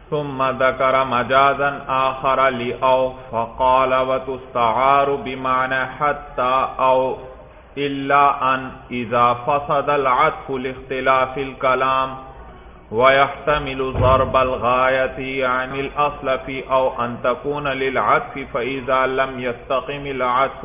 ثم ذكر مجازا آخر لأو فقال وتستعار بمعنى حتى أو إلا أن إذا فسد العطف لاختلاف الكلام ويحتمل ضرب الغاية عن الأصل في أو أن تكون للعطف فإذا لم يستقم العطف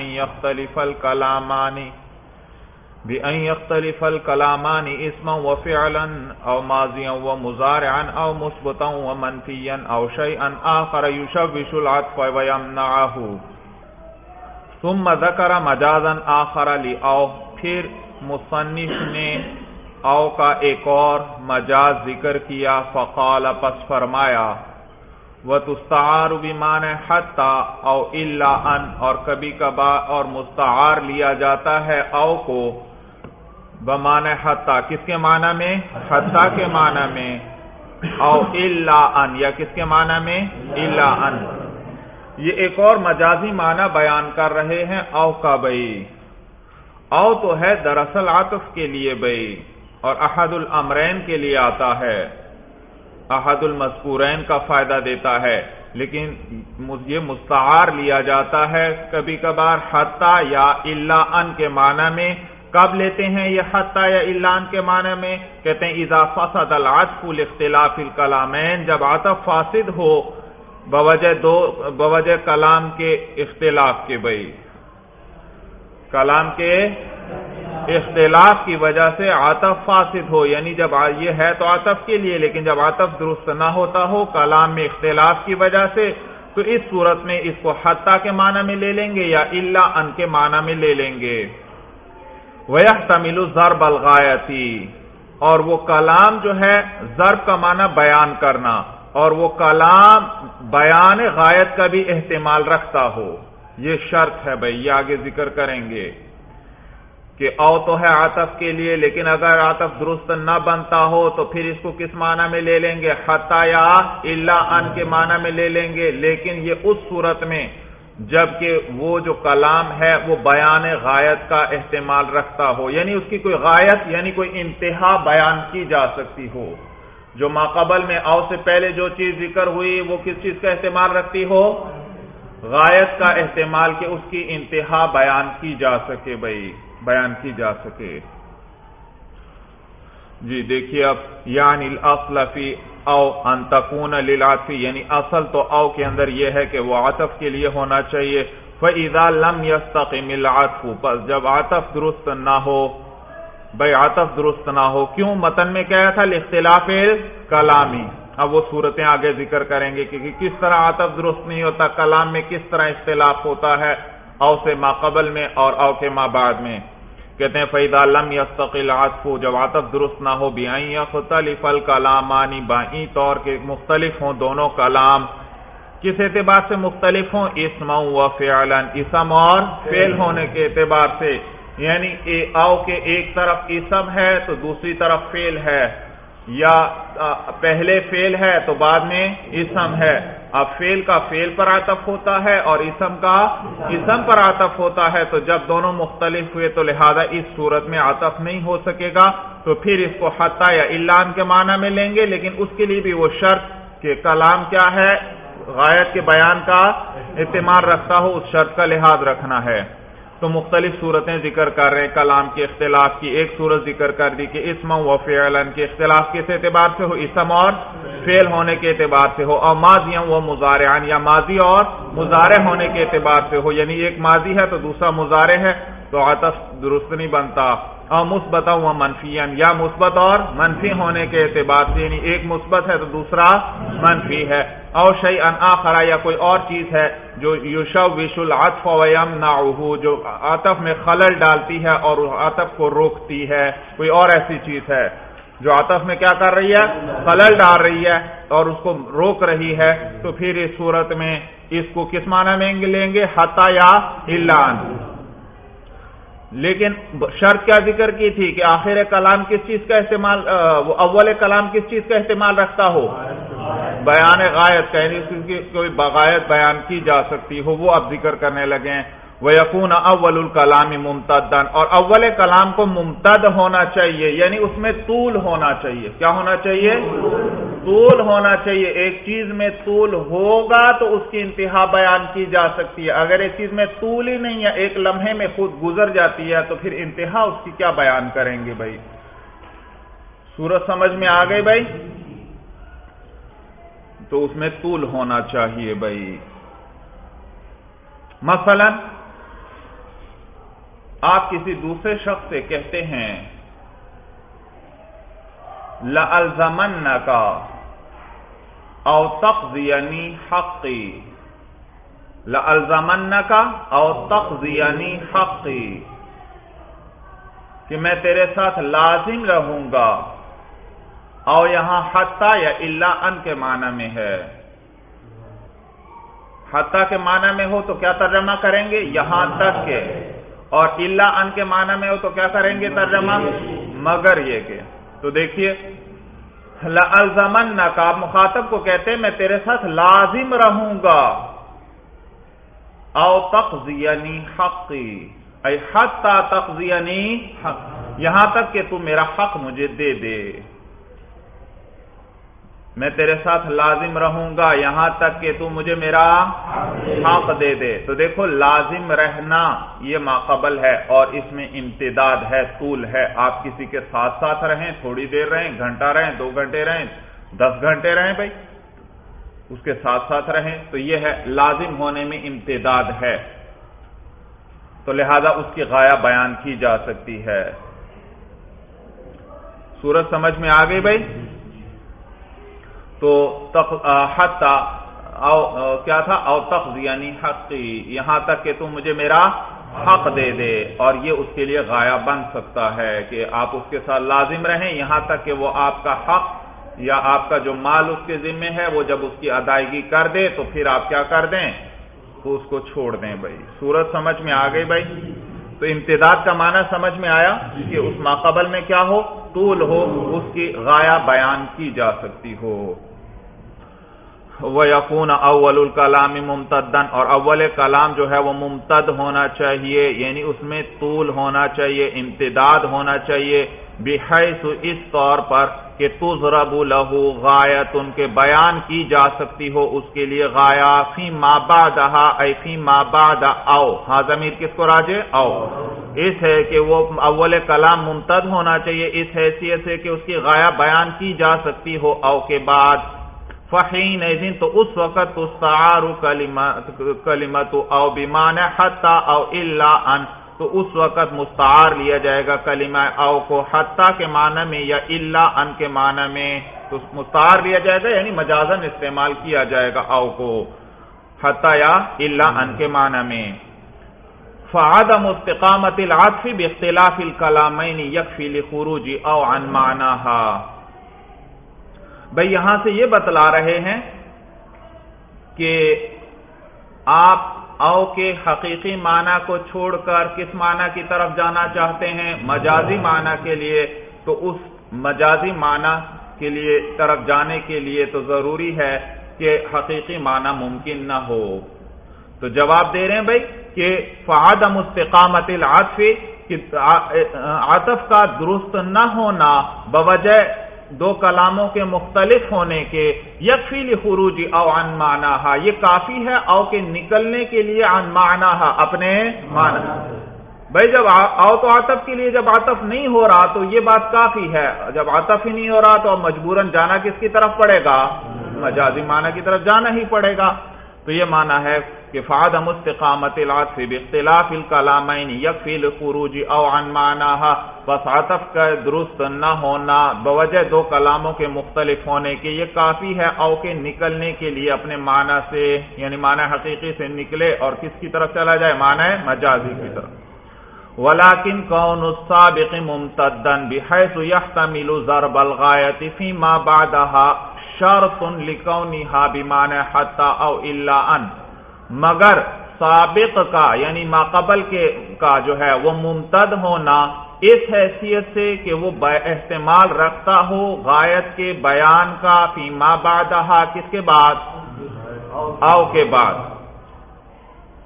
بأن يختلف الكلامان اسما وفعلا أو ماضيا ومضارعا أو مثبتا ومنفيا أو شيئا آخر يشوش العطف ويمنعه. ثم ذكر مجازا آخر لأو، پھر مصنف نے او کا ایک اور مجاز ذکر کیا. فقال، پس فرمایا، وَتُسْتَعَارُ بِمَعنَى حَتَّى او إِلَّا أَن، اور کبھی کبھار اور مستعار لیا جاتا ہے او کو بمعنی حتیٰ، کس کے معنی میں؟ حتیٰ کے معنی میں. او إِلَّا أَن، یا کس کے معنی میں؟ إِلَّا أَن. یہ ایک اور مجازی معنی بیان کر رہے ہیں او کا. بھئی او تو ہے دراصل عطف کے لیے بھئی، اور احد الامرین کے لیے آتا ہے، احد المذکورین کا فائدہ دیتا ہے، لیکن یہ مستعار لیا جاتا ہے کبھی کبھار حتیٰ یا الا ان کے معنی میں. کب لیتے ہیں یہ حتیٰ یا الا ان کے معنی میں؟ کہتے ہیں اذا فسد العطف لاختلاف الکلامین، جب عطف فاسد ہو بوجہ کلام کے اختلاف کے. بھئی کلام کے اختلاف کی وجہ سے عطف فاسد ہو، یعنی جب یہ ہے تو عطف کے لیے، لیکن جب عطف درست نہ ہوتا ہو کلام میں اختلاف کی وجہ سے، تو اس صورت میں اس کو حتیٰ کے معنی میں لے لیں گے یا الا ان کے معنی میں لے لیں گے. وَيَحْتَمِلُ ضَرْبَ الْغَایَةِ، اور وہ کلام جو ہے ضرب کا معنی بیان کرنا، اور وہ کلام بیان غایت کا بھی احتمال رکھتا ہو. یہ شرط ہے بھئی، یہ آگے ذکر کریں گے کہ او تو ہے عطف کے لیے، لیکن اگر عطف درست نہ بنتا ہو تو پھر اس کو کس معنی میں لے لیں گے؟ حتیٰ یا الا ان کے معنی میں لے لیں گے. لیکن یہ اس صورت میں جبکہ وہ جو کلام ہے وہ بیان غایت کا احتمال رکھتا ہو، یعنی اس کی کوئی غایت یعنی کوئی انتہا بیان کی جا سکتی ہو. جو ماقبل میں او سے پہلے جو چیز ذکر ہوئی وہ کس چیز کا احتمال رکھتی ہو؟ غایت کا احتمال، کہ اس کی انتہا بیان کی جا سکے. بھئی بیان کی جا سکے. جی دیکھیے اب، یعنی الاصل فی او ان تکون للعطف، یعنی اصل تو او کے اندر یہ ہے کہ وہ عطف کے لیے ہونا چاہیے. فَإِذَا لَمْ يَسْتَقِمِ الْعَطْفُ، پس جب عطف درست نہ ہو. بھئی عطف درست نہ ہو کیوں؟ متن میں کیا تھا؟ الاختلاف کلامی. اب وہ صورتیں آگے ذکر کریں گے کہ کس طرح عطف درست نہیں ہوتا، کلام میں کس طرح اختلاف ہوتا ہے او سے ما قبل میں اور او کے ما بعد میں. کہتے ہیں فَإِذَا لَمْ يَسْتَقِ الْعَطْفُ، جب عطف درست نہ ہو، بِأَنْ يَخْتَلِفَ الْكَلَامَانِ، بائیں طور کے مختلف ہوں دونوں کلام. کس اعتبار سے مختلف ہوں؟ اسما و فعلا، اسم اور فعل ہونے کے اعتبار سے. یعنی او کے ایک طرف اسم ہے تو دوسری طرف فعل ہے، یا پہلے فعل ہے تو بعد میں اسم ہے. اب فعل کا فعل پر عطف ہوتا ہے اور اسم کا اسم پر عطف ہوتا ہے، تو جب دونوں مختلف ہوئے تو لہذا اس صورت میں عطف نہیں ہو سکے گا، تو پھر اس کو حتیٰ یا الا ان کے معنی میں لیں گے. لیکن اس کے لیے بھی وہ شرط کہ کلام کیا ہے، غایت کے بیان کا احتمال رکھتا ہو، اس شرط کا لحاظ رکھنا ہے. تو مختلف صورتیں ذکر کر رہے ہیں کلام کے اختلاف کی. ایک صورت ذکر کر دی کہ اسم و فعلا کے اختلاف کس اعتبار سے ہو؟ اسم اور فعل ہونے کے اعتبار سے ہو. اور ماضی و مضارعان، یا ماضی اور مضارع ہونے کے اعتبار سے ہو، یعنی ایک ماضی ہے تو دوسرا مضارع ہے تو عطف درست نہیں بنتا. اور مثبتا و منفیا، یا مثبت اور منفی ہونے کے اعتبار سے، یعنی ایک مثبت ہے تو دوسرا منفی ہے. اور شیئا آخر، یا کوئی اور چیز ہے جو یشوش العطف ویمنعہ، جو عطف میں خلل ڈالتی ہے اور عطف کو روکتی ہے. کوئی اور ایسی چیز ہے جو عطف میں کیا کر رہی ہے؟ خلل ڈال رہی ہے اور اس کو روک رہی ہے، تو پھر اس صورت میں اس کو کس معنی میں لیں گے؟ حتیٰ یا الا ان. لیکن شرط کیا ذکر کی تھی کہ آخر کلام کس چیز کا استعمال، وہ اول کلام کس چیز کا استعمال رکھتا ہو؟ بیان غایت کا، یعنی کوئی بغایت بیان کی جا سکتی ہو، وہ اب ذکر کرنے لگے ہیں. وَيَكُونَ أَوَّلُ الْكَلَامِ مُمْتَدًّا، اور اول کلام کو ممتد ہونا چاہیے، یعنی اس میں طول ہونا چاہیے۔ کیا ہونا چاہیے؟ طول ہونا چاہیے۔ ایک چیز میں طول ہوگا تو اس کی انتہا بیان کی جا سکتی ہے، اگر ایک چیز میں طول ہی نہیں ہے، ایک لمحے میں خود گزر جاتی ہے، تو پھر انتہا اس کی کیا بیان کریں گے بھائی؟ صورت سمجھ میں آ گئی بھائی؟ تو اس میں طول ہونا چاہیے بھائی۔ مثلا آپ کسی دوسرے شخص سے کہتے ہیں لَأَلْزَمَنَّكَ أَوْ تَقْضِيَنِي حَقِّي، لَأَلْزَمَنَّكَ أَوْ تَقْضِيَنِي حَقِّي، کہ میں تیرے ساتھ لازم رہوں گا، او یہاں حتی یا الا ان کے معنی میں ہے۔ حتی کے معنی میں ہو تو کیا ترجمہ کریں گے؟ یہاں تک کہ، اور الا ان کے معنی میں ہو تو کیا کریں گے ترجمہ؟ مگر یہ کہ۔ تو دیکھیے لَأَلْزَمَنَّكَ، آپ مخاطب کو کہتے ہیں میں تیرے ساتھ لازم رہوں گا، او تقضینی حقی، اے حتی تقضینی حق، یہاں تک کہ تو میرا حق مجھے دے دے۔ میں تیرے ساتھ لازم رہوں گا یہاں تک کہ تو مجھے میرا حق دے دے۔ تو دیکھو لازم رہنا یہ ماقبل ہے، اور اس میں امتداد ہے، طول ہے۔ آپ کسی کے ساتھ ساتھ رہیں، تھوڑی دیر رہیں، گھنٹہ رہیں، 2 گھنٹے رہیں، 10 گھنٹے رہیں بھائی، اس کے ساتھ ساتھ رہیں، تو یہ ہے لازم ہونے میں امتداد ہے، تو لہذا اس کی غایہ بیان کی جا سکتی ہے۔ صورت سمجھ میں آ گئی بھائی؟ تو حتی کیا تھا؟ او تقضینی حقی، یہاں تک کہ تم مجھے میرا حق دے دے، اور یہ اس کے لیے غایہ بن سکتا ہے کہ آپ اس کے ساتھ لازم رہیں یہاں تک کہ وہ آپ کا حق یا آپ کا جو مال اس کے ذمے ہے وہ جب اس کی ادائیگی کر دے تو پھر آپ کیا کر دیں؟ تو اس کو چھوڑ دیں بھائی۔ صورت سمجھ میں آ گئی بھائی؟ تو امتداد کا معنی سمجھ میں آیا کہ اس ماقبل میں کیا ہو؟ طول ہو، اس کی غایہ بیان کی جا سکتی ہو۔ وَيَكُونَ أَوَّلُ الْكَلَامِ مُمْتَدًّا، اور اول کلام جو ہے وہ ممتد ہونا چاہیے، یعنی اس میں طول ہونا چاہیے، امتداد ہونا چاہیے، بحیث اس طور پر کہ تُضْرَبُ لَهُ غایۃ، کہ بیان کی جا سکتی ہو اس کے لیے غایہ، فی ما بعدها ای فی ما بعد او، ہاں ضمیر کس کو راجع؟ او، اس ہے کہ وہ اول کلام ممتد ہونا چاہیے اس حیثیت سے کہ اس کی غایہ بیان کی جا سکتی ہو او کے بعد، فحینئذ، تو اس وقت تستعار کلمۃ او بمعنی حتی او الا ان، تو اس وقت مستعار لیا جائے گا کلمہ او کو حتی کے معنی میں یا الا ان کے معنی میں، تو مستعار لیا جائے گا یعنی مجازن استعمال کیا جائے گا او کو حتی یا الا ان کے معنی میں۔ فعدم استقامت العطف باختلاف الکلامین یکفی لخروج او عن معناها، بھئی یہاں سے یہ بتلا رہے ہیں کہ آپ او کے حقیقی معنی کو چھوڑ کر کس معنی کی طرف جانا چاہتے ہیں؟ مجازی معنی کے لیے، تو اس مجازی معنی کے لیے طرف جانے کے لیے تو ضروری ہے کہ حقیقی معنی ممکن نہ ہو۔ تو جواب دے رہے ہیں بھئی کہ فعدم استقامت العطف، کہ عطف کا درست نہ ہونا بوجہ 2 کلاموں کے مختلف ہونے کے، یکفی لخروج او عن معناها، یہ کافی ہے او کے نکلنے کے لیے عن معناها، اپنے معنی۔ بھائی جب او تو عطف کے لیے جب عطف نہیں ہو رہا تو یہ بات کافی ہے، جب عطف ہی نہیں ہو رہا تو مجبوراً جانا کس کی طرف پڑے گا؟ مجازی معنی کی طرف جانا ہی پڑے گا۔ تو یہ معنی ہے کہ فعدم استقامت العطف باختلاف الکلامین یکفی لخروج او عن معناها، بس عطف کا درست نہ ہونا بوجہ 2 کلاموں کے مختلف ہونے کے یہ کافی ہے او کے نکلنے کے لیے اپنے معنی سے، یعنی معنی حقیقی سے نکلے اور کس کی طرف چلا جائے؟ معنی مجازی کی طرف۔ ولیکن کون السابق ممتدا بحیث یحتمل ضرب الغایۃ فیما بعدها شرط لکونها بمعنی حتی او الا ان، مگر سابق کا یعنی ماقبل کا جو ہے وہ ممتد ہونا اس حیثیت سے کہ وہ احتمال رکھتا ہو غایت کے بیان کا، فیما بعدها، کس کے بعد؟ او کے بعد،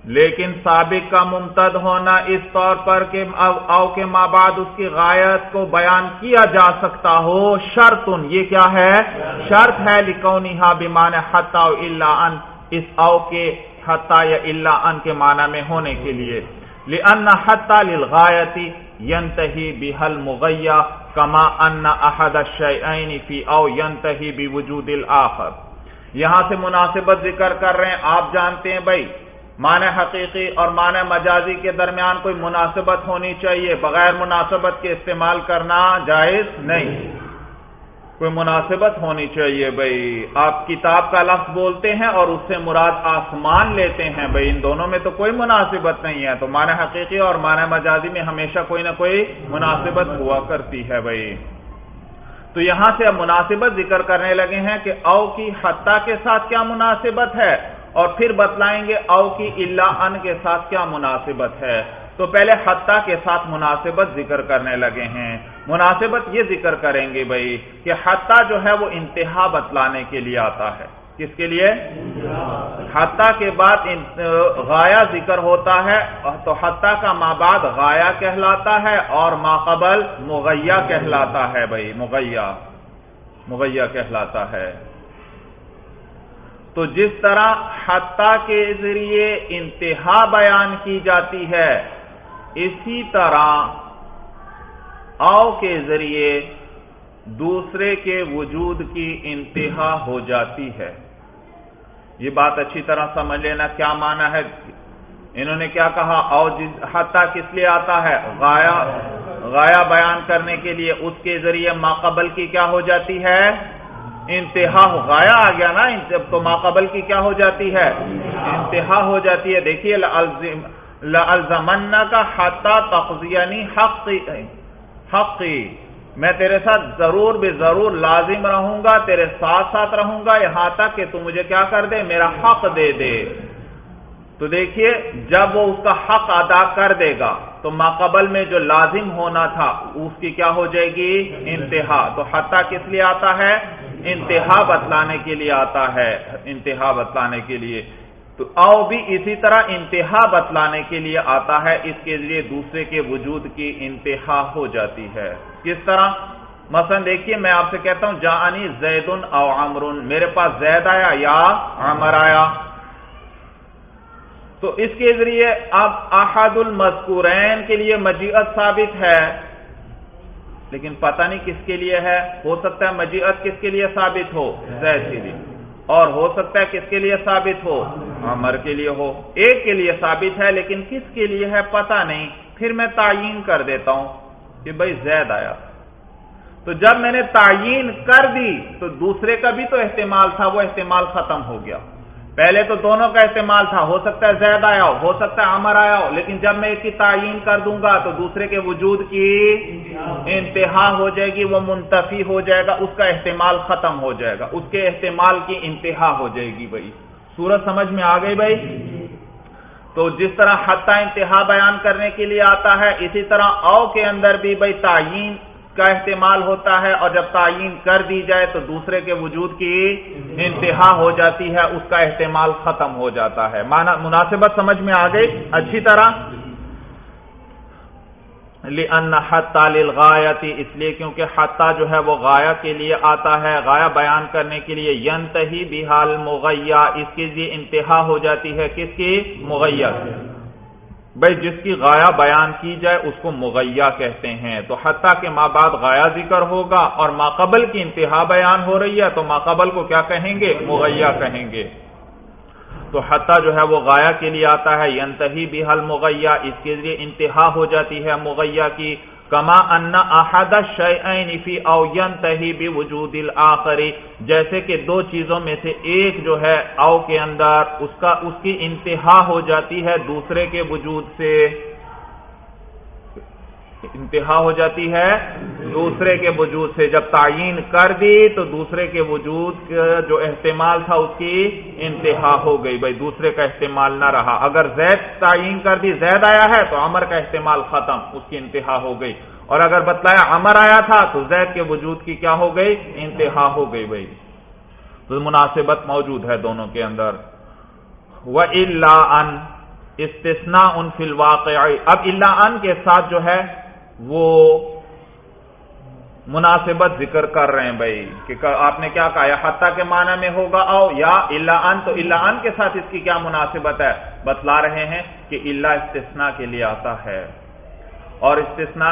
لیکن سابق کا ممتد ہونا اس طور پر کہ او کے ما بعد اس کی غایت کو بیان کیا جا سکتا ہو، شرط، یہ کیا ہے؟ شرط ہے، لکونھا بمعنی حتی و الا ان، اس او کے حتی یا الا ان کے معنی میں ہونے کے لیے، لأن حتی للغایت ینتہی بها المغی کما ان احد الشیئین فی او ینتہی بوجود الآخر۔ یہاں سے مناسبت ذکر کر رہے ہیں، آپ جانتے ہیں بھائی معنی حقیقی اور معنی مجازی کے درمیان کوئی مناسبت ہونی چاہیے، بغیر مناسبت کے استعمال کرنا جائز نہیں، کوئی مناسبت ہونی چاہیے بھائی۔ آپ کتاب کا لفظ بولتے ہیں اور اس سے مراد آسمان لیتے ہیں بھائی، ان دونوں میں تو کوئی مناسبت نہیں ہے، تو معنی حقیقی اور معنی مجازی میں ہمیشہ کوئی نہ کوئی مناسبت ہوا کرتی ہے بھائی۔ تو یہاں سے اب مناسبت ذکر کرنے لگے ہیں کہ او کی حتی کے ساتھ کیا مناسبت ہے، اور پھر بتلائیں گے او کی الا ان کے ساتھ کیا مناسبت ہے۔ تو پہلے حتی کے ساتھ مناسبت ذکر کرنے لگے ہیں۔ مناسبت یہ ذکر کریں گے بھائی کہ حتی جو ہے وہ انتہا بتلانے کے لیے آتا ہے، کس کے لیے؟ حتی کے بعد غایہ ذکر ہوتا ہے، تو حتی کا ما بعد غایہ کہلاتا ہے اور ما قبل مغیہ کہلاتا ہے بھائی، مغیہ کہلاتا ہے۔ تو جس طرح حتی کے ذریعے انتہا بیان کی جاتی ہے، اسی طرح او کے ذریعے دوسرے کے وجود کی انتہا ہو جاتی ہے۔ یہ بات اچھی طرح سمجھ لینا کیا معنی ہے۔ انہوں نے کیا کہا؟ او حتی کس لیے آتا ہے؟ غایہ بیان کرنے کے لیے، اس کے ذریعے ما قبل کی کیا ہو جاتی ہے؟ انتہا۔ غایہ آ گیا نا، تو ما قبل کی کیا ہو جاتی ہے؟ انتہا ہو جاتی ہے۔ دیکھیے لَأَلْزَمَنَّكَ حَتَّى تَقْضِيَنِي حَقِّي، میں تیرے ساتھ ضرور بے ضرور لازم رہوں گا، تیرے ساتھ ساتھ رہوں گا یہاں تک کہ تو مجھے کیا کر دے؟ میرا حق دے دے۔ تو دیکھیے جب وہ اس کا حق ادا کر دے گا تو ما قبل میں جو لازم ہونا تھا اس کی کیا ہو جائے گی؟ انتہا۔ تو حتی کس لیے آتا ہے؟ انتہا بتلانے کے لیے آتا ہے، انتہا بتلانے کے لیے۔ تو او بھی اسی طرح انتہا بتلانے کے لیے آتا ہے، اس کے ذریعے دوسرے کے وجود کی انتہا ہو جاتی ہے۔ کس طرح؟ مثلا دیکھیے میں آپ سے کہتا ہوں جاءنی زید او عمر، میرے پاس زید آیا یا عمر آیا، تو اس کے ذریعے اب احد المذکورین کے لیے مجیعت ثابت ہے، لیکن پتہ نہیں کس کے لیے ہے۔ ہو سکتا ہے مجیعت کس کے لیے ثابت ہو؟ زید کے لیے، اور ہو سکتا ہے کس کے لیے ثابت ہو؟ عمر کے لیے ہو۔ ایک کے لیے ثابت ہے لیکن کس کے لیے ہے پتہ نہیں، پھر میں تعیین کر دیتا ہوں کہ بھائی زید آیا۔ تو جب میں نے تعیین کر دی تو دوسرے کا بھی تو احتمال تھا، وہ احتمال ختم ہو گیا۔ پہلے تو دونوں کا احتمال تھا، ہو سکتا ہے زید آیا ہو سکتا ہے عمر آیا ہو، لیکن جب میں اس کی تعیین کر دوں گا تو دوسرے کے وجود کی انتہا ہو جائے گی، وہ منتفی ہو جائے گا، اس کا احتمال ختم ہو جائے گا، اس کے احتمال کی انتہا ہو جائے گی بھائی۔ صورت سمجھ میں آ گئی بھائی؟ تو جس طرح حتی انتہا بیان کرنے کے لیے آتا ہے، اسی طرح او کے اندر بھی بھائی تعیین کا احتمال ہوتا ہے، اور جب تعیین کر دی جائے تو دوسرے کے وجود کی انتہا ہو جاتی ہے، اس کا احتمال ختم ہو جاتا ہے۔ معنی مناسبت سمجھ میں آ گئی اچھی طرح؟ لِأَنَّ حَتَّى لِلْغَایَةِ، اس لیے کیونکہ حتی جو ہے وہ غایہ کے لیے آتا ہے، غایہ بیان کرنے کے لیے۔ يَنْتَهِي بِهَا الْمُغَیّا، اس کے لیے انتہا ہو جاتی ہے کس کی؟ مغیّہ سے۔ بھئی جس کی غایہ بیان کی جائے اس کو مغیّہ کہتے ہیں۔ تو حتی کے ما بعد غایہ ذکر ہوگا اور ما قبل کی انتہا بیان ہو رہی ہے تو ما قبل کو کیا کہیں گے؟ مغیّہ کہیں گے۔ تو حتی جو ہے وہ غایہ کے لیے آتا ہے، ینتہی بها المغیّہ، اس کے ذریعے انتہا ہو جاتی ہے مغیّہ کی۔ کما ان احد الشیئین فی او ینتہی بوجود الآخر، جیسے کہ دو چیزوں میں سے ایک جو ہے او کے اندر اس کی انتہا ہو جاتی ہے دوسرے کے وجود سے، انتہا ہو جاتی ہے دوسرے کے وجود سے۔ جب تعیین کر دی تو دوسرے کے وجود جو احتمال تھا اس کی انتہا ہو گئی بھائی، دوسرے کا احتمال نہ رہا۔ اگر زید تعیین کر دی زید آیا ہے تو عمر کا احتمال ختم، اس کی انتہا ہو گئی، اور اگر بتلایا عمر آیا تھا تو زید کے وجود کی کیا ہو گئی؟ انتہا ہو گئی بھائی۔ تو مناسبت موجود ہے دونوں کے اندر۔ وَإِلَّا أَن، استثناء فی الواقع، اب الا ان کے ساتھ جو ہے وہ مناسبت ذکر کر رہے ہیں بھائی کہ آپ نے کیا کہا، یا حتیٰ کے معنی میں ہوگا او یا الا ان، تو الا ان کے ساتھ اس کی کیا مناسبت ہے؟ بتلا رہے ہیں کہ الا استثناء کے لیے آتا ہے، اور استثناء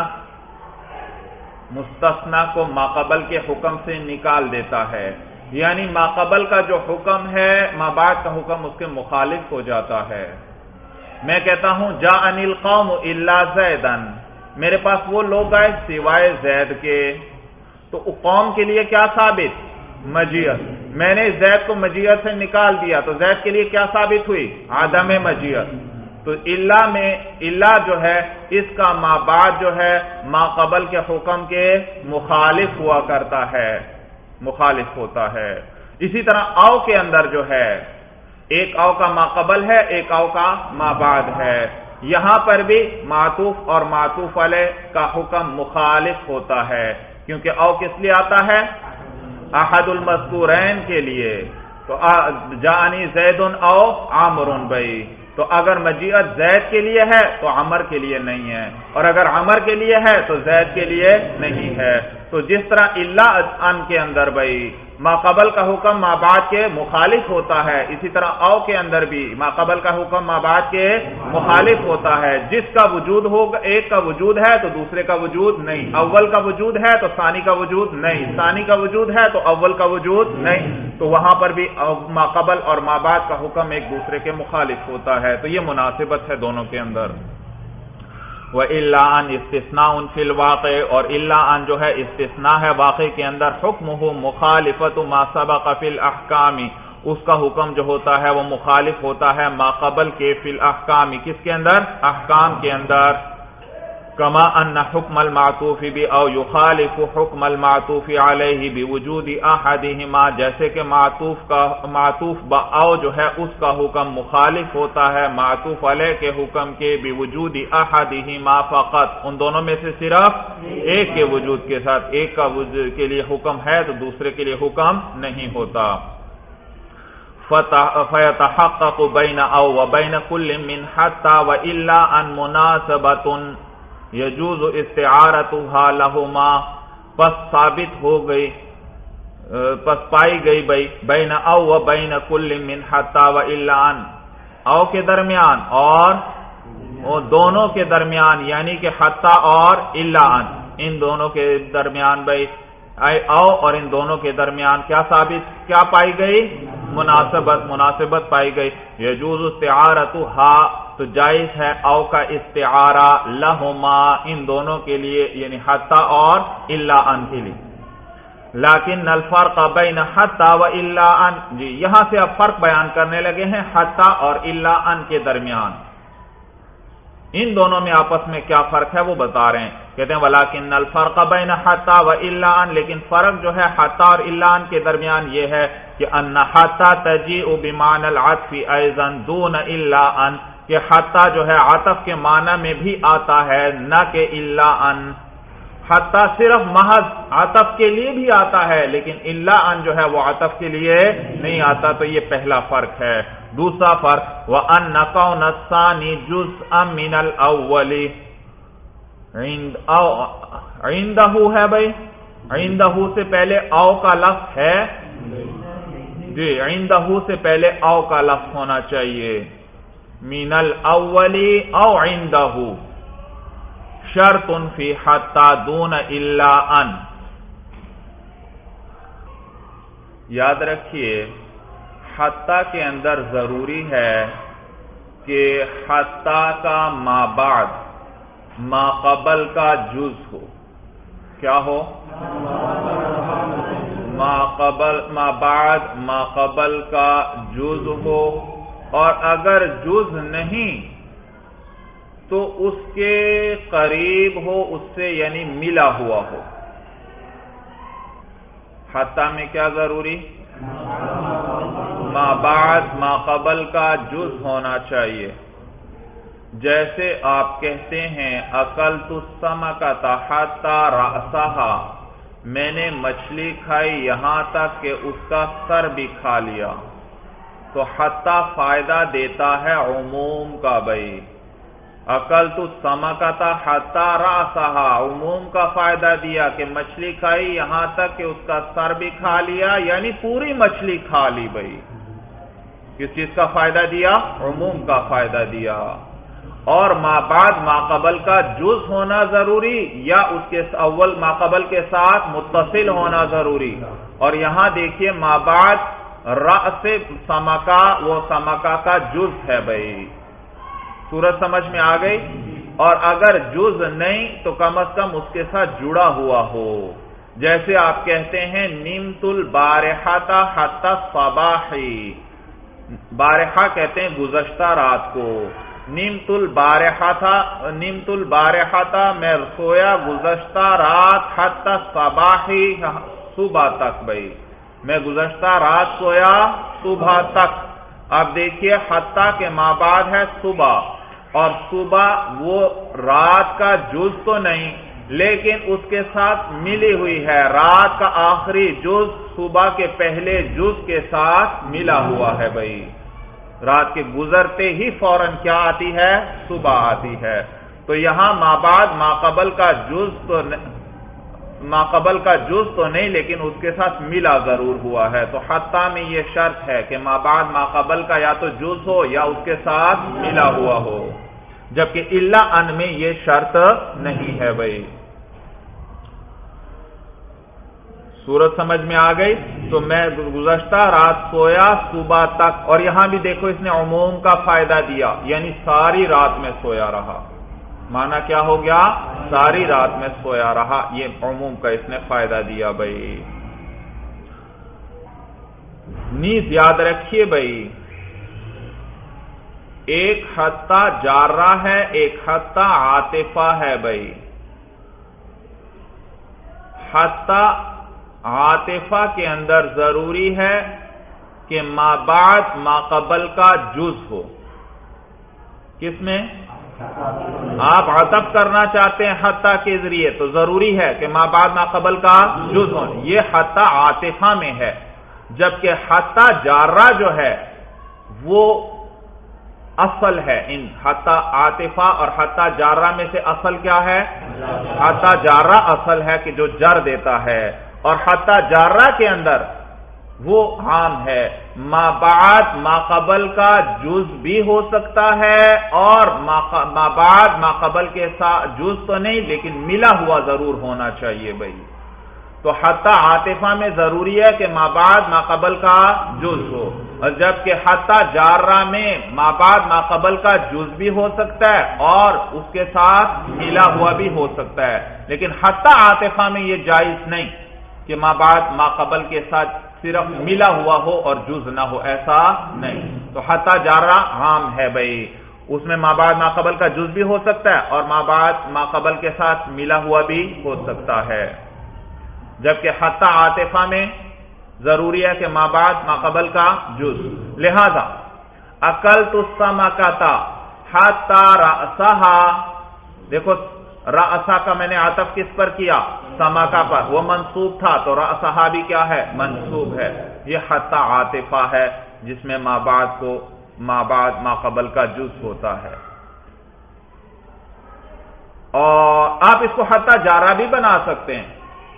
مستثنی کو ماقبل کے حکم سے نکال دیتا ہے، یعنی ماقبل کا جو حکم ہے ما بعد کا حکم اس کے مخالف ہو جاتا ہے۔ میں کہتا ہوں جاءنی القوم الا زیدن، میرے پاس وہ لوگ آئے سوائے زید کے، تو قوم کے لیے کیا ثابت؟ مجیت۔ میں نے زید کو مجیت سے نکال دیا تو زید کے لیے کیا ثابت ہوئی؟ عدم مجیت۔ تو الا میں الا جو ہے اس کا ما بعد جو ہے ما قبل کے حکم کے مخالف ہوا کرتا ہے، مخالف ہوتا ہے۔ اسی طرح او کے اندر جو ہے ایک او کا ما قبل ہے، ایک او کا ما بعد ہے، یہاں پر بھی معطوف اور معطوف علیہ کا حکم مخالف ہوتا ہے، کیونکہ او کس لیے آتا ہے؟ احد المذکورین کے لیے، تو جاءنی زید او عمر بھائی، تو اگر مجیت زید کے لیے ہے تو عمر کے لیے نہیں ہے، اور اگر عمر کے لیے ہے تو زید کے لیے نہیں ہے۔ تو جس طرح الا ان کے اندر بھائی ما قبل کا حکم ما بعد کے مخالف ہوتا ہے، اسی طرح او کے اندر بھی ما قبل کا حکم ما بعد کے مخالف ہوتا ہے۔ جس کا وجود ہوگا، ایک کا وجود ہے تو دوسرے کا وجود نہیں، اول کا وجود ہے تو ثانی کا وجود نہیں، ثانی کا وجود ہے تو اول کا وجود نہیں، تو وہاں پر بھی ما قبل اور ما بعد کا حکم ایک دوسرے کے مخالف ہوتا ہے، تو یہ مناسبت ہے دونوں کے اندر۔ وَإِلَّا أَنْ اسْتِثْنَاءٌ فِي الْوَاقِعِ، اور الا ان جو ہے استثناء ہے واقع کے اندر، حکمہ مخالفۃ ما سبق فی الاحکام، اس کا حکم جو ہوتا ہے وہ مخالف ہوتا ہے ما قبل کے فی الاحکام، کس کے اندر؟ احکام کے اندر، کما ان حکم المعطوف بھی او یخالف حکم المعطوف علیہ بوجود احدہما، جیسے کہ معطوف با او جو ہے اس کا حکم مخالف ہوتا ہے معطوف علیہ کے حکم کے بوجود احدہما فقط، ان دونوں میں سے صرف ایک کے وجود کے ساتھ، ایک کا وجود کے لیے حکم ہے تو دوسرے کے لیے حکم نہیں ہوتا۔ فَيَتَحَقَّقُ بَيْنَ أَوْ وَبَيْنَ كُلٍّ مِّنْ حَتَّى وَإِلَّا أَنْ مُنَاسَبَةٌ يَجُوزُ اسْتِعَارَتُهَا لَهُمَا، پس ثابت ہو گئی، پس پائی گئی بین او و بین کل من حتی وإلا ان، او کے درمیان اور دونوں کے درمیان، یعنی کہ حتی اور الا ان دونوں کے درمیان او اور ان دونوں کے درمیان کیا ثابت، کیا پائی گئی؟ مناسبت پائی گئی۔ یجوز استعارتها، تو جائز ہے او کا استعارہ لہما، ان دونوں کے لیے، یعنی حتی اور الا ان کے لیے۔ لیکن الفرق بین حتی و الا ان، جی یہاں سے اب فرق بیان کرنے لگے ہیں حتی اور الا ان کے درمیان، ان دونوں میں آپس میں کیا فرق ہے وہ بتا رہے ہیں، کہتے ہیں ولیکن الفرق بین حتی و الا ان، لیکن فرق جو ہے حتی اور الا ان کے درمیان یہ ہے کہ ان حتی تجیء بمعنی العطف ایضا دون الا ان، کہ حتی جو ہے عطف کے معنی میں بھی آتا ہے نہ کہ الا ان، حتی صرف محض عطف کے لیے بھی آتا ہے لیکن الا ان جو ہے وہ عطف کے لیے نہیں آتا، تو یہ پہلا فرق ہے۔ دوسرا فرق وَأَنَّ كَوْنَ الثَّانِي جُزْءًا مِّنَ الْأَوَّلِ، عِندَهُ ہے بھائی، عِندَهُ سے پہلے او کا لفظ ہے، جی عِندَهُ سے پہلے او کا لفظ ہونا چاہیے، مِّنَ الْأَوَّلِ او عِندَهُ، شرط فی حتی دون الا ان۔ یاد رکھیے حتی کے اندر ضروری ہے کہ حتی کا ما بعد ما قبل کا جز ہو، کیا ہو؟ ما بعد ما قبل کا جز ہو، اور اگر جز نہیں تو اس کے قریب ہو، اس سے یعنی ملا ہوا ہو۔ حتی میں کیا ضروری؟ ما بعد ما قبل کا جز ہونا چاہیے، جیسے آپ کہتے ہیں اکلت السمکۃ حتی رأسہا، میں نے مچھلی کھائی یہاں تک کہ اس کا سر بھی کھا لیا، تو حتی فائدہ دیتا ہے عموم کا بھائی. اکلت السمکۃ حتی رأسہا، عموم کا فائدہ دیا کہ مچھلی کھائی یہاں تک کہ اس کا سر بھی کھا لیا، یعنی پوری مچھلی کھا لی بھائی. کس چیز کا فائدہ دیا؟ عموم کا فائدہ دیا. اور ما بعد ما قبل کا جز ہونا ضروری یا اس کے اول ما قبل کے ساتھ متصل ہونا ضروری. اور یہاں دیکھیے ما بعد رأس سمکا، وہ سمکا کا جز ہے بھائی. صورت سمجھ میں آ گئی؟ اور اگر جز نہیں تو کم از کم اس کے ساتھ جڑا ہوا ہو. جیسے آپ کہتے ہیں نمت البارحۃ حتی الصباح، بارحہ کہتے ہیں گزشتہ رات کو. نمت البارحۃ میں سویا گزشتہ رات حتی الصباح، صبح تک بھائی میں گزشتہ رات سویا صبح تک. اب دیکھیے حتی کے ما بعد ہے صبح، اور صبح وہ رات کا جز تو نہیں لیکن اس کے ساتھ ملی ہوئی ہے. رات کا آخری جز صبح کے پہلے جز کے ساتھ ملا ہوا ہے بھائی. رات کے گزرتے ہی فوراً کیا آتی ہے؟ صبح آتی ہے. تو یہاں ما بعد ما قبل کا جز تو نہیں لیکن اس کے ساتھ ملا ضرور ہوا ہے. تو حتی میں یہ شرط ہے کہ ما بعد ما قبل کا یا تو جز ہو یا اس کے ساتھ ملا ہوا ہو، جبکہ الا ان میں یہ شرط نہیں ہے بھائی. صورت سمجھ میں آ گئی؟ تو میں گزشتہ رات سویا صبح تک، اور یہاں بھی دیکھو اس نے عموم کا فائدہ دیا، یعنی ساری رات میں سویا رہا. معنی کیا ہو گیا؟ ساری رات میں سویا رہا. یہ عموم کا اس نے فائدہ دیا بھائی. نیز یاد رکھیے بھائی، ایک حتی جارہ ہے، ایک حتی عاطفہ ہے بھائی. حتی عاطفہ کے اندر ضروری ہے کہ ما بعد ما قبل کا جز ہو. کس میں؟ آپ عطف کرنا چاہتے ہیں حتی کے ذریعے تو ضروری ہے کہ ما بعد ما قبل کا جز ہو. یہ حتی عاطفہ میں ہے، جبکہ حتی جارہ جو ہے وہ اصل ہے. ان حتی عاطفہ اور حتی جارہ میں سے اصل کیا ہے؟ حتی جارہ اصل ہے کہ جو جر دیتا ہے، اور حتی جارہ کے اندر وہ عام ہے. ما بعد ما قبل کا جز بھی ہو سکتا ہے اور ما بعد ما قبل کے ساتھ جز تو نہیں لیکن ملا ہوا ضرور ہونا چاہیے بھائی. تو حتی عاطفہ میں ضروری ہے کہ ما بعد ما قبل کا جز ہو، اور جبکہ حتی جارہ میں ما بعد ما قبل کا جز بھی ہو سکتا ہے اور اس کے ساتھ ملا ہوا بھی ہو سکتا ہے. لیکن حتی عاطفہ میں یہ جائز نہیں کہ ما بعد ما قبل کے ساتھ صرف ملا ہوا ہو اور جز نہ ہو، ایسا نہیں. تو حتی جارہ عام ہے بھائی، اس میں ما بعد ما قبل کا جز بھی ہو سکتا ہے اور ما بعد ما قبل کے ساتھ ملا ہوا بھی ہو سکتا ہے. جبکہ حتی عاطفہ میں ضروری ہے کہ ما بعد ما قبل کا جز. لہذا اکلت السمکۃ حتی رأسہا، دیکھو رأسہ کا میں نے عطف کس پر کیا؟ سمکا پر. وہ منصوب تھا تو رأسہا بھی کیا ہے؟ منصوب ہے. یہ حتی عاطفہ ہے جس میں ما بعد ما قبل کا جز ہوتا ہے. اور آپ اس کو حتی جارہ بھی بنا سکتے ہیں.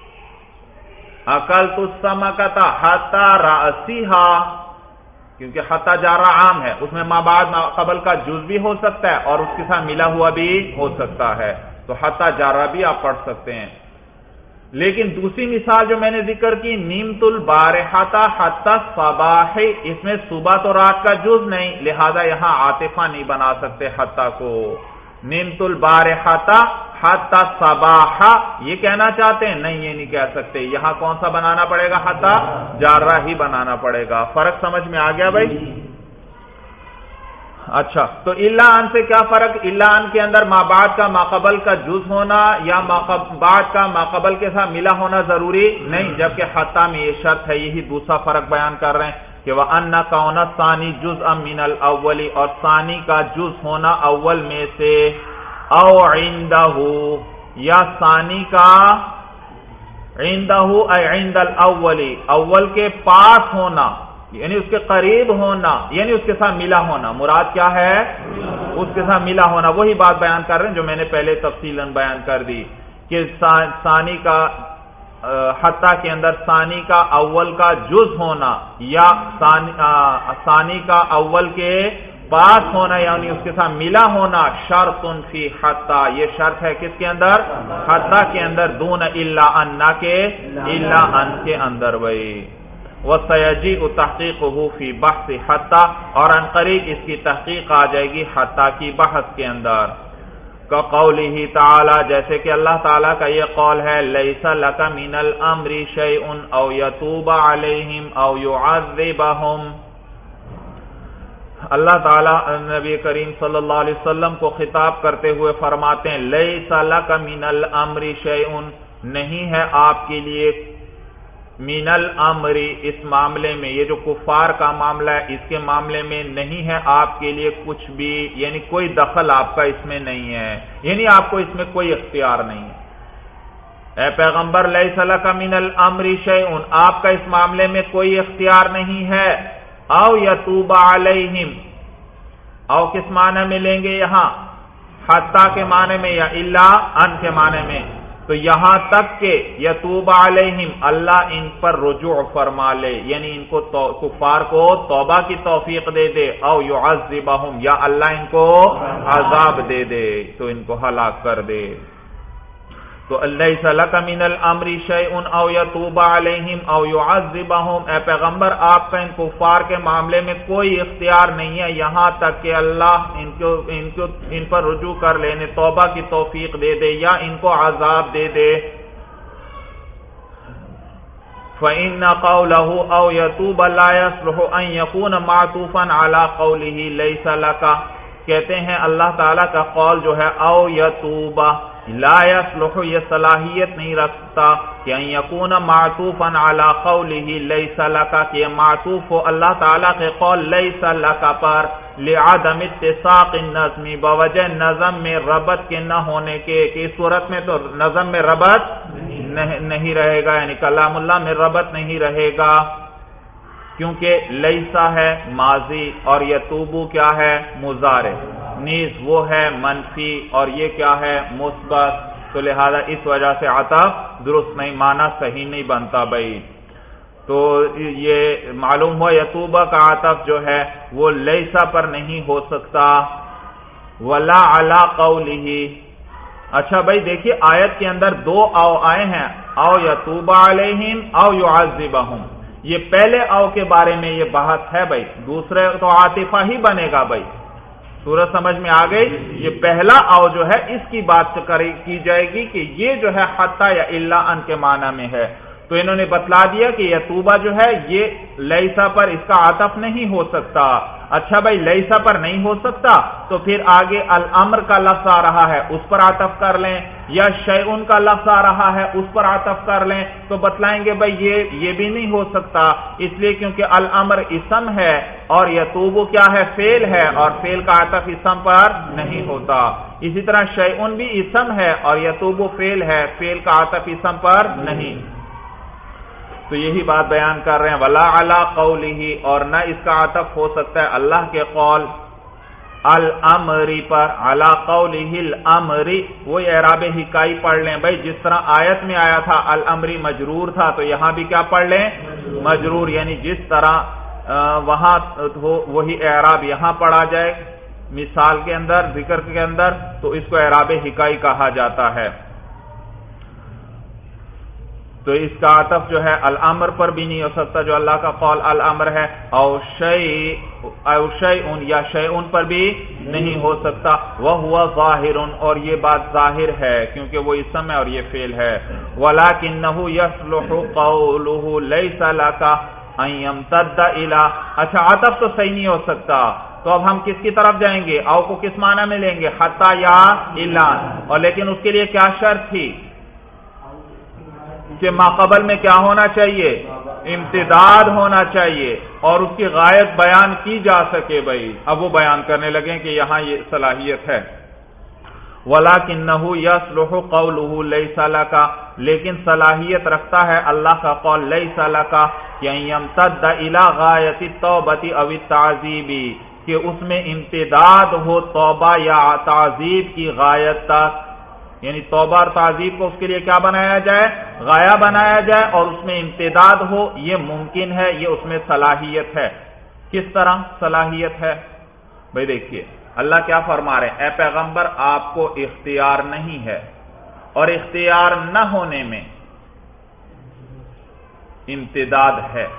اکلت السمکۃ حتی رأسہا، کیونکہ حتی جارہ عام ہے، اس میں ما بعد ما قبل کا جز بھی ہو سکتا ہے اور اس کے ساتھ ملا ہوا بھی ہو سکتا ہے. تو حتی جارہ بھی آپ پڑھ سکتے ہیں. لیکن دوسری مثال جو میں نے ذکر کی نمت البارحۃ حتی الصباح، اس میں صبح تو رات کا جز نہیں، لہذا یہاں عاطفہ نہیں بنا سکتے حتی کو. نمت البارحۃ حتی الصباح یہ کہنا چاہتے ہیں؟ نہیں، یہ نہیں کہہ سکتے. یہاں کون سا بنانا پڑے گا؟ حتی جارہ ہی بنانا پڑے گا. فرق سمجھ میں آ گیا بھائی؟ اچھا، تو الا ان سے کیا فرق؟ الا ان کے اندر ما بعد کا ما قبل کا جز ہونا یا بعد کا ما قبل کے ساتھ ملا ہونا ضروری نہیں، جبکہ حتی میں یہ شرط ہے. یہی دوسرا فرق بیان کر رہے ہیں کہ وَأَنَّ كَوْنَ الثَّانِي جُزْءًا مِنَ الْأَوَّلِ، اور ثانی کا جز ہونا اول میں سے، او عندہ یا ثانی کا عندہ اے عند الاول، اول کے پاس ہونا، یعنی اس کے قریب ہونا، یعنی اس کے ساتھ ملا ہونا. مراد کیا ہے؟ اس کے ساتھ ملا ہونا. وہی بات بیان کر رہے ہیں جو میں نے پہلے تفصیلاً بیان کر دی کہ ثانی کا حتی کے اندر ثانی کا اول کا جز ہونا یا ثانی کا اول کے پاس ہونا، یعنی اس کے ساتھ ملا ہونا، شرط فی حتی، یہ شرط ہے کس کے اندر؟ حتی کے اندر، دون الا ان، نہ کہ الا ان کے اندر. بھائی وَسَيَجِيءُ تَحْقِيقُهُ فِي بَحْثِ حَتَّى، اور ان قریب اس کی تحقیق آ جائے گی حتی کی بحث کے اندر. كَقَوْلِهِ تَعَالَى، جیسے کہ اللہ تعالیٰ کا یہ قول ہے لَيْسَ لَكَ مِنَ الْأَمْرِ شَيْءٌ أَوْ يَتُوبَ عَلَيْهِمْ أَوْ يُعَذِّبَهُمْ. اللہ تعالیٰ نبی کریم صلی اللہ علیہ وسلم کو خطاب کرتے ہوئے فرماتے ہیں لَيْسَ لَكَ مِنَ الْأَمْرِ شَيْءٌ، نہیں ہے آپ کے لیے من الامر، اس معاملے میں، یہ جو کفار کا معاملہ ہے اس کے معاملے میں نہیں ہے آپ کے لیے کچھ بھی، یعنی کوئی دخل آپ کا اس میں نہیں ہے، یعنی آپ کو اس میں کوئی اختیار نہیں ہے. اے پیغمبر لیس لک من الامر شیء، آپ کا اس معاملے میں کوئی اختیار نہیں ہے. او یتوب علیہم، او کس معنی میں لیں گے یہاں؟ حتی کے معنی میں یا الا ان کے معنی میں. تو یہاں تک کہ یتوب علیہم، اللہ ان پر رجوع فرما لے، یعنی ان کو کفار کو توبہ کی توفیق دے دے. او یعذبہم، یا اللہ ان کو عذاب دے دے تو ان کو ہلاک کر دے. تو لیس لک من الامر شیء او یتوب علیہم او یعذبہم، اے پیغمبر آپ کا ان کفار کے معاملے میں کوئی اختیار نہیں ہے یہاں تک کہ اللہ ان پر رجوع کر لے، توبہ کی توفیق دے دے یا ان کو عذاب دے دے. فإن قوله او یتوب لا يصلح ان يكون معطوفا على قوله لیس لک، کہتے ہیں اللہ تعالیٰ کا قول جو ہے او یتوب لا یصلح، یہ صلاحیت نہیں رکھتا کہ ان یکون معطوفا علی قوله لیس لک، کہ یہ معطوف ہو اللہ تعالیٰ کے قول لیس لک پر، لعدم اتساق النظم، بوجہ نظم میں ربط کے نہ ہونے کے، کہ اس صورت میں تو نظم میں ربط نہیں رہے گا، یعنی کلام اللہ میں ربط نہیں رہے گا، کیونکہ لیسا ہے ماضی اور یتوبو کیا ہے؟ مضارع، نیز وہ ہے منفی اور یہ کیا ہے؟ مثبت. تو لہذا اس وجہ سے عطف درست نہیں، معنی صحیح نہیں بنتا. بھائی تو یہ معلوم ہوا یتوبہ کا عطف جو ہے وہ لیسا پر نہیں ہو سکتا. ولا علی قولہ، اچھا بھائی دیکھیے آیت کے اندر دو او آئے ہیں، او یتوب علیہم او یعذبہم. یہ پہلے او کے بارے میں یہ بحث ہے بھائی، دوسرے تو عاطفہ ہی بنے گا. بھائی سورج سمجھ میں آ گئی؟ یہ پہلا او جو ہے اس کی بات کی جائے گی کہ یہ جو ہے حتی یا الا ان کے معنی میں ہے. تو انہوں نے بتلا دیا کہ یتوبہ جو ہے یہ لیسا پر اس کا عطف نہیں ہو سکتا. اچھا بھائی لیسا پر نہیں ہو سکتا تو پھر آگے الامر کا لفظ آ رہا ہے اس پر عطف کر لیں، یا شیئن کا لفظ آ رہا ہے اس پر عطف کر لیں. تو بتلائیں گے بھائی یہ بھی نہیں ہو سکتا، اس لیے کیونکہ الامر اسم ہے اور یتوبو کیا ہے؟ فعل ہے، اور فعل کا عطف اسم پر نہیں ہوتا. اسی طرح شیئن بھی اسم ہے اور یتوبو فعل ہے، فعل کا عطف اسم پر نہیں. تو یہی بات بیان کر رہے ہیں ولا علی قولہ، اور نہ اس کا عطف ہو سکتا ہے اللہ کے قول الامری پر، علی قولہ الامری. وہ اعراب حکائی پڑھ لیں بھائی، جس طرح آیت میں آیا تھا الامری مجرور تھا تو یہاں بھی کیا پڑھ لیں؟ مجرور، یعنی جس طرح وہاں وہی اعراب یہاں پڑھا جائے مثال کے اندر، ذکر کے اندر، تو اس کو اعراب حکائی کہا جاتا ہے. تو اس کا عطف جو ہے الامر پر بھی نہیں ہو سکتا جو اللہ کا قول الامر ہے، او شیئن یا شیئن پر بھی نہیں ہو سکتا. وہو ظاہر، اور یہ بات ظاہر ہے کیونکہ وہ اسم ہے اور یہ فعل ہے. ولکنہ یصلح قولہ لیس لک ان یمتد الی، اچھا عطف تو صحیح نہیں ہو سکتا، تو اب ہم کس کی طرف جائیں گے؟ او کو کس معنی میں لیں گے؟ حتی یا الا. اور لیکن اس کے لیے کیا شرط تھی کہ ماقبل میں کیا ہونا چاہیے؟ امتداد ہونا چاہیے اور اس کی غایت بیان کی جا سکے. بھائی اب وہ بیان کرنے لگے کہ یہاں یہ صلاحیت ہے. وَلَكِنَّهُ يَصْلُحُ قَوْلُهُ لَيْسَ لَكَ، لیکن صلاحیت رکھتا ہے اللہ کا قول لیس لک، کہ یمتد الی غایت التوبۃ او التعذیب، کہ اس میں امتداد ہو توبہ یا تعذیب کی غایت تک، یعنی توبہ اور تعذیب کو اس کے لیے کیا بنایا جائے؟ غایہ بنایا جائے، اور اس میں امتداد ہو، یہ ممکن ہے، یہ اس میں صلاحیت ہے۔ کس طرح صلاحیت ہے؟ بھئی دیکھیے اللہ کیا فرما رہے ہیں، اے پیغمبر آپ کو اختیار نہیں ہے، اور اختیار نہ ہونے میں امتداد ہے،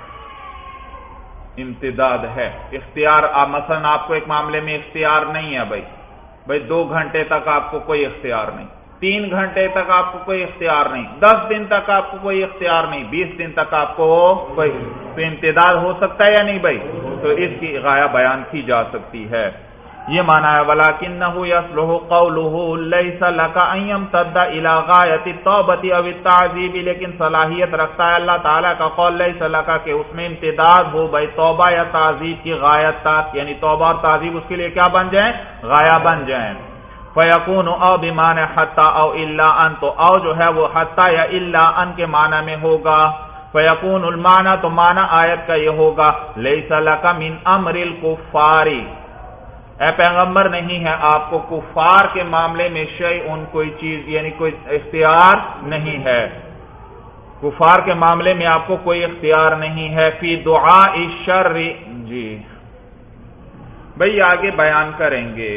امتداد ہے۔ اختیار مثلا آپ کو ایک معاملے میں اختیار نہیں ہے بھئی 2 گھنٹے تک آپ کو کوئی اختیار نہیں، 3 گھنٹے تک آپ کو کوئی اختیار نہیں، 10 دن تک آپ کو کوئی اختیار نہیں، 20 دن تک آپ کو کوئی، تو امتداد ہو سکتا ہے یا نہیں بھائی؟ تو اس کی غایہ بیان کی جا سکتی ہے۔ یہ معنی ہے وَلَكِنَّهُ يَصْلُحُ قَوْلُهُ لَيْسَ لَكَ أَن يَمْتَدَّ إِلَى غَایَةِ التَّوْبَةِ أَوِ التَّعْذِیبِ، لیکن صلاحیت رکھتا ہے اللہ تعالیٰ کا قول لَيْسَ لَكَ کہ اس میں امتداد ہو بھائی توبہ یا تعذیب کی غایت تک، یعنی توبہ اور تعذیب اس کے لیے کیا بن جائیں؟ غایہ بن جائیں۔ فَيَكُونُ أَوْ بِمَعنى حَتَّى أَوْ إِلَّا أَن، تو او جو ہے وہ حتیٰ یا الا ان کے معنی میں ہوگا۔ فَيَكُونُ الْمَعنَى، تو معنی آیت کا یہ ہوگا لَيْسَ لَكَ مِنْ أَمْرِ الْكُفَّارِ، اے پیغمبر نہیں ہے آپ کو کفار کے معاملے میں شیء کوئی چیز، یعنی کوئی اختیار نہیں ہے، کفار کے معاملے میں آپ کو کوئی اختیار نہیں ہے، فی دعاء الشر، جی بھئی آگے بیان کریں گے۔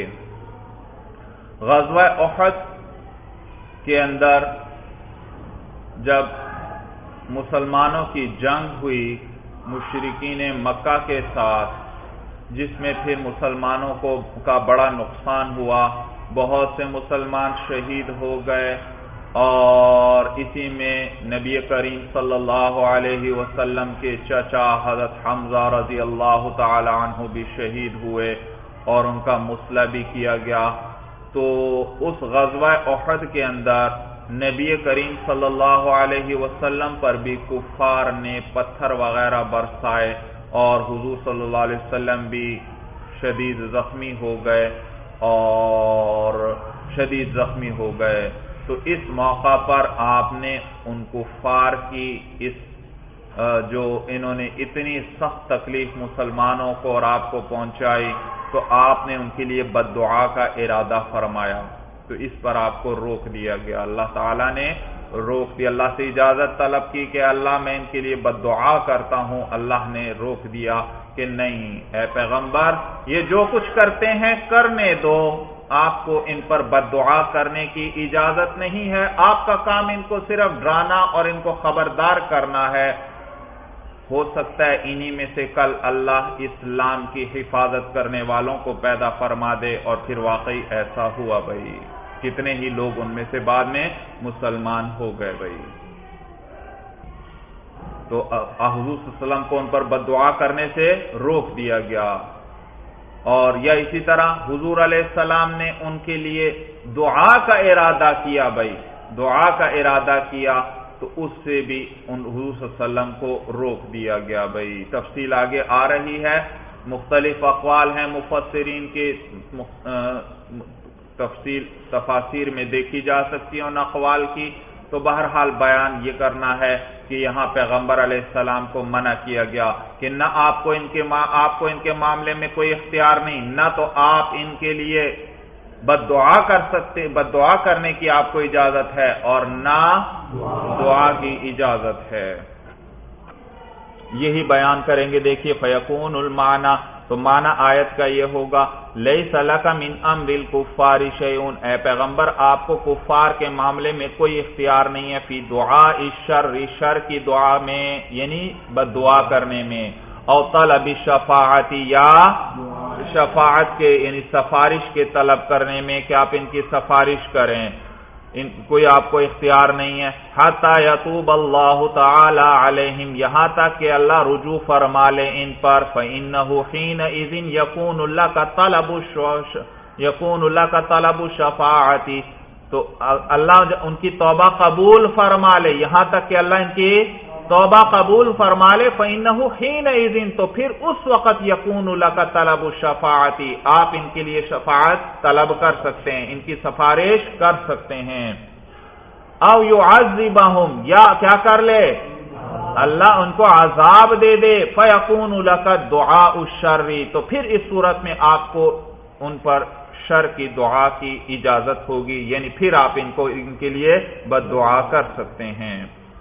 غزوہ احد کے اندر جب مسلمانوں کی جنگ ہوئی مشرکین مکہ کے ساتھ، جس میں پھر مسلمانوں کا بڑا نقصان ہوا، بہت سے مسلمان شہید ہو گئے، اور اسی میں نبی کریم صلی اللہ علیہ وسلم کے چچا حضرت حمزہ رضی اللہ تعالی عنہ بھی شہید ہوئے اور ان کا مصلح بھی کیا گیا۔ تو اس غزوہ احد کے اندر نبی کریم صلی اللہ علیہ وسلم پر بھی کفار نے پتھر وغیرہ برسائے، اور حضور صلی اللہ علیہ وسلم بھی شدید زخمی ہو گئے، تو اس موقع پر آپ نے ان کفار کی جو انہوں نے اتنی سخت تکلیف مسلمانوں کو اور آپ کو پہنچائی، تو آپ نے ان کے لیے بد دعا کا ارادہ فرمایا، تو اس پر آپ کو روک دیا گیا، اللہ تعالیٰ نے روک دیا، اللہ سے اجازت طلب کی کہ اللہ میں ان کے لیے بد دعا کرتا ہوں، اللہ نے روک دیا کہ نہیں اے پیغمبر یہ جو کچھ کرتے ہیں کرنے دو، آپ کو ان پر بد دعا کرنے کی اجازت نہیں ہے، آپ کا کام ان کو صرف ڈرانا اور ان کو خبردار کرنا ہے، ہو سکتا ہے انہی میں سے کل اللہ اسلام کی حفاظت کرنے والوں کو پیدا فرما دے، اور پھر واقعی ایسا ہوا بھائی، کتنے ہی لوگ ان میں سے بعد میں مسلمان ہو گئے بھائی۔ تو حضور صلی اللہ علیہ وسلم کو ان پر بد دعا کرنے سے روک دیا گیا، اور یا اسی طرح حضور علیہ السلام نے ان کے لیے دعا کا ارادہ کیا بھائی، دعا کا ارادہ کیا، تو اس سے بھی ان حضور صلی اللہ علیہ وسلم کو روک دیا گیا بھائی۔ تفصیل آگے آ رہی ہے، مختلف اقوال ہیں مفسرین کے، تفاسیر میں دیکھی جا سکتی ہیں ان اقوال کی، تو بہرحال بیان یہ کرنا ہے کہ یہاں پیغمبر علیہ السلام کو منع کیا گیا کہ نہ آپ کو ان کے معاملے میں کوئی اختیار نہیں، نہ تو آپ ان کے لیے بد دعا کر سکتے، بد دعا کرنے کی آپ کو اجازت ہے، اور نہ دعا کی اجازت ہے۔ یہی بیان کریں گے، دیکھیے فیکون المعنی، تو معنی آیت کا یہ ہوگا لیس لک من امر الکفار شیء، اے پیغمبر آپ کو کفار کے معاملے میں کوئی اختیار نہیں ہے، فی دعاء الشر، شر کی دعا میں یعنی بد دعا کرنے میں، او طلب الشفاعت، یا شفاعت کے یعنی سفارش کے طلب کرنے میں کہ آپ ان کی سفارش کریں، کوئی آپ کو اختیار نہیں ہے، حتی یتوب اللہ تعالی علیہم، یہاں تک کہ اللہ رجوع فرما لے ان پر، فإنہ حینئذ یکون لک طلب الشفاعت، تو اللہ ان کی توبہ قبول فرما لے، یہاں تک کہ اللہ ان کی توبہ قبول فرما لے، فإنہ حینئذ، تو پھر اس وقت یکون لک طلب الشفاعت، آپ ان کے لیے شفاعت طلب کر سکتے ہیں، ان کی سفارش کر سکتے ہیں، او یعذبہم، یا کیا کر لے، اللہ ان کو عذاب دے دے فیکون لک دعاء الشر، تو پھر اس صورت میں آپ کو ان پر شر کی دعا کی اجازت ہوگی، یعنی پھر آپ ان کے لیے بد دعا کر سکتے ہیں۔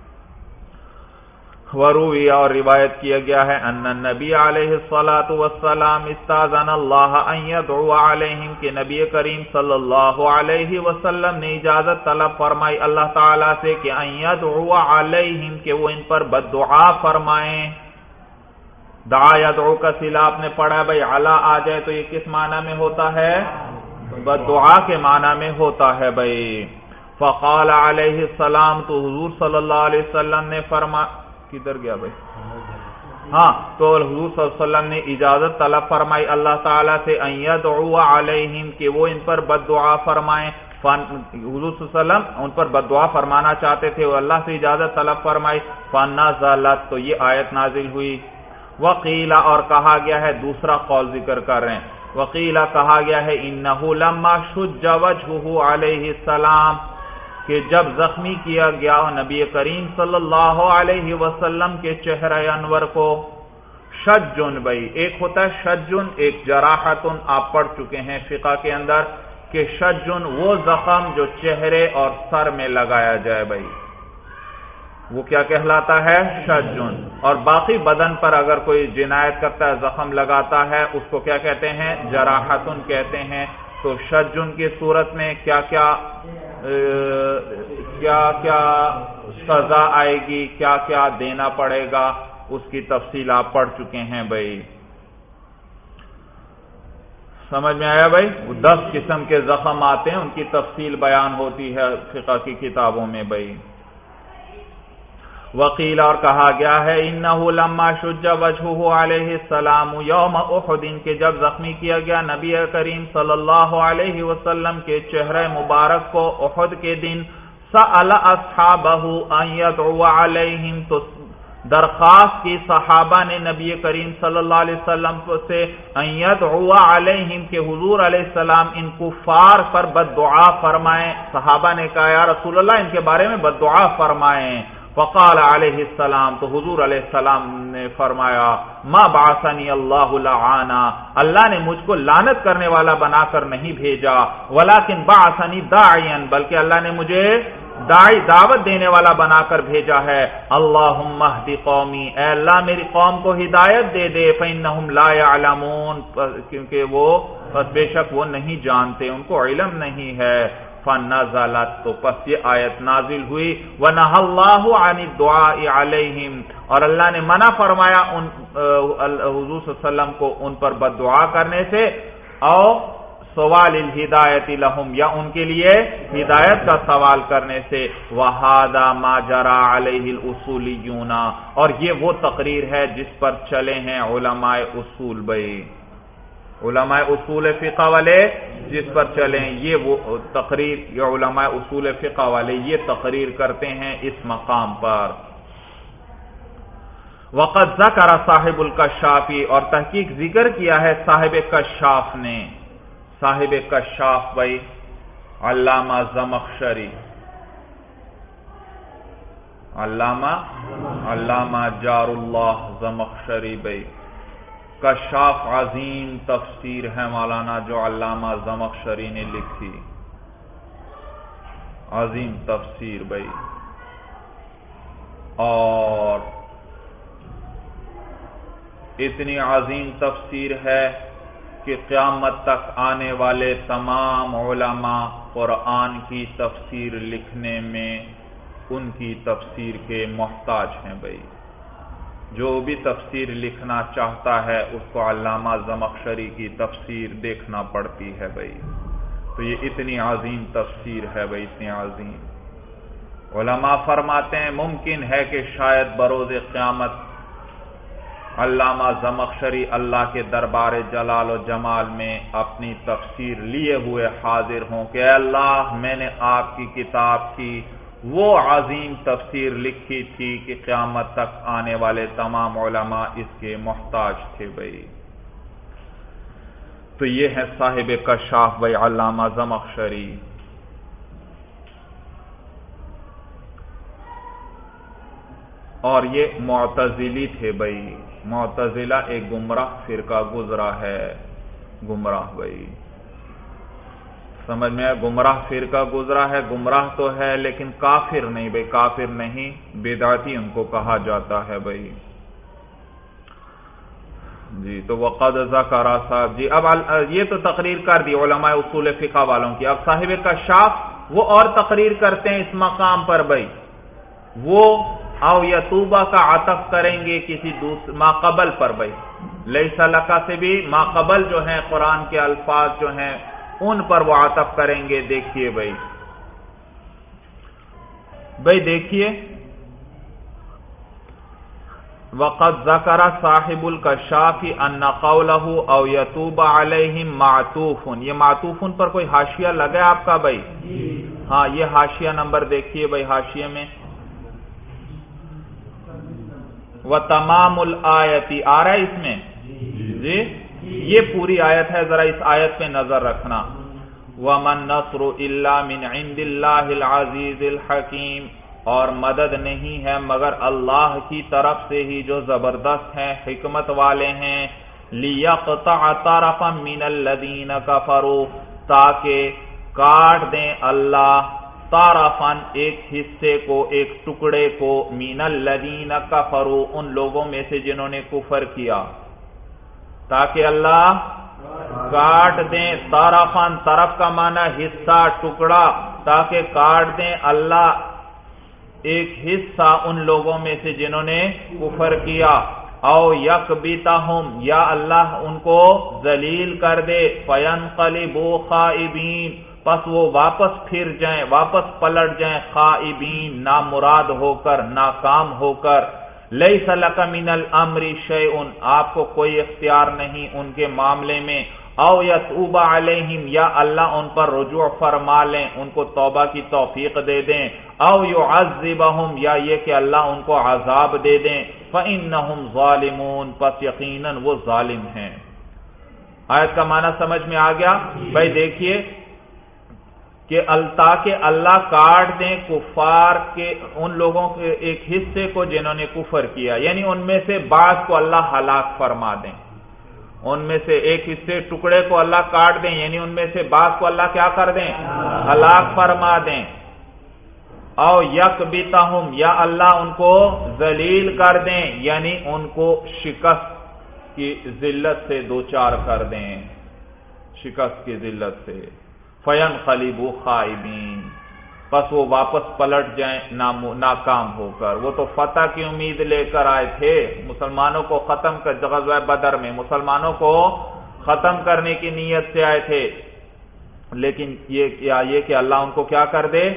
وروی اور روایت کیا گیا ہے ان النبی علیہ الصلاۃ والسلام استاذن اللہ ان يدعو علیہم، کہ نبی کریم صلی اللہ علیہ وسلم نے اجازت طلب فرمائی اللہ تعالی سے کہ ان يدعو علیہم، کہ وہ ان پر بد دعا فرمائیں۔ دعا یدعو کا صلہ آپ نے پڑھا بھائی، علی آ جائے تو یہ کس معنی میں ہوتا ہے؟ بد دعا کے معنی میں ہوتا ہے بھائی۔ فقال علیہ السلام، تو حضور صلی اللہ علیہ وسلم نے کدھر گیا بھائی؟ ہاں، تو حضور صلی اللہ علیہ وسلم نے اجازت طلب فرمائی اللہ تعالیٰ سے ان يدعو علیہم، کہ وہ ان پر بد دعا فرمائیں۔ حضور صلی اللہ علیہ وسلم ان پر بد دعا فرمانا چاہتے تھے، وہ اللہ سے اجازت طلب فرمائی۔ فنزلت، تو یہ آیت نازل ہوئی۔ وقیل، اور کہا گیا ہے، دوسرا قول ذکر کر رہے ہیں، وقیل کہا گیا ہے انہ لما شج وجہہ علیہ السلام، کہ جب زخمی کیا گیا نبی کریم صلی اللہ علیہ وسلم کے چہرہ انور کو، شجن بھائی ایک ہوتا ہے شجن، ایک جراحتن، آپ پڑھ چکے ہیں فقہ کے اندر کہ شجن وہ زخم جو چہرے اور سر میں لگایا جائے بھائی، وہ کیا کہلاتا ہے؟ شجن۔ اور باقی بدن پر اگر کوئی جنایت کرتا ہے، زخم لگاتا ہے، اس کو کیا کہتے ہیں؟ جراحتن کہتے ہیں۔ تو شجن کی صورت میں کیا کیا سزا آئے گی، کیا کیا دینا پڑے گا، اس کی تفصیل آپ پڑھ چکے ہیں بھائی۔ سمجھ میں آیا بھائی؟ 10 قسم کے زخم آتے ہیں، ان کی تفصیل بیان ہوتی ہے فقہ کی کتابوں میں بھائی۔ وقیل، اور کہا گیا ہے انہ لما شج وجہہ علیہ السلام یوم احد، کہ جب زخمی کیا گیا نبی کریم صلی اللہ علیہ وسلم کے چہرہ مبارک کو احد کے دن، سأل اصحابہ ان يدعو علیہم، تو درخواست کی صحابہ نے نبی کریم صلی اللہ علیہ وسلم سے ان يدعو علیہم، کہ حضور علیہ السلام ان کفار پر بد دعا فرمائیں۔ صحابہ نے کہا یا رسول اللہ ان کے بارے میں بد دعا فرمائیں۔ فقال علیہ السلام، تو حضور علیہ السلام نے فرمایا ما بعثنی اللہ لعانا، اللہ نے مجھ کو لعنت کرنے والا بنا کر نہیں بھیجا، ولکن بعثنی داعیا، بلکہ اللہ نے مجھے دعوت دینے والا بنا کر بھیجا ہے۔ اللہم اہد قومی، اے اللہ میری قوم کو ہدایت دے دے، فإنہم لا يعلمون، کیونکہ وہ بے شک وہ نہیں جانتے، ان کو علم نہیں ہے۔ فنزلت، تو پس یہ آیت نازل ہوئی، ونہى اللہ عن الدعاء علیہم، اور اللہ نے منع فرمایا حضور صلی اللہ علیہ وسلم کو ان پر بد دعا کرنے سے، او سوال الہدایت لہم، یا ان کے لیے ہدایت کا سوال کرنے سے۔ وہذا ما جرى علیہ الاصولیون، اور یہ وہ تقریر ہے جس پر چلے ہیں علماء اصول بھائی، علماء اصول فقہ والے جس پر چلیں، یہ وہ تقریر، یا علماء اصول فقہ والے یہ تقریر کرتے ہیں اس مقام پر۔ وقد ذکر صاحب الکشافی، اور تحقیق ذکر کیا ہے صاحب کشاف نے، صاحب کشاف بھائی علامہ زمخشری، علامہ جار اللہ زمخشری بھائی، کشاف عظیم تفسیر ہے مولانا جو علامہ زمخشری نے لکھی، عظیم تفسیر بھائی، اور اتنی عظیم تفسیر ہے کہ قیامت تک آنے والے تمام علماء قرآن کی تفسیر لکھنے میں ان کی تفسیر کے محتاج ہیں بھائی، جو بھی تفسیر لکھنا چاہتا ہے اس کو علامہ زمخشری کی تفسیر دیکھنا پڑتی ہے بھائی۔ تو یہ اتنی عظیم تفسیر ہے بھائی، اتنی عظیم۔ علماء فرماتے ہیں ممکن ہے کہ شاید بروز قیامت علامہ زمخشری اللہ کے دربار جلال و جمال میں اپنی تفسیر لیے ہوئے حاضر ہوں کہ اے اللہ میں نے آپ کی کتاب کی وہ عظیم تفسیر لکھی تھی کہ قیامت تک آنے والے تمام علماء اس کے محتاج تھے بھائی۔ تو یہ ہے صاحب کشاف بھائی علامہ زمخشری۔ اور یہ معتزلی تھے بھائی، معتزلہ ایک گمراہ فرقہ گزرا ہے، گمراہ بھائی سمجھ میں آیا، گمراہ فرقہ گزرا ہے، گمراہ تو ہے لیکن کافر نہیں بھائی، کافر نہیں، بدعتی ان کو کہا جاتا ہے بھائی جی۔ تو وقد ذکر صاحب جی، اب یہ تو تقریر کر دی علماء اصول فقہ والوں کی، اب صاحب کشاف وہ اور تقریر کرتے ہیں اس مقام پر بھائی، وہ او یتوبہ کا عطف کریں گے کسی دوسرے ماقبل پر بھائی، لیس لکا سے بھی ماقبل جو ہیں قرآن کے الفاظ جو ہیں ان پر وہ عطف کریں گے۔ دیکھیے بھائی دیکھیے، وقد ذکر صاحب الکشاف ان قولہ او یتوب علیہم معطوف، یہ معطوف پر کوئی حاشیہ لگا ہے آپ کا بھائی؟ ہاں یہ حاشیہ نمبر دیکھیے بھائی، حاشیے میں وتمام الآیت آ رہا ہے اس میں جی، یہ پوری آیت ہے، ذرا اس آیت پہ نظر رکھنا۔ وَمَن نَّصْرُ إِلَّا مِنْ عِندِ اللَّهِ الْعَزِيزِ الْحَكِيمِ، اور مدد نہیں ہے مگر اللہ کی طرف سے ہی جو زبردست ہیں، حکمت والے ہیں۔ لِيَقْطَعَ طَرَفًا مِّنَ الَّذِينَ كَفَرُوا، تاکہ کاٹ دیں اللہ طرفاً ایک حصے کو، ایک ٹکڑے کو، مِّنَ الَّذِينَ كَفَرُوا ان لوگوں میں سے جنہوں نے کفر کیا، تاکہ اللہ کاٹ دیں طرفاً، طرف کا معنی حصہ، ٹکڑا، تاکہ کاٹ دیں اللہ ایک حصہ ان لوگوں میں سے جنہوں نے کفر کیا۔ او یکبتہم، یا اللہ ان کو ذلیل کر دے، فینقلبوا خائبین، پس وہ واپس پھر جائیں، واپس پلٹ جائیں، خائبین، نامراد ہو کر، ناکام ہو کر۔ لیس لک من الامر شیء، آپ کو کوئی اختیار نہیں ان کے معاملے میں۔ او یتوب علیہم، یا اللہ ان پر رجوع فرما لیں، ان کو توبہ کی توفیق دے دیں۔ او یعذبہم، یا یہ کہ اللہ ان کو عذاب دے دیں۔ فإنہم ظالمون، پس یقیناً وہ ظالم ہیں۔ آیت کا معنی سمجھ میں آ گیا بھائی؟ دیکھیے کہ تاکہ اللہ کاٹ دیں کفار کے ان لوگوں کے ایک حصے کو جنہوں نے کفر کیا، یعنی ان میں سے بعض کو اللہ ہلاک فرما دیں، ان میں سے ایک حصے ٹکڑے کو اللہ کاٹ دیں، یعنی ان میں سے بعض کو اللہ کیا کر دیں؟ ہلاک فرما دیں۔ او یکبتہم، یا اللہ ان کو ذلیل کر دیں، یعنی ان کو شکست کی ذلت سے دوچار کر دیں، شکست کی ذلت سے۔ فینقلبوا خائبین، پس وہ واپس پلٹ جائیں ناکام ہو کر۔ وہ تو فتح کی امید لے کر آئے تھے، مسلمانوں کو ختم کر، غزوہ بدر میں مسلمانوں کو ختم کرنے کی نیت سے آئے تھے، لیکن یہ کہ اللہ ان کو کیا کر دے؟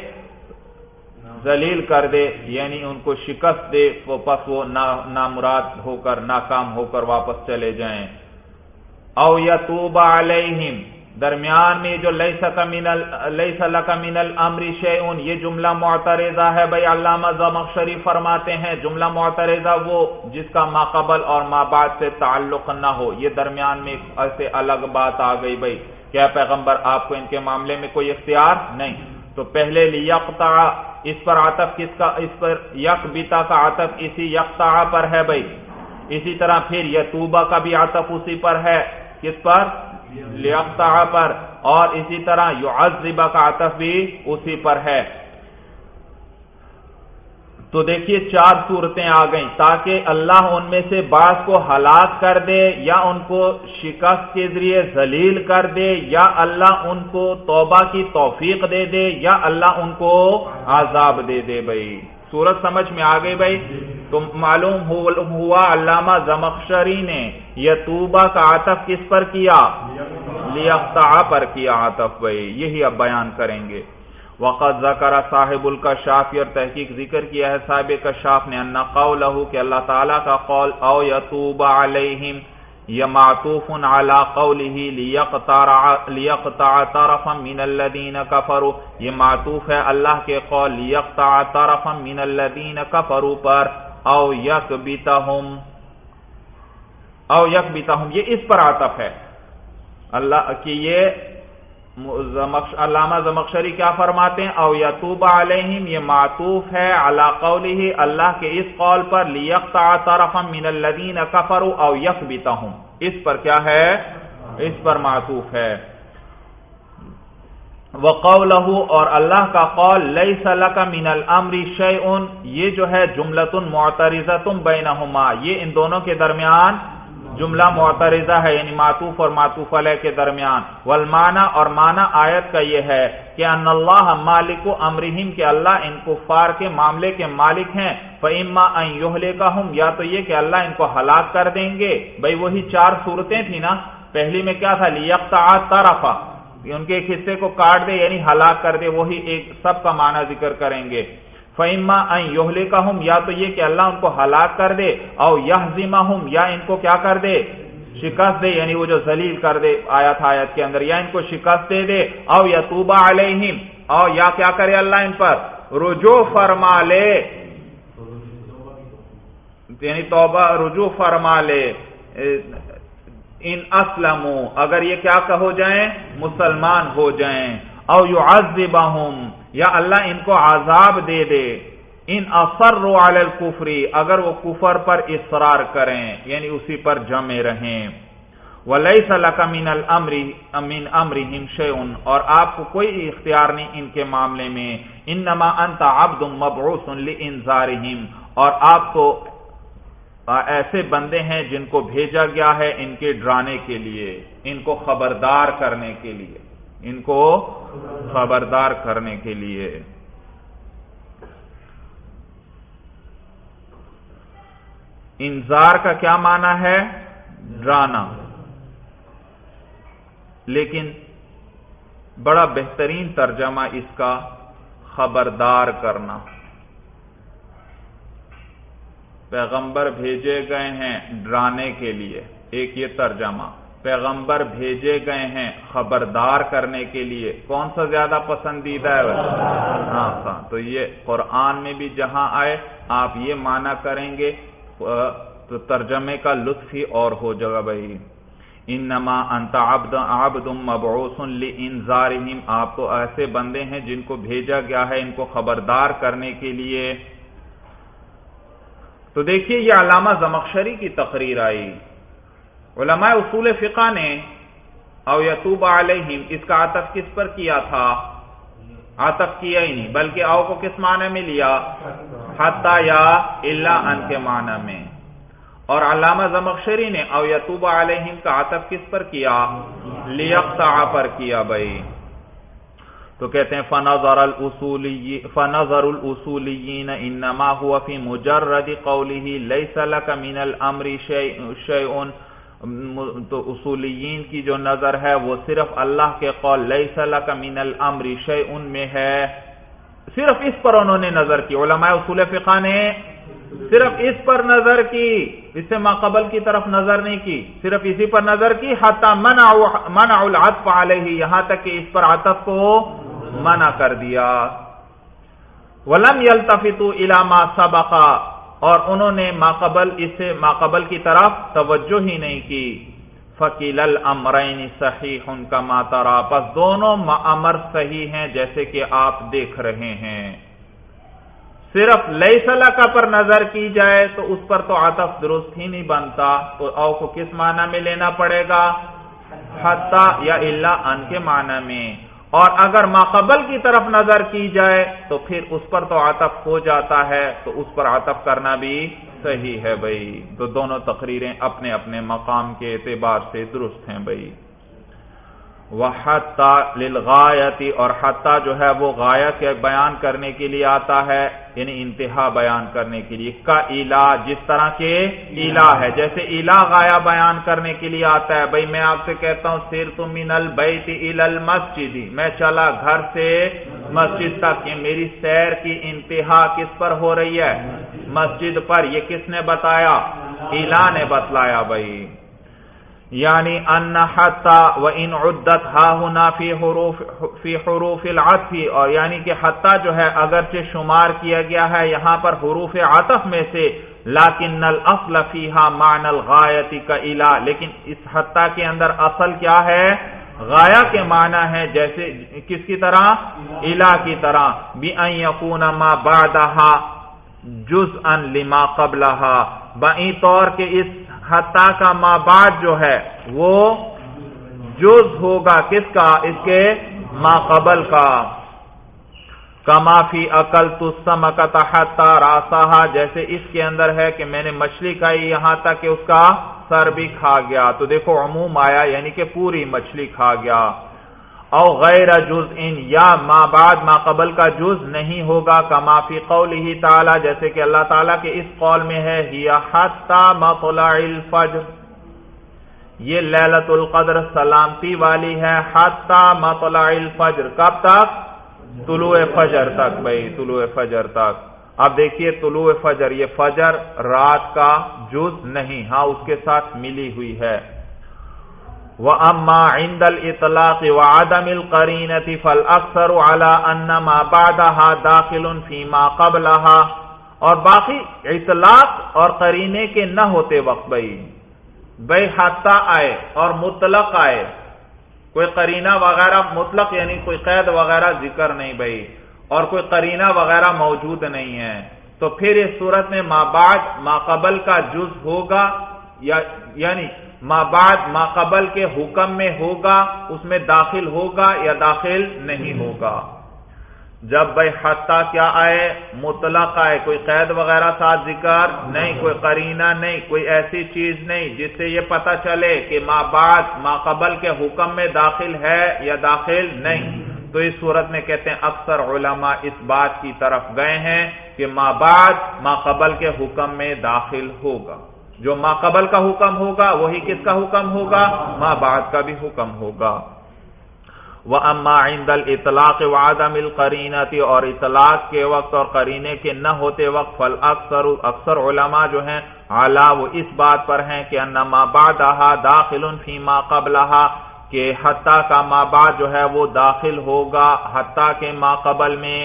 ذلیل کر دے، یعنی ان کو شکست دے، پس وہ نامراد ہو کر، ناکام ہو کر واپس چلے جائیں۔ او یتوب علیہم، درمیان میں جو لیس لک من الامر شیء، یہ جملہ معترضہ ہے بھائی، علامہ زمخشری فرماتے ہیں جملہ معترضہ وہ جس کا ما قبل اور ما بعد سے تعلق نہ ہو، یہ درمیان میں ایسے الگ بات آ گئی بھائی، کیا پیغمبر آپ کو ان کے معاملے میں کوئی اختیار نہیں؟ تو پہلے لیقطع، اس پر عطف کس کا؟ اس پر یکبتا کا عطف اسی یقطع پر ہے بھائی، اسی طرح پھر یتوبہ کا بھی عطف اسی پر ہے، کس پر؟ لیقطع پر، اور اسی طرح یعذب کا عطف بھی اسی پر ہے۔ تو دیکھیے 4 صورتیں آ گئیں، تاکہ اللہ ان میں سے بعض کو ہلاک کر دے، یا ان کو شکست کے ذریعے ذلیل کر دے، یا اللہ ان کو توبہ کی توفیق دے دے، یا اللہ ان کو عذاب دے دے بھائی۔ صورت سمجھ میں آ گئی بھائی؟ تو معلوم ہوا علامہ زمخشری نے یتوبہ کا عطف کس پر کیا؟ لیقطع پر کیا عطف بھائی، یہی اب بیان کریں گے۔ وقد ذکر صاحب الکشاف، اور تحقیق ذکر کیا ہے صاحب کشاف نے، ان قولہ کہ اللہ تعالیٰ کا قول او یتوب علیہم، یہ معطوف علی قولہ لیقطع طرفا من الذین کفروا، یہ معطوف ہے اللہ کے قول لیقطع طرفا من الذین کفروا پر، او یکبتہم، یہ اس پر عطف ہے اللہ کی، یہ علامہ زمخشری کیا فرماتے ہیں؟ او یتوب علیہم، یہ معطوف ہے علی قولہ، اللہ کے اس قول پر، لیقطع طرفا من الذین کفروا او یثبتہم، اس پر کیا ہے؟ اس پر معطوف ہے۔ وقولہ، اور اللہ کا قول، لیس لک من الامر شیء، یہ جو ہے جملۃ معترضۃ بینہما، یہ ان دونوں کے درمیان جملہ معترضہ ہے، یعنی معطوف اور معطوف علیہ کے درمیان۔ والمعنی، اور معنی آیت کا یہ ہے کہ ان اللہ مالک امرہم، کہ اللہ ان کفار کے معاملے کے مالک ہیں۔ فإما ان یہلکہم، یا تو یہ کہ اللہ ان کو ہلاک کر دیں گے۔ بھئی وہی 4 صورتیں تھیں نا، پہلی میں کیا تھا؟ لیقطع طرفا، ان کے ایک حصے کو کاٹ دے یعنی ہلاک کر دے، وہی ایک سب کا معنی ذکر کریں گے۔ فإما أن يهلكهم، یا تو یہ کہ اللہ ان کو ہلاک کر دے، او يهزمهم، یا ان کو کیا کر دے؟ شکست دے، یعنی وہ جو ذلیل کر دے آیت کے اندر، یا ان کو شکست دے دے، او يتوب عليهم، او یا کیا کرے اللہ ان پر؟ رجوع فرما لے، یعنی توبہ رجوع فرما لے۔ ان اسلموا، اگر یہ کیا ہو جائیں؟ مسلمان ہو جائیں۔ او يعذبهم، یا اللہ ان کو عذاب دے دے۔ ان اصروا علی الکفر، اگر وہ کفر پر اصرار کریں یعنی اسی پر جمے رہیں۔ ولیس لک من الامر من امرہم شیء، اور آپ کو کوئی اختیار نہیں ان کے معاملے میں۔ انما انت عبد مبعوث لانذارہم، اور آپ تو ایسے بندے ہیں جن کو بھیجا گیا ہے ان کے ڈرانے کے لیے، ان کو خبردار کرنے کے لیے، ان کو خبردار کرنے کے لیے۔ انذار کا کیا معنی ہے؟ ڈرانا، لیکن بڑا بہترین ترجمہ اس کا خبردار کرنا۔ پیغمبر بھیجے گئے ہیں ڈرانے کے لیے، ایک یہ ترجمہ۔ پیغمبر بھیجے گئے ہیں خبردار کرنے کے لیے، کون سا زیادہ پسندیدہ ہے؟ ہاں، تو یہ قرآن میں بھی جہاں آئے آپ یہ معنی کریں گے تو ترجمے کا لطف ہی اور ہو جائے گا۔ بھائی انما انت عبد مبعوث لانذارہم، آپ تو ایسے بندے ہیں جن کو بھیجا گیا ہے ان کو خبردار کرنے کے لیے۔ تو دیکھیے یہ علامہ زمخشری کی تقریر آئی۔ علماء اصول فقہ نے او یتوب علیہم اس کا عطف کس پر کیا تھا؟ عطف کیا ہی نہیں، بلکہ او کو کس معنی میں لیا؟ حتی یا الا ان کے معنی میں۔ اور علامہ زمخشری نے او یتوب علیہم کا عطف کس پر کیا؟ لیقطع پر کیا۔ بھائی تو کہتے ہیں فنظر الاصولیین انما هو فی مجرد قوله لیس لک من الامر شیء، تو اصولیین کی جو نظر ہے وہ صرف اللہ کے قول لیس لک من الامر شیء میں ہے، صرف اس پر انہوں نے نظر کی۔ علماء اصول فقہ نے صرف اس پر نظر کی، اس سے ماقبل کی طرف نظر نہیں کی، صرف اسی پر نظر کی۔ حتی منع العطف علیہ، یہاں تک کہ اس پر عطف کو منع کر دیا۔ ولم یلتفتوا الی ما سبق، اور انہوں نے ماقبل کی طرف توجہ ہی نہیں کی۔ فقیل الامرین صحیح کما ترى، پس دونوں امر صحیح ہیں جیسے کہ آپ دیکھ رہے ہیں۔ صرف لیس لک پر نظر کی جائے تو اس پر تو عطف درست ہی نہیں بنتا، تو او کو کس معنی میں لینا پڑے گا؟ حتی یا الا ان کے معنی میں۔ اور اگر ماقبل کی طرف نظر کی جائے تو پھر اس پر تو عطف ہو جاتا ہے، تو اس پر عطف کرنا بھی صحیح ہے۔ بھائی تو دونوں تقریریں اپنے اپنے مقام کے اعتبار سے درست ہیں۔ بھائی وحتی للغایت، اور حتی جو ہے وہ غایہ کے بیان کرنے کے لیے آتا ہے، یعنی انتہا بیان کرنے کے لیے۔ کا الہ، جس طرح کے الہ ہے، جیسے الہ غایہ بیان کرنے کے لیے آتا ہے۔ بھئی میں آپ سے کہتا ہوں سرت من البیت الی المسجد، میں چلا گھر سے مسجد تک، یہ میری سیر کی انتہا کس پر ہو رہی ہے؟ مسجد پر۔ یہ کس نے بتایا؟ الہ نے بتلایا۔ بھئی یعنی ان حتی وان عدت ہا ہنا فی حروف العطف، اور یعنی کہ حتی جو ہے اگرچہ شمار کیا گیا ہے یہاں پر حروف عطف میں سے، لیکن الاصل فیہا معنی الغایت کا الہ، لیکن اس حتی کے اندر اصل کیا ہے؟ غایا کے معنی ہے جیسے کس کی طرح؟ الا کی طرح، بِأَن يَكُونَ مَا بَعْدَهَا جُزْءًا لِمَا قَبْلَهَا، بائیں طور کہ اس حتی کا ما بعد جو ہے وہ جز ہوگا کس کا؟ اس کے ما قبل کا. کما فی اکلت السمکۃ حتی راسہا، جیسے اس کے اندر ہے کہ میں نے مچھلی کھائی یہاں تک کہ اس کا سر بھی کھا گیا. تو دیکھو عموم آیا یعنی کہ پوری مچھلی کھا گیا. او غیر جزء، یا ما بعد ما قبل کا جز نہیں ہوگا. کما فی قولہ تعالی، جیسے کہ اللہ تعالیٰ کے اس قول میں ہے ہی حتی مطلع الفجر، یہ لیلۃ القدر سلامتی والی ہے. حتی مطلع الفجر، کب تک؟ طلوع فجر تک بھائی، طلوع فجر تک. اب دیکھیے طلوع فجر، یہ فجر رات کا جز نہیں، ہاں اس کے ساتھ ملی ہوئی ہے. وَأَمَّا عِنْدَ الْإِطْلَاقِ وَعَدَمِ الْقَرِينَةِ فَالْأَكْثَرُ عَلَىٰ أَنَّ مَا بَعْدَهَا دَاخِلٌ فِي مَا قَبْلَهَا، اور باقی اطلاق اور قرینے کے نہ ہوتے وقت بھائی حتی آئے اور مطلق آئے، کوئی قرینہ وغیرہ مطلق یعنی کوئی قید وغیرہ ذکر نہیں بھائی، اور کوئی قرینہ وغیرہ موجود نہیں ہے، تو پھر اس صورت میں ما بعد ما قبل کا جز ہوگا، یعنی ما بعد ما قبل کے حکم میں ہوگا، اس میں داخل ہوگا یا داخل نہیں ہوگا. جب بھائی حتی کیا آئے؟ مطلق آئے، کوئی قید وغیرہ ساتھ ذکر نہیں، کوئی قرینہ نہیں، کوئی ایسی چیز نہیں جس سے یہ پتہ چلے کہ ما بعد ما قبل کے حکم میں داخل ہے یا داخل نہیں، تو اس صورت میں کہتے ہیں اکثر علماء اس بات کی طرف گئے ہیں کہ ما بعد ما قبل کے حکم میں داخل ہوگا. جو ما قبل کا حکم ہوگا وہی کس کا حکم ہوگا؟ ما بعد کا بھی حکم ہوگا. وَأَمَّا عِنْدَ الْإِطْلَاقِ وَعَدَمِ الْقَرِينَةِ، اور اطلاق کے وقت اور قرینے کے نہ ہوتے وقت فَالْأَكْثَرُ، اکثر علماء جو ہیں عَلَىٰ وہ اس بات پر ہیں کہ أَنَّ مَا بَعْدَهَا دَاخِلٌ فِي مَا قَبْلَهَا، کہ حتی کا ما بعد جو ہے وہ داخل ہوگا حتی کے ما قبل میں.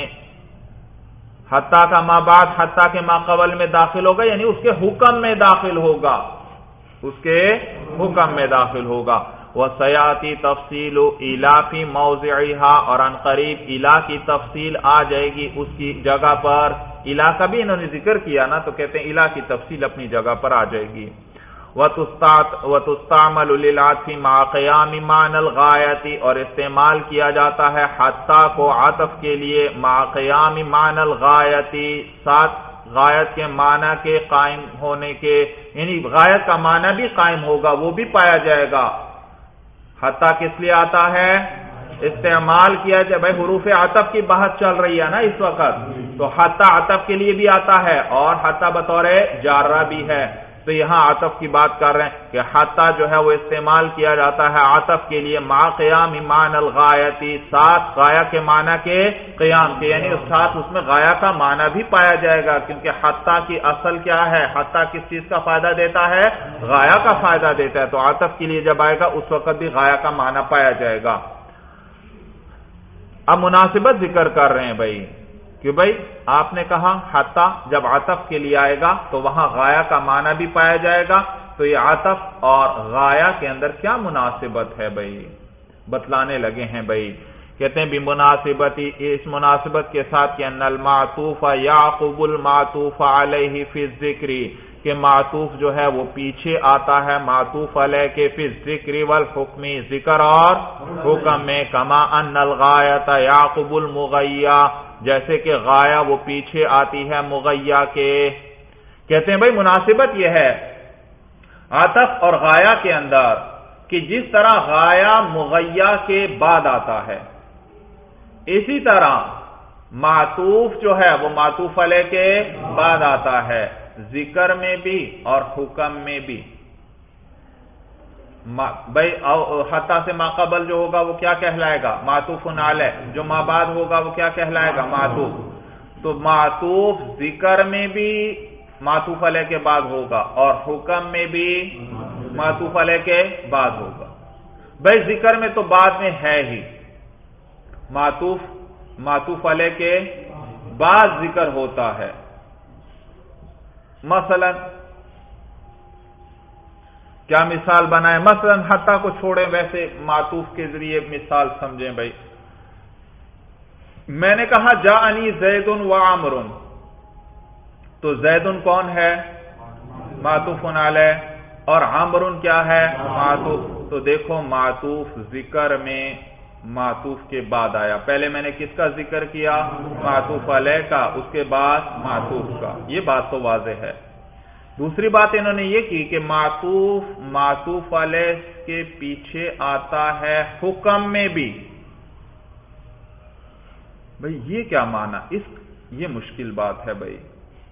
حتی کا ما بعد حتی کے ما قبل میں داخل ہوگا یعنی اس کے حکم میں داخل ہوگا، اس کے حکم میں داخل ہوگا. وَسَيَأْتِي تَفْصِيلُ إِلَىٰ فِي مَوْضِعِهَا، اور ان قریب الہ کی تفصیل آ جائے گی اس کی جگہ پر. الہ کا بھی انہوں نے ذکر کیا نا، تو کہتے ہیں الہ کی تفصیل اپنی جگہ پر آ جائے گی. وَتُسْتَعْمَلُ لِلْعَطْفِ مَعَ قِيَامِ مَعْنَى الْغَایَةِ، اور استعمال کیا جاتا ہے حتی کو عطف کے لیے مع قیام معنی الغایت، ساتھ غایت کے معنی کے قائم ہونے کے، یعنی غایت کا معنی بھی قائم ہوگا، وہ بھی پایا جائے گا. حتی کس لیے آتا ہے؟ استعمال کیا جائے بھائی، حروف عطف کی بحث چل رہی ہے نا اس وقت، تو حتی عطف کے لیے بھی آتا ہے اور حتی بطور جارہ بھی ہے. تو یہاں عطف کی بات کر رہے ہیں کہ حتی جو ہے وہ استعمال کیا جاتا ہے عطف کے لیے مع قیام معنی الغایت، ساتھ غایا کے معنی کے قیام کے، یعنی ساتھ اس میں غایا کا معنی بھی پایا جائے گا، کیونکہ حتی کی اصل کیا ہے؟ حتی کس چیز کا فائدہ دیتا ہے؟ غایا کا فائدہ دیتا ہے. تو عطف کے لیے جب آئے گا اس وقت بھی غایا کا معنی پایا جائے گا. اب مناسبت ذکر کر رہے ہیں بھائی کہ بھائی آپ نے کہا حتی جب عطف کے لیے آئے گا تو وہاں غایا کا معنی بھی پایا جائے گا، تو یہ عطف اور غایا کے اندر کیا مناسبت ہے بھائی؟ بتلانے لگے ہیں بھائی. کہتے ہیں بمناسبتی، اس مناسبت کے ساتھ کہ ان المعطوف یعقب المعطوف علیہ فی الذکر، کہ معطوف جو ہے وہ پیچھے آتا ہے معطوف علیہ کے فی الذکر والحکم، ذکر اور حکم میں. کما ان الغایۃ یعقب المغیّہ، جیسے کہ غایا وہ پیچھے آتی ہے مغیّہ کے. کہتے ہیں بھائی مناسبت یہ ہے عطف اور غایا کے اندر کہ جس طرح غایا مغیّہ کے بعد آتا ہے، اسی طرح معطوف جو ہے وہ معطوف علیہ کے بعد آتا ہے، ذکر میں بھی اور حکم میں بھی. بھائی حتی سے ما قبل جو ہوگا وہ کیا کہلائے گا؟ معطوف علیہ. جو ما بعد ہوگا وہ کیا کہلائے گا؟ معطوف. تو معطوف ذکر میں بھی معطوف علیہ کے بعد ہوگا اور حکم میں بھی معطوف علیہ کے بعد ہوگا. بھائی ذکر میں تو بعد میں ہے ہی، معطوف علیہ کے بعد ذکر ہوتا ہے. مثلا کیا مثال بنائیں؟ مثلا حتی کو چھوڑیں، ویسے معطوف کے ذریعے مثال سمجھیں بھائی. میں نے کہا جاءنی زید و عمر، تو زید کون ہے؟ معطوف علیہ، اور عمر کیا ہے؟ معطوف. تو دیکھو معطوف ذکر میں معطوف کے بعد آیا. پہلے میں نے کس کا ذکر کیا؟ معطوف علیہ کا، اس کے بعد معطوف کا. یہ بات تو واضح ہے. دوسری بات انہوں نے یہ کی کہ معطوف علیہ کے پیچھے آتا ہے حکم میں بھی. بھئی یہ کیا معنی؟ یہ مشکل بات ہے بھئی.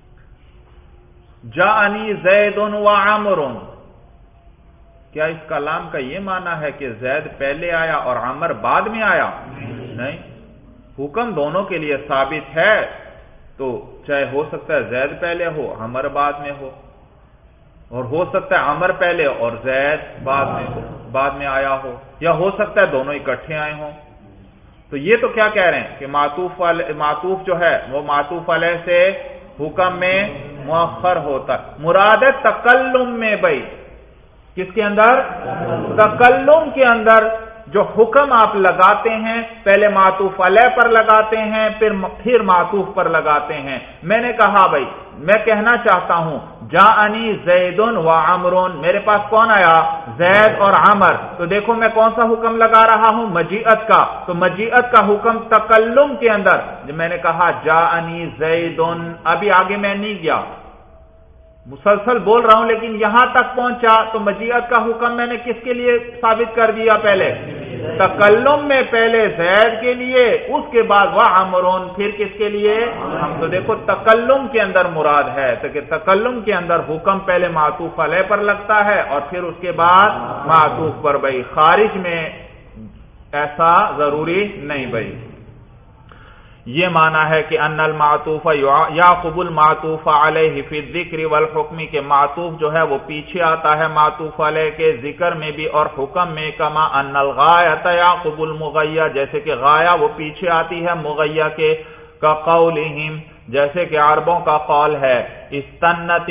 جاءنی زید و عمر، کیا اس کلام کا یہ معنی ہے کہ زید پہلے آیا اور عمر بعد میں آیا؟ نہیں، حکم دونوں کے لیے ثابت ہے. تو چاہے ہو سکتا ہے زید پہلے ہو عمر بعد میں ہو، اور ہو سکتا ہے عمر پہلے اور زید بعد میں آیا ہو، یا ہو سکتا ہے دونوں اکٹھے آئے ہوں. تو یہ تو کیا کہہ رہے ہیں کہ معطوف جو ہے وہ معطوف علیہ سے حکم میں مؤخر ہوتا ہے. مراد ہے تکلم میں بھائی. کس کے اندر؟ تکلم کے اندر جو حکم آپ لگاتے ہیں پہلے معطوف علیہ پر لگاتے ہیں، پھر معطوف پر لگاتے ہیں. میں نے کہا بھائی، میں کہنا چاہتا ہوں جاءنی زید و عمر، میرے پاس کون آیا؟ زید اور عمر. تو دیکھو میں کون سا حکم لگا رہا ہوں؟ مجیعت کا. تو مجیعت کا حکم تکلم کے اندر جب میں نے کہا جاءنی زید، ابھی آگے میں نہیں گیا، مسلسل بول رہا ہوں لیکن یہاں تک پہنچا تو مجیعت کا حکم میں نے کس کے لیے ثابت کر دیا؟ پہلے تکلم میں پہلے زید کے لیے، اس کے بعد وہ عمرون، پھر کس کے لیے؟ ہم تو دیکھو تکلم کے اندر مراد ہے تو کہ تکلم کے اندر حکم پہلے معطوف علیہ پر لگتا ہے اور پھر اس کے بعد معطوف پر. بھائی خارج میں ایسا ضروری نہیں بھائی. یہ معنی ہے کہ ان المعطوف یعقب المعطوف علیہ فی الذکر والحکم، کے معطوف جو ہے وہ پیچھے آتا ہے معطوف علیہ کے ذکر میں بھی اور حکم میں. کما ان الغایۃ یعقب المغیہ، جیسے کہ غایہ وہ پیچھے آتی ہے مغیہ کے. کا قولہم، جیسے کہ عربوں کا قول ہے استنت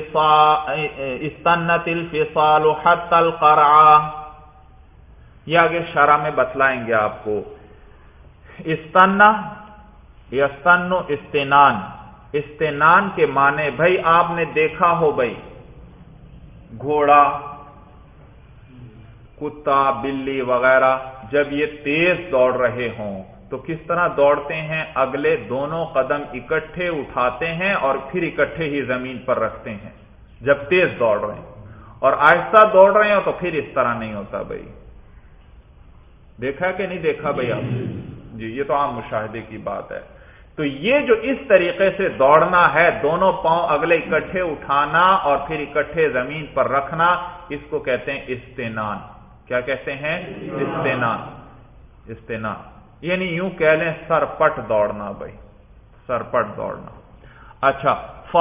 الفصال حتی القرعہ. یہ آگے شرح میں بتلائیں گے آپ کو. استنہ یستن استنان، استنان کے معنی بھائی آپ نے دیکھا ہو بھائی گھوڑا، کتا، بلی وغیرہ جب یہ تیز دوڑ رہے ہوں تو کس طرح دوڑتے ہیں؟ اگلے دونوں قدم اکٹھے اٹھاتے ہیں اور پھر اکٹھے ہی زمین پر رکھتے ہیں جب تیز دوڑ رہے ہیں، اور آہستہ دوڑ رہے ہیں تو پھر اس طرح نہیں ہوتا بھائی. دیکھا کہ نہیں دیکھا بھائی آپ؟ جی یہ تو عام مشاہدے کی بات ہے. تو یہ جو اس طریقے سے دوڑنا ہے، دونوں پاؤں اگلے اکٹھے اٹھانا اور پھر اکٹھے زمین پر رکھنا، اس کو کہتے ہیں استنان. کیا کہتے ہیں؟ استنان. استنان یعنی یوں کہہ لیں سرپٹ دوڑنا بھائی، سرپٹ دوڑنا. اچھا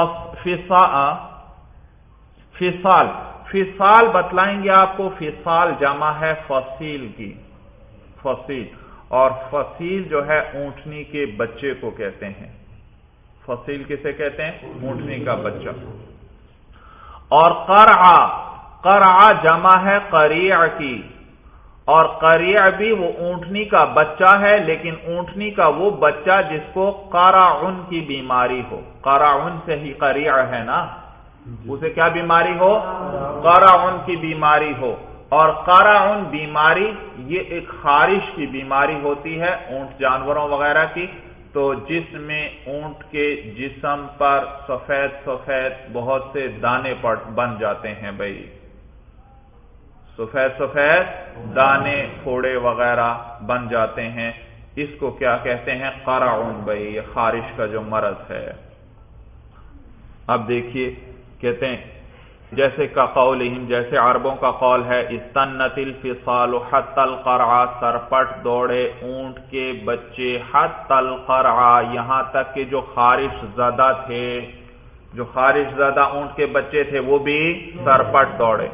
فصال، فصال بتلائیں گے آپ کو. فصال جمع ہے فصیل کی، فصیل. اور فصیل جو ہے اونٹنی کے بچے کو کہتے ہیں. فصیل کسے کہتے ہیں؟ اونٹنی کا بچہ. اور قرعہ، قرعہ جمع ہے قریع کی، اور قریع بھی وہ اونٹنی کا بچہ ہے، لیکن اونٹنی کا وہ بچہ جس کو قرعن کی بیماری ہو. قرعن سے ہی قریع ہے نا، اسے کیا بیماری ہو؟ قرعن کی بیماری ہو. اور قرعن بیماری یہ ایک خارش کی بیماری ہوتی ہے اونٹ جانوروں وغیرہ کی، تو جس میں اونٹ کے جسم پر سفید سفید بہت سے دانے بن جاتے ہیں بھائی، سفید سفید دانے پھوڑے وغیرہ بن جاتے ہیں. اس کو کیا کہتے ہیں؟ قرعن بھائی، یہ خارش کا جو مرض ہے. اب دیکھیے کہتے ہیں جیسے کا قولہم، جیسے عربوں کا قول ہے استنت الفصال حتی القرعہ، سرپٹ دوڑے اونٹ کے بچے حتی القرعہ، یہاں تک کہ جو خارش زدہ تھے، جو خارش زدہ اونٹ کے بچے تھے وہ بھی سرپٹ دوڑے.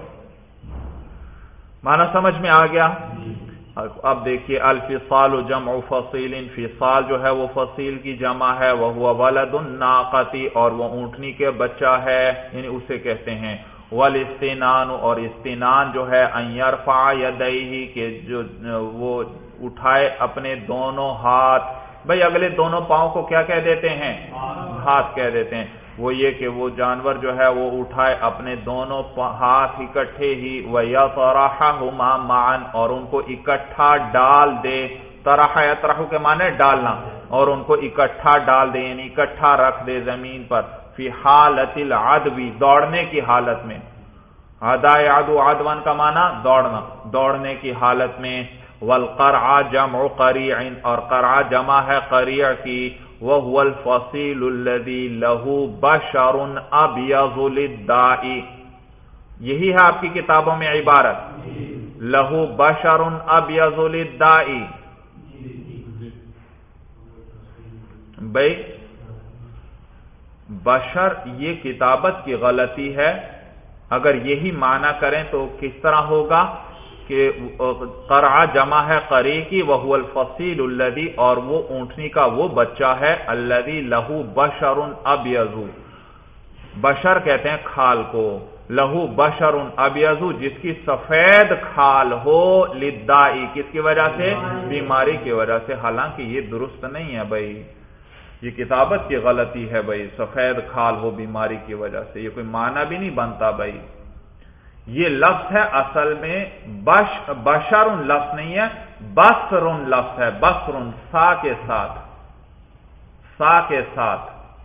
معنی سمجھ میں آ گیا؟ اب دیکھیے الفصال جمع فصیل، فصال جو ہے وہ فصیل کی جمع ہے. وہو ولد الناقۃ، اور وہ اونٹنی کے بچہ ہے، یعنی اسے کہتے ہیں. والاستنان، اور استنان جو ہے ان یرفع یدیہ کہ جو وہ اٹھائے اپنے دونوں ہاتھ. بھئی اگلے دونوں پاؤں کو کیا کہہ دیتے ہیں؟ ہاتھ کہہ دیتے ہیں. وہ یہ کہ وہ جانور جو ہے وہ اٹھائے اپنے دونوں ہاتھ اکٹھے ہی، وَيَطْرَحَهُمَا مَعًا، اور ان کو اکٹھا ڈال دے. طرح یطرح کے معنی ڈالنا، اور ان کو اکٹھا ڈال دے یعنی اکٹھا رکھ دے زمین پر. فی حالت العدو، دوڑنے کی حالت میں. عدا یعدو عدوان کا معنی دوڑنا، دوڑنے کی حالت میں. والقرع جمع قریع، اور قرع جمع ہے قریع کی. وَهُوَ الْفَصِيلُ الَّذِي لَهُ بَشَرٌ أَبْيَضُ لِلدَّاءِ، یہی ہے آپ کی کتابوں میں عبارت لَهُ بَشَرٌ أَبْيَضُ لِلدَّاءِ. بھئی بشر یہ کتابت کی غلطی ہے. اگر یہی معنی کریں تو کس طرح ہوگا کہ قرع جمع ہے قریع کی، وَهُوَ الْفَصِيلُ الَّذِي، اور وہ اونٹنی کا وہ بچہ ہے، الَّذِي لَهُ بَشَرٌ أَبْيَضُ، بشر کہتے ہیں کھال کو. لہو بشر ابیض، جس کی سفید کھال ہو، للدائی، کس کی وجہ سے؟ بیماری کی وجہ سے. حالانکہ یہ درست نہیں ہے بھائی، یہ کتابت کی غلطی ہے بھائی. سفید کھال ہو بیماری کی وجہ سے، یہ کوئی معنی بھی نہیں بنتا بھائی. یہ لفظ ہے اصل میں بشر لفظ نہیں ہے، بصر لفظ ہے. بصر سا کے ساتھ، سا کے ساتھ.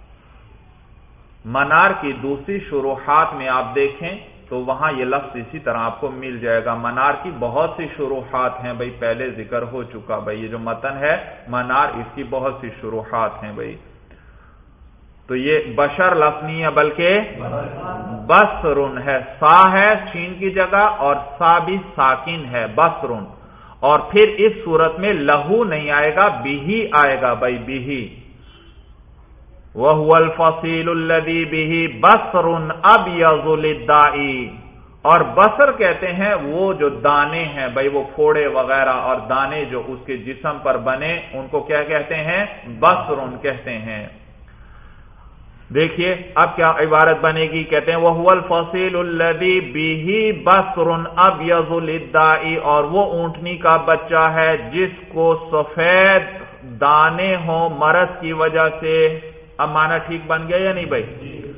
منار کی دوسری شروحات میں آپ دیکھیں تو وہاں یہ لفظ اسی طرح آپ کو مل جائے گا. منار کی بہت سی شروحات ہیں بھائی، پہلے ذکر ہو چکا بھائی. یہ جو متن ہے منار، اس کی بہت سی شروحات ہیں بھائی. تو یہ بشر لفظ نہیں ہے بلکہ بصر ہے. سا ہے شین کی جگہ، اور سا بھی ساکن ہے، بصر. اور پھر اس صورت میں لہو نہیں آئے گا، بیہی آئے گا بھائی، بیہی. وَهُوَ الْفَصِيلُ الَّذِي بِهِ بَصْرٌ أَبْيَضُ لِلدَّاءِ، اور بصر کہتے ہیں وہ جو دانے ہیں بھائی، وہ پھوڑے وغیرہ اور دانے جو اس کے جسم پر بنے، ان کو کیا کہتے ہیں؟ بصر کہتے ہیں. دیکھیے اب کیا عبارت بنے گی، کہتے ہیں وَهُوَ الْفَصِيلُ الَّذِي بِهِ بَصْرٌ أَبْيَضُ لِلدَّاءِ، اور وہ اونٹنی کا بچہ ہے جس کو سفید دانے ہوں مرض کی وجہ سے. اب معنی ٹھیک بن گیا یا نہیں بھائی؟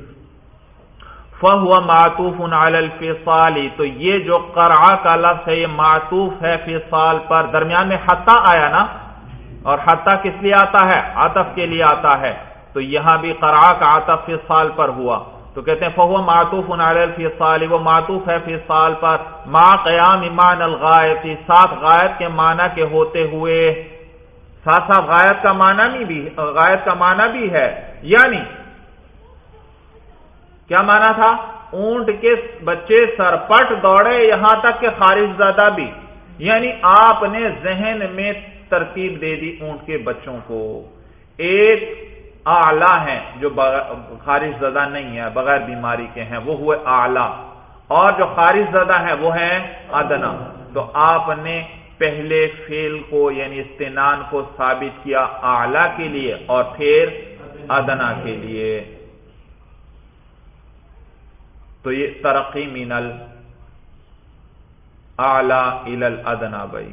فَهُوَ مَعْطُوفٌ عَلَى الْفِصَالِ، تو یہ جو قرع کا لفظ ہے یہ معطوف ہے فصال پر. درمیان میں حتی آیا نا، اور حتی کس لیے آتا ہے؟ عطف کے لیے آتا ہے. تو یہاں بھی قرع کا عطف فصال پر ہوا، تو کہتے ہیں فَهُوَ مَعْطُوفٌ عَلَى الْفِصَالِ، وہ معطوف ہے فصال پر. مَعَ قِيَامِ مَعْنَى الْغَائِبِ، ساتھ غائب کے معنی کے ہوتے ہوئے. ساتھ ساتھ غائب کا معنی بھی، غائب کا معنی بھی ہے. یعنی کیا معنی تھا؟ اونٹ کے بچے سرپٹ دوڑے یہاں تک کہ خارج زدہ بھی. یعنی آپ نے ذہن میں ترتیب دے دی اونٹ کے بچوں کو. ایک اعلی ہیں جو خارج زدہ نہیں ہے، بغیر بیماری کے ہیں، وہ ہوئے اعلی. اور جو خارج زدہ ہیں وہ ہیں ادنا. تو آپ نے پہلے فعل کو یعنی استنان کو ثابت کیا اعلی کے لیے اور پھر ادنا کے لیے. تو یہ ترقی من الاعلی الی الادنا بھائی،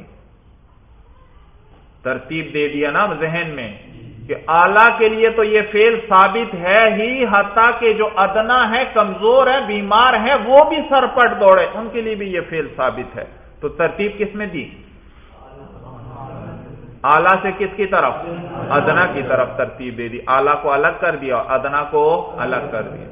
ترتیب دے دیا نا ذہن میں کہ اعلی کے لیے تو یہ فعل ثابت ہے ہی، حتیٰ کہ جو ادنا ہے، کمزور ہے، بیمار ہے، وہ بھی سرپٹ دوڑے، ان کے لیے بھی یہ فعل ثابت ہے. تو ترتیب کس میں دی؟ اعلی سے کس کی طرف؟ ادنا کی طرف ترتیب دے دی. اعلی کو الگ کر دیا اور ادنا کو الگ کر دیا.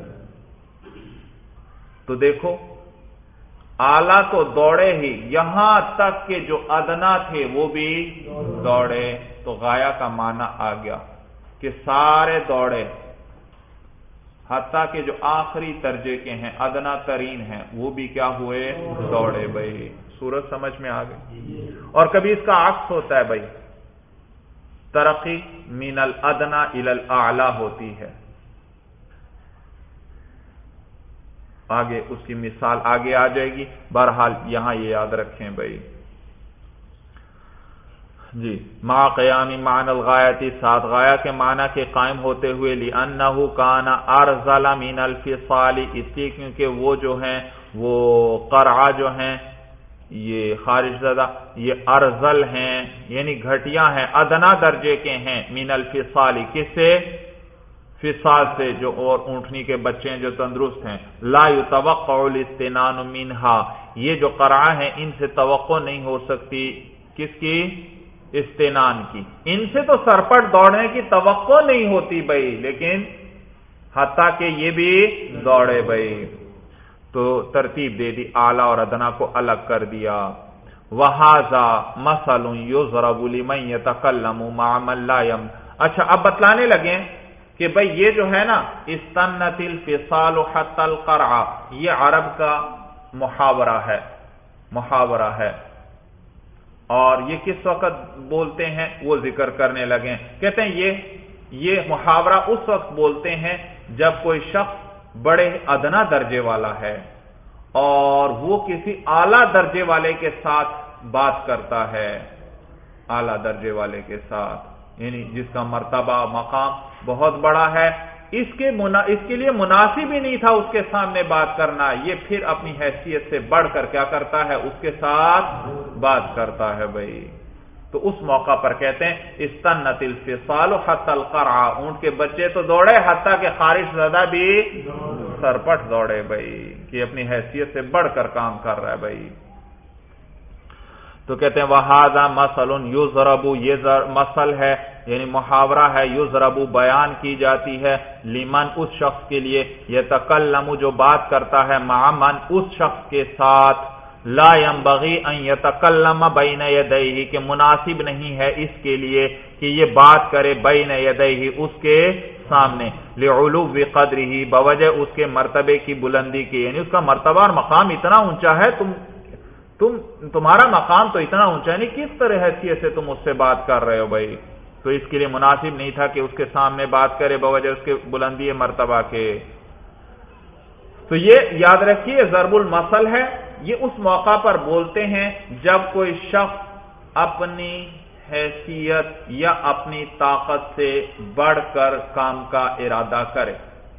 تو دیکھو اعلی تو دوڑے ہی، یہاں تک کہ جو ادنا تھے وہ بھی دوڑے. تو غایا کا معنی آ گیا کہ سارے دوڑے، حتیٰ کہ جو آخری درجے کے ہیں، ادنا ترین ہیں، وہ بھی کیا ہوئے؟ دوڑے بھائی. صورت سمجھ میں آ گئی. اور کبھی اس کا عکس ہوتا ہے بھائی، ترقی من الادنا الی الاعلی ہوتی ہے. آگے اس کی مثال آگے آ جائے گی. بہرحال یہاں یہ یاد رکھیں بھائی. جی ما قیام معنی الغایتی، ساتھ غایہ کے معنی کے قائم ہوتے ہوئے، لأنہ کان ارذل من الفصال، اس لیے کیونکہ وہ جو ہیں وہ قرعہ جو ہیں یہ خارج زدہ یہ ارذل ہیں یعنی گھٹیا ہیں، ادنا درجے کے ہیں، من الفصال کس سے؟ فصال سے، جو اور اونٹنی کے بچے ہیں جو تندرست ہیں، لا یتوقع الاستنان منہا، یہ جو قرعہ ہیں ان سے توقع نہیں ہو سکتی، کس کی؟ استنان کی، ان سے تو سرپٹ دوڑنے کی توقع نہیں ہوتی بھائی، لیکن حتیٰ کہ یہ بھی دوڑے بھائی، تو ترتیب دے دی، اعلیٰ اور ادنا کو الگ کر دیا۔ وَهَذَا مَثَلٌ يُضْرَبُ لِمَنْ يَتَكَلَّمُ مَعَ مَنْ لَا يَمْ۔ اچھا اب بتلانے لگے کہ بھئی یہ جو ہے نا استنت الفصال حتى القرع، یہ عرب کا محاورہ ہے اور یہ کس وقت بولتے ہیں وہ ذکر کرنے لگے، کہتے ہیں یہ محاورہ اس وقت بولتے ہیں جب کوئی شخص بڑے ادنا درجے والا ہے اور وہ کسی اعلیٰ درجے والے کے ساتھ بات کرتا ہے، اعلیٰ درجے والے کے ساتھ یعنی جس کا مرتبہ مقام بہت بڑا ہے، اس کے لیے مناسب ہی نہیں تھا اس کے سامنے بات کرنا، یہ پھر اپنی حیثیت سے بڑھ کر کیا کرتا ہے؟ اس کے ساتھ بات کرتا ہے بھائی، تو اس موقع پر کہتے ہیں استنت الفصال حتی القرع، اونٹ کے بچے تو دوڑے حتیٰ کہ خارج زدہ بھی سرپٹ دوڑے بھائی، کہ اپنی حیثیت سے بڑھ کر کام کر رہا ہے بھائی۔ تو کہتے ہیں وَهَذَا مَثَلٌ يُضْرَبُ، یہ مثل ہے یعنی محاورہ ہے، یضرب بیان کی جاتی ہے، لمن اس شخص کے لیے، یتکلم جو بات کرتا ہے، مع من اس شخص کے ساتھ، لا ينبغي ان يتکلم بین یدیہ کہ مناسب نہیں ہے اس کے لیے کہ یہ بات کرے بین یدیہ اس کے سامنے، لعلو قدرہ بوجہ اس کے مرتبے کی بلندی کی، یعنی اس کا مرتبہ اور مقام اتنا اونچا ہے، تمہارا مقام تو اتنا اونچا نہیں، کس طرح حیثیت سے تم اس سے بات کر رہے ہو بھائی، تو اس کے لیے مناسب نہیں تھا کہ اس کے سامنے بات کرے بوجہ اس کے بلندی مرتبہ کے۔ تو یہ یاد رکھیے ضرب المثل ہے، یہ اس موقع پر بولتے ہیں جب کوئی شخص اپنی حیثیت یا اپنی طاقت سے بڑھ کر کام کا ارادہ کرے،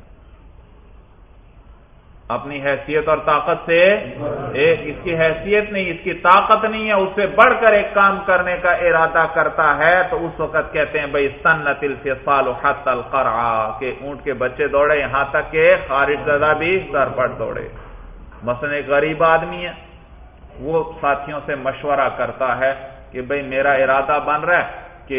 اپنی حیثیت اور طاقت سے، اس کی حیثیت نہیں، اس کی طاقت نہیں ہے، اس سے بڑھ کر ایک کام کرنے کا ارادہ کرتا ہے، تو اس وقت کہتے ہیں بھئی استنت الفصال حتی القرع، کہ اونٹ کے بچے دوڑے یہاں تک کہ خارج زدہ بھی سرپٹ دوڑے۔ مثلا ایک غریب آدمی ہے، وہ ساتھیوں سے مشورہ کرتا ہے کہ بھئی میرا ارادہ بن رہا ہے کہ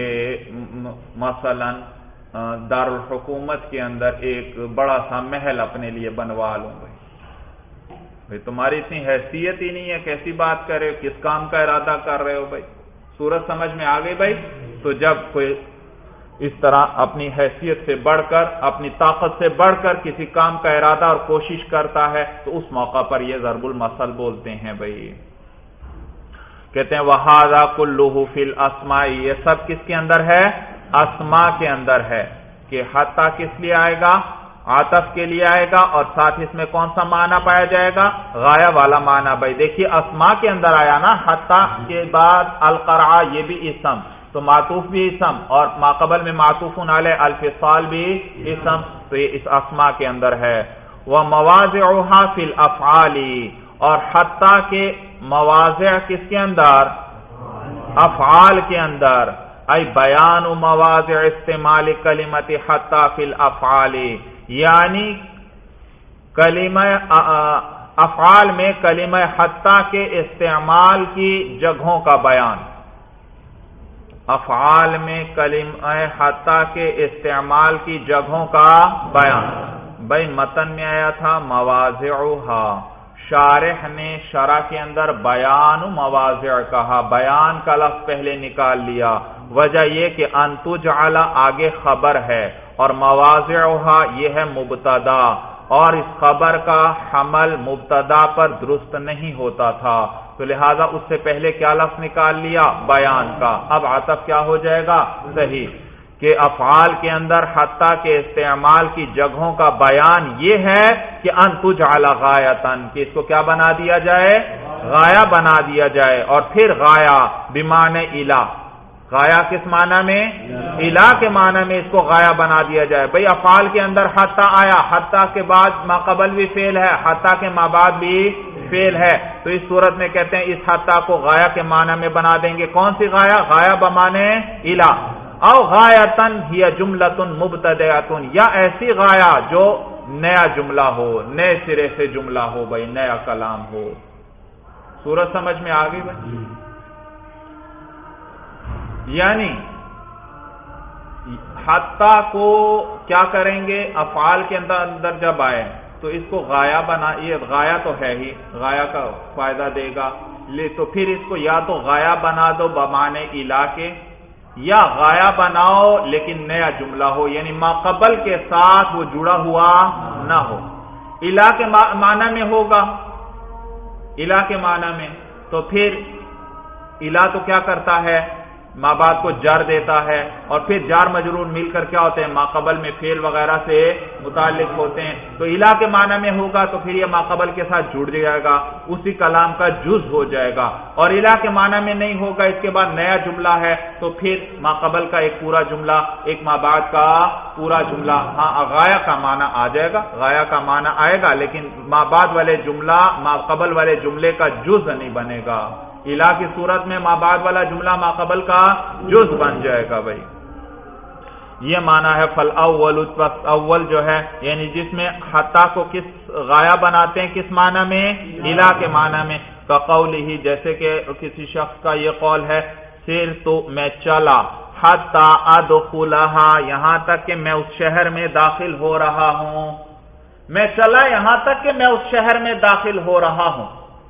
مثلا دارالحکومت کے اندر ایک بڑا سا محل اپنے لیے بنوا لوں بھئی تمہاری اتنی حیثیت ہی نہیں ہے، کیسی بات کر رہے ہو، کس کام کا ارادہ کر رہے ہو بھئی، صورت سمجھ میں آ گئی بھائی۔ تو جب کوئی اس طرح اپنی حیثیت سے بڑھ کر، اپنی طاقت سے بڑھ کر کسی کام کا ارادہ اور کوشش کرتا ہے تو اس موقع پر یہ ضرب المثل بولتے ہیں بھئی۔ کہتے ہیں وَهَذَا كُلُّهُ فِي الْأَسْمَاءِ، یہ سب کس کے اندر ہے؟ اسماء کے اندر ہے، کہ حتیٰ کس لیے آئے گا؟ عطف کے لیے آئے گا، اور ساتھ اس میں کون سا معنی پایا جائے گا؟ غایہ والا معنی بھائی۔ دیکھیے اسماء کے اندر آیا نا، حتیٰ کے بعد القرع، یہ بھی اسم، تو معطوف بھی اسم، اور ماقبل میں معطوف علیہ الفصال بھی اسم، تو یہ اس اسماء کے اندر ہے۔ وَمَوَاضِعُهَا فِي الْأَفْعَالِ، اور حتیٰ کے مواضع کس کے اندر؟ افعال کے اندر، ای بیان مواضع استعمال کلمت حتی فی الافعال، یعنی کلمہ افعال میں کلمہ حتی کے استعمال کی جگہوں کا بیان، افعال میں کلمہ حتی کے استعمال کی جگہوں کا بیان۔ بھائی متن میں آیا تھا مواضعها، شارح نے شرح کے اندر بیان مواضع کہا، بیان کا لفظ پہلے نکال لیا، وجہ یہ کہ ان تجعل آگے خبر ہے اور مواضعها یہ ہے مبتدا، اور اس خبر کا حمل مبتدا پر درست نہیں ہوتا تھا، تو لہذا اس سے پہلے کیا لفظ نکال لیا؟ بیان کا۔ اب عطف کیا ہو جائے گا؟ صحیح، کہ افعال کے اندر حتیٰ کے استعمال کی جگہوں کا بیان یہ ہے کہ ان تجعل غایتن، کہ اس کو کیا بنا دیا جائے؟ غایہ بنا دیا جائے، اور پھر غایہ بمعنی الہ، غایا کس معنی میں؟ الا کے معنی میں اس کو غایا بنا دیا جائے. بھئی افعال کے اندر حتی آیا، حتی کے بعد ما قبل بھی فعل ہے، حتی کے ما بعد بھی فعل ہے، تو اس صورت میں کہتے ہیں اس حتی کو غایا کے معنی میں بنا دیں گے. کون سی غایا؟ غایا بمانے الا. او غایتن ہی جملۃ مبتدئۃ، یا ایسی غایا جو نیا جملہ ہو، نئے سرے سے جملہ ہو، بھئی نیا کلام ہو. صورت سمجھ میں آ گئی بھائی؟ یعنی حتی کو کیا کریں گے؟ افعال کے اندر جب آئے تو اس کو غایا بنا، یہ غایا تو ہے ہی، غایا کا فائدہ دے گا، تو پھر اس کو یا تو غایا بنا دو بمانے الا کے، یا غایا بناؤ لیکن نیا جملہ ہو، یعنی ما قبل کے ساتھ وہ جڑا ہوا نہ ہو. الا کے معنی میں ہوگا، الا کے معنی میں، تو پھر الا تو کیا کرتا ہے؟ ما بعد کو جر دیتا ہے، اور پھر جار مجرور مل کر کیا ہوتے ہیں؟ ما قبل میں فعل وغیرہ سے متعلق ہوتے ہیں. تو الا کے معنی میں ہوگا تو پھر یہ ما قبل کے ساتھ جڑ جائے گا، اسی کلام کا جز ہو جائے گا. اور الا کے معنی میں نہیں ہوگا، اس کے بعد نیا جملہ ہے تو پھر ما قبل کا ایک پورا جملہ، ایک ما بعد کا پورا جملہ. ہاں غایا کا معنی آ جائے گا، غایا کا معنی آئے گا، لیکن ما بعد والے جملہ ما قبل والے جملے کا جز نہیں بنے گا. الا کی صورت میں ما بعد والا جملہ ما قبل کا جز بن جائے گا. بھائی یہ معنی ہے فالاول، اول جو ہے یعنی جس میں حتی کو کس غایا بناتے ہیں، کس معنی میں؟ الا کے معنی میں. کقولہ، جیسے کہ کسی شخص کا یہ قول ہے سیر تو میں چلا، حتی ادخلھا، یہاں تک کہ میں اس شہر میں داخل ہو رہا ہوں. میں چلا یہاں تک کہ میں اس شہر میں داخل ہو رہا ہوں.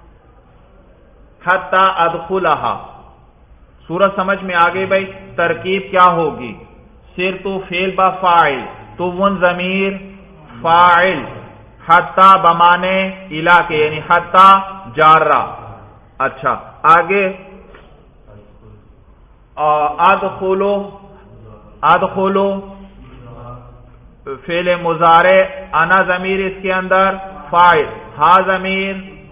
حتی ادخلھا، سورج سمجھ میں آ گئی بھائی؟ ترکیب کیا ہوگی؟ سیر تو فعل با فاعل، تو ون ضمیر فاعل، حتی بمانے الا کے یعنی حتی جارہ. اچھا آگے ادخلو فعل مضارع، انا ضمیر اس کے اندر فاعل، ہا ضمیر،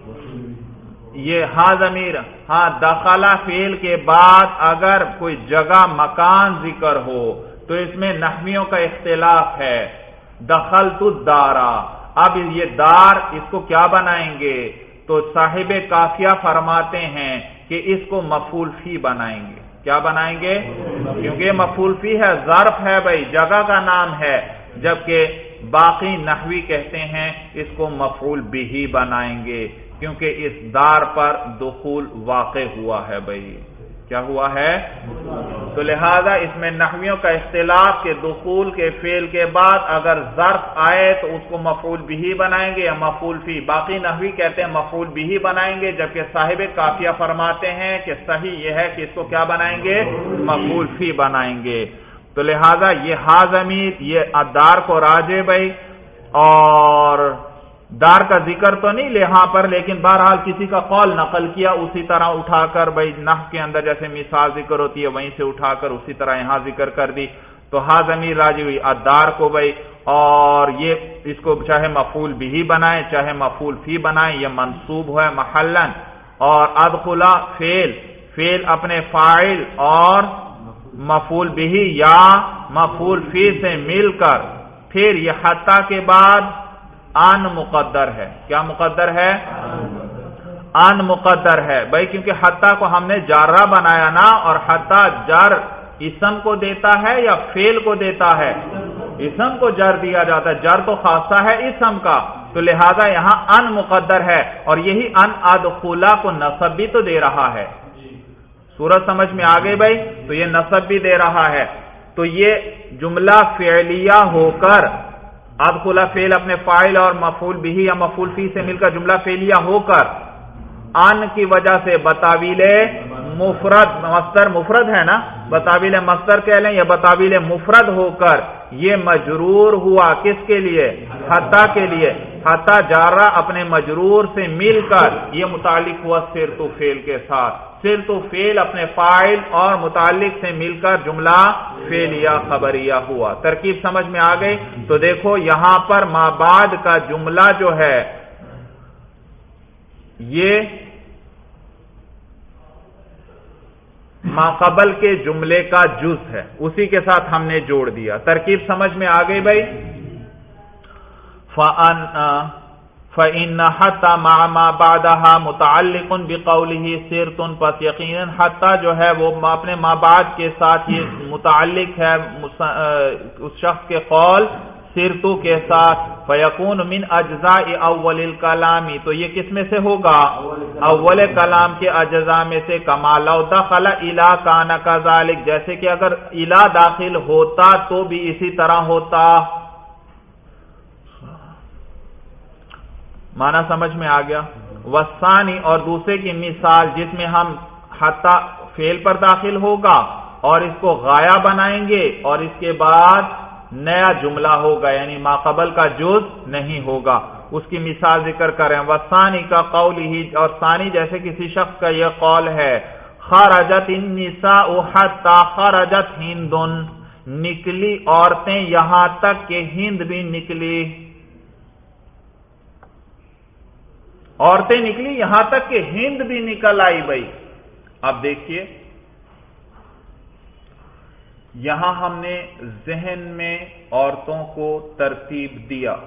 یہ ہا ضمیر، ہاں دخلا فعل کے بعد اگر کوئی جگہ مکان ذکر ہو تو اس میں نحویوں کا اختلاف ہے. دخلت الدار، اب یہ دار اس کو کیا بنائیں گے؟ تو صاحب قافیہ فرماتے ہیں کہ اس کو مفعول فی بنائیں گے. کیا بنائیں گے؟ کیونکہ مفعول فی ہے، ظرف ہے بھائی، جگہ کا نام ہے، جبکہ باقی نحوی کہتے ہیں اس کو مفعول بہ بنائیں گے، کیونکہ اس دار پر دخول واقع ہوا ہے. بھائی کیا ہوا ہے؟ تو لہذا اس میں نحویوں کا اختلاف کہ دخول کے فعل کے بعد اگر ظرف آئے تو اس کو مفعول بہ بنائیں گے یا مفعول فی. باقی نحوی کہتے ہیں مفعول بہ بنائیں گے، جبکہ صاحب قافیہ فرماتے ہیں کہ صحیح یہ ہے کہ اس کو کیا بنائیں گے؟ مفعول فی بنائیں گے. تو لہذا یہ ہا ضمیر یہ دار کو راجع بھائی، اور دار کا ذکر تو نہیں یہاں پر، لیکن بہرحال کسی کا قول نقل کیا اسی طرح اٹھا کر بھائی نحو کے اندر جیسے مثال ذکر ہوتی ہے وہیں سے اٹھا کر اسی طرح یہاں ذکر کر دی. تو ہا ضمیر راجع ہوئی ادار کو بھائی، اور یہ اس کو چاہے مفعول بہ بنائیں چاہے مفعول فی بنائیں یہ منصوب ہے محلن. اور ادخلا فعل اپنے فاعل اور مفعول بہ یا مفعول فی سے مل کر پھر یہ حتی کے بعد ان مقدر ہے. کیا مقدر ہے؟ ان مقدر ہے بھائی، کیونکہ حتی کو ہم نے جارہ بنایا نا، اور حتی جر اسم کو دیتا ہے یا فعل کو دیتا ہے؟ اسم کو جر دیا جاتا ہے، جر تو خاصہ ہے اسم کا، تو لہذا یہاں ان مقدر ہے، اور یہی ان ادخلا کو نصب بھی تو دے رہا ہے. سورج سمجھ میں آ گئی بھائی؟ تو یہ نصب بھی دے رہا ہے. تو یہ جملہ فعلیہ ہو کر ادخلا فعل اپنے فاعل اور مفعول بہ یا مفعول فی سے مل کر جملہ فعلیہ ہو کر ان کی وجہ سے بتاویل مفرد، مصدر مفرد ہے نا، بتاویل مصدر کہہ لیں یا بتاویل مفرد ہو کر یہ مجرور ہوا کس کے لیے؟ حتی کے لیے. حتی جارہ اپنے مجرور سے مل کر یہ متعلق ہوا صرف تو فعل کے ساتھ. صرف تو فعل اپنے فاعل اور متعلق سے مل کر جملہ فعلیہ خبریہ ہوا. ترکیب سمجھ میں آ گئی؟ تو دیکھو یہاں پر ما بعد کا جملہ جو ہے یہ ما قبل کے جملے کا جز ہے، اسی کے ساتھ ہم نے جوڑ دیا۔ ترکیب سمجھ میں آ گئی بھائی؟ فَإِنَّ حَتَّى مَعَ مَا بَعْدَهَا مُتَعَلِّقٌ بِقَوْلِهِ صِرْتٌ، پس یقیناً حتیٰ جو ہے وہ اپنے ما بعد کے ساتھ یہ متعلق ہے اس شخص کے قول صرتو کے ساتھ۔ فَيَكُونُ مِنْ أَجْزَاءِ أَوَّلِ الْكَلَامِ، تو یہ کس میں سے ہوگا؟ اول کلام کے اجزاء میں سے۔ كَمَا لَوْ دَخَلَ إِلَى كَانَ كَذَلِكَ، جیسے کہ اگر اِلَى داخل ہوتا تو بھی اسی طرح ہوتا۔ معنی سمجھ میں آ گیا؟ وَالثَّانِي، اور دوسرے کی مثال جس میں ہم حتی فعل پر داخل ہوگا اور اس کو غایہ بنائیں گے اور اس کے بعد نیا جملہ ہوگا، یعنی ما قبل کا جز نہیں ہوگا، اس کی مثال ذکر کریں۔ وَالثَّانِي کا قول ہی، اور ثانی جیسے کسی شخص کا یہ قول ہے خرجت النساء حتی خرجت ہند، نکلی عورتیں یہاں تک کہ ہند بھی نکلی، عورتیں نکلی یہاں تک کہ ہند بھی نکل آئی بھائی۔ اب دیکھیے یہاں ہم نے ذہن میں عورتوں کو ترتیب دیا،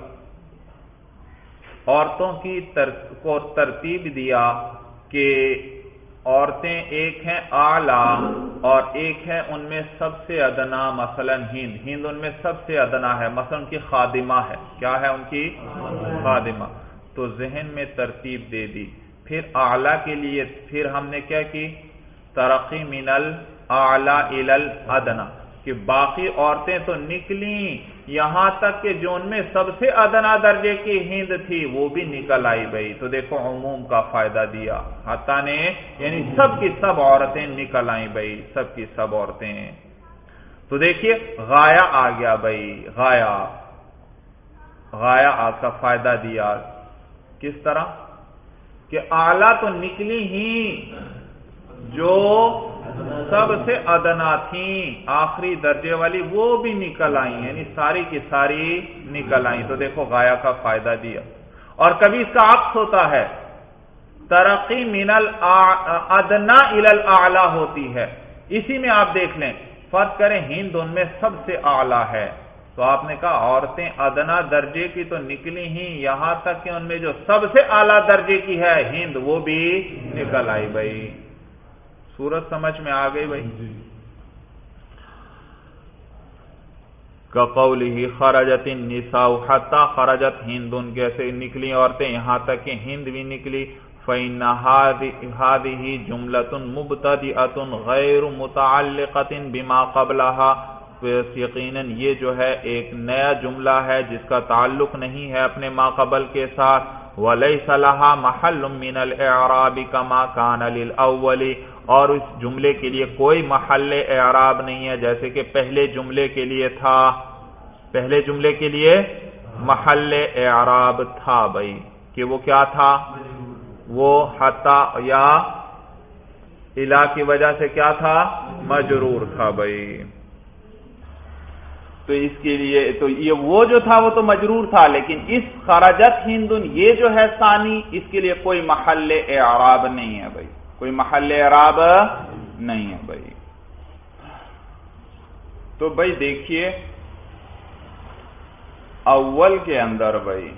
عورتوں کو ترتیب دیا کہ عورتیں ایک ہیں اعلیٰ اور ایک ہے ان میں سب سے ادنا، مثلا ہند ان میں سب سے ادنا ہے، مثلا ان کی خادمہ ہے، کیا ہے ان کی خادمہ، تو ذہن میں ترتیب دے دی۔ پھر اعلیٰ کے لیے پھر ہم نے کیا کی؟ ترقی من الاعلیٰ الی الادنا، کہ باقی عورتیں تو نکلیں یہاں تک کہ جو ان میں سب سے ادنا درجے کی ہند تھی وہ بھی نکل آئی بھائی۔ تو دیکھو عموم کا فائدہ دیا حتیٰ نے، یعنی سب کی سب عورتیں نکل آئیں بھائی، سب کی سب عورتیں۔ تو دیکھیے غایہ آ گیا بھائی، غایہ آپ کا فائدہ دیا کس طرح کہ اعلیٰ تو نکلی ہی جو سب سے ادنا تھیں، آخری درجے والی وہ بھی نکل آئیں، یعنی ساری کی ساری نکل آئیں۔ تو دیکھو غایہ کا فائدہ دیا۔ اور کبھی اس کا عکس ہوتا ہے، ترقی من الادنا الی الاعلیٰ ہوتی ہے، اسی میں آپ دیکھ لیں فرض کریں ہند ان میں سب سے اعلیٰ ہے، تو آپ نے کہا عورتیں ادنا درجے کی تو نکلی ہی یہاں تک کہ ان میں جو سب سے اعلیٰ درجے کی ہے ہند وہ بھی نکل آئی بھائی۔ صورت سمجھ میں آ گئی بھائی؟ کقولہ خرجت النساء حتی خرجت ہند، کیسے نکلی عورتیں یہاں تک کہ ہند بھی نکلی۔ فإن هذه جملة مبتدئة غیر متعلقة بما قبلها، یقیناً یہ جو ہے ایک نیا جملہ ہے جس کا تعلق نہیں ہے اپنے ما قبل کے ساتھ۔ وَلَيْسَ لَهَا مَحَلٌّ مِّنَ الْإِعْرَابِ كَمَا كَانَ لِلْأَوَّلِ، اور اس جملے کے لیے کوئی محل اعراب نہیں ہے جیسے کہ پہلے جملے کے لیے تھا، پہلے جملے کے لیے محل اعراب تھا بھائی، کہ وہ کیا تھا؟ وہ حتی یا الا کی وجہ سے کیا تھا؟ مجرور تھا بھائی۔ تو اس کے لیے تو یہ وہ جو تھا وہ تو مجرور تھا، لیکن اس خرجت ہندن یہ جو ہے ثانی، اس کے لیے کوئی محل اعراب نہیں ہے بھائی، کوئی محل اعراب نہیں ہے بھائی۔ تو بھائی دیکھیے اول کے اندر بھائی،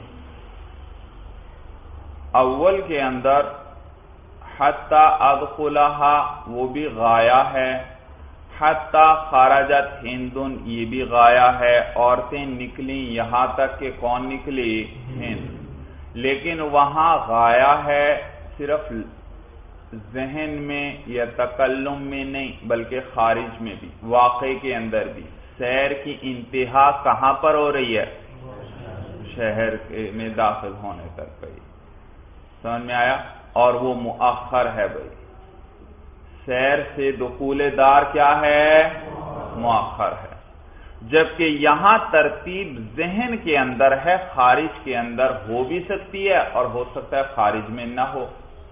اول کے اندر حتی ادخلہا وہ بھی غایہ ہے، حتی خرجت ہندن یہ بھی غایہ ہے، عورتیں نکلیں یہاں تک کہ کون نکلی؟ ہند، لیکن وہاں غایہ ہے صرف ذہن میں یا تکلم میں نہیں بلکہ خارج میں بھی، واقعے کے اندر بھی۔ سیر کی انتہا کہاں پر ہو رہی ہے؟ شہر میں داخل ہونے تک بھائی، سمجھ میں آیا؟ اور وہ مؤخر ہے بھائی، سیر سے دخول دار کیا ہے؟ مؤخر ہے، جبکہ یہاں ترتیب ذہن کے اندر ہے، خارج کے اندر ہو بھی سکتی ہے اور ہو سکتا ہے خارج میں نہ ہو۔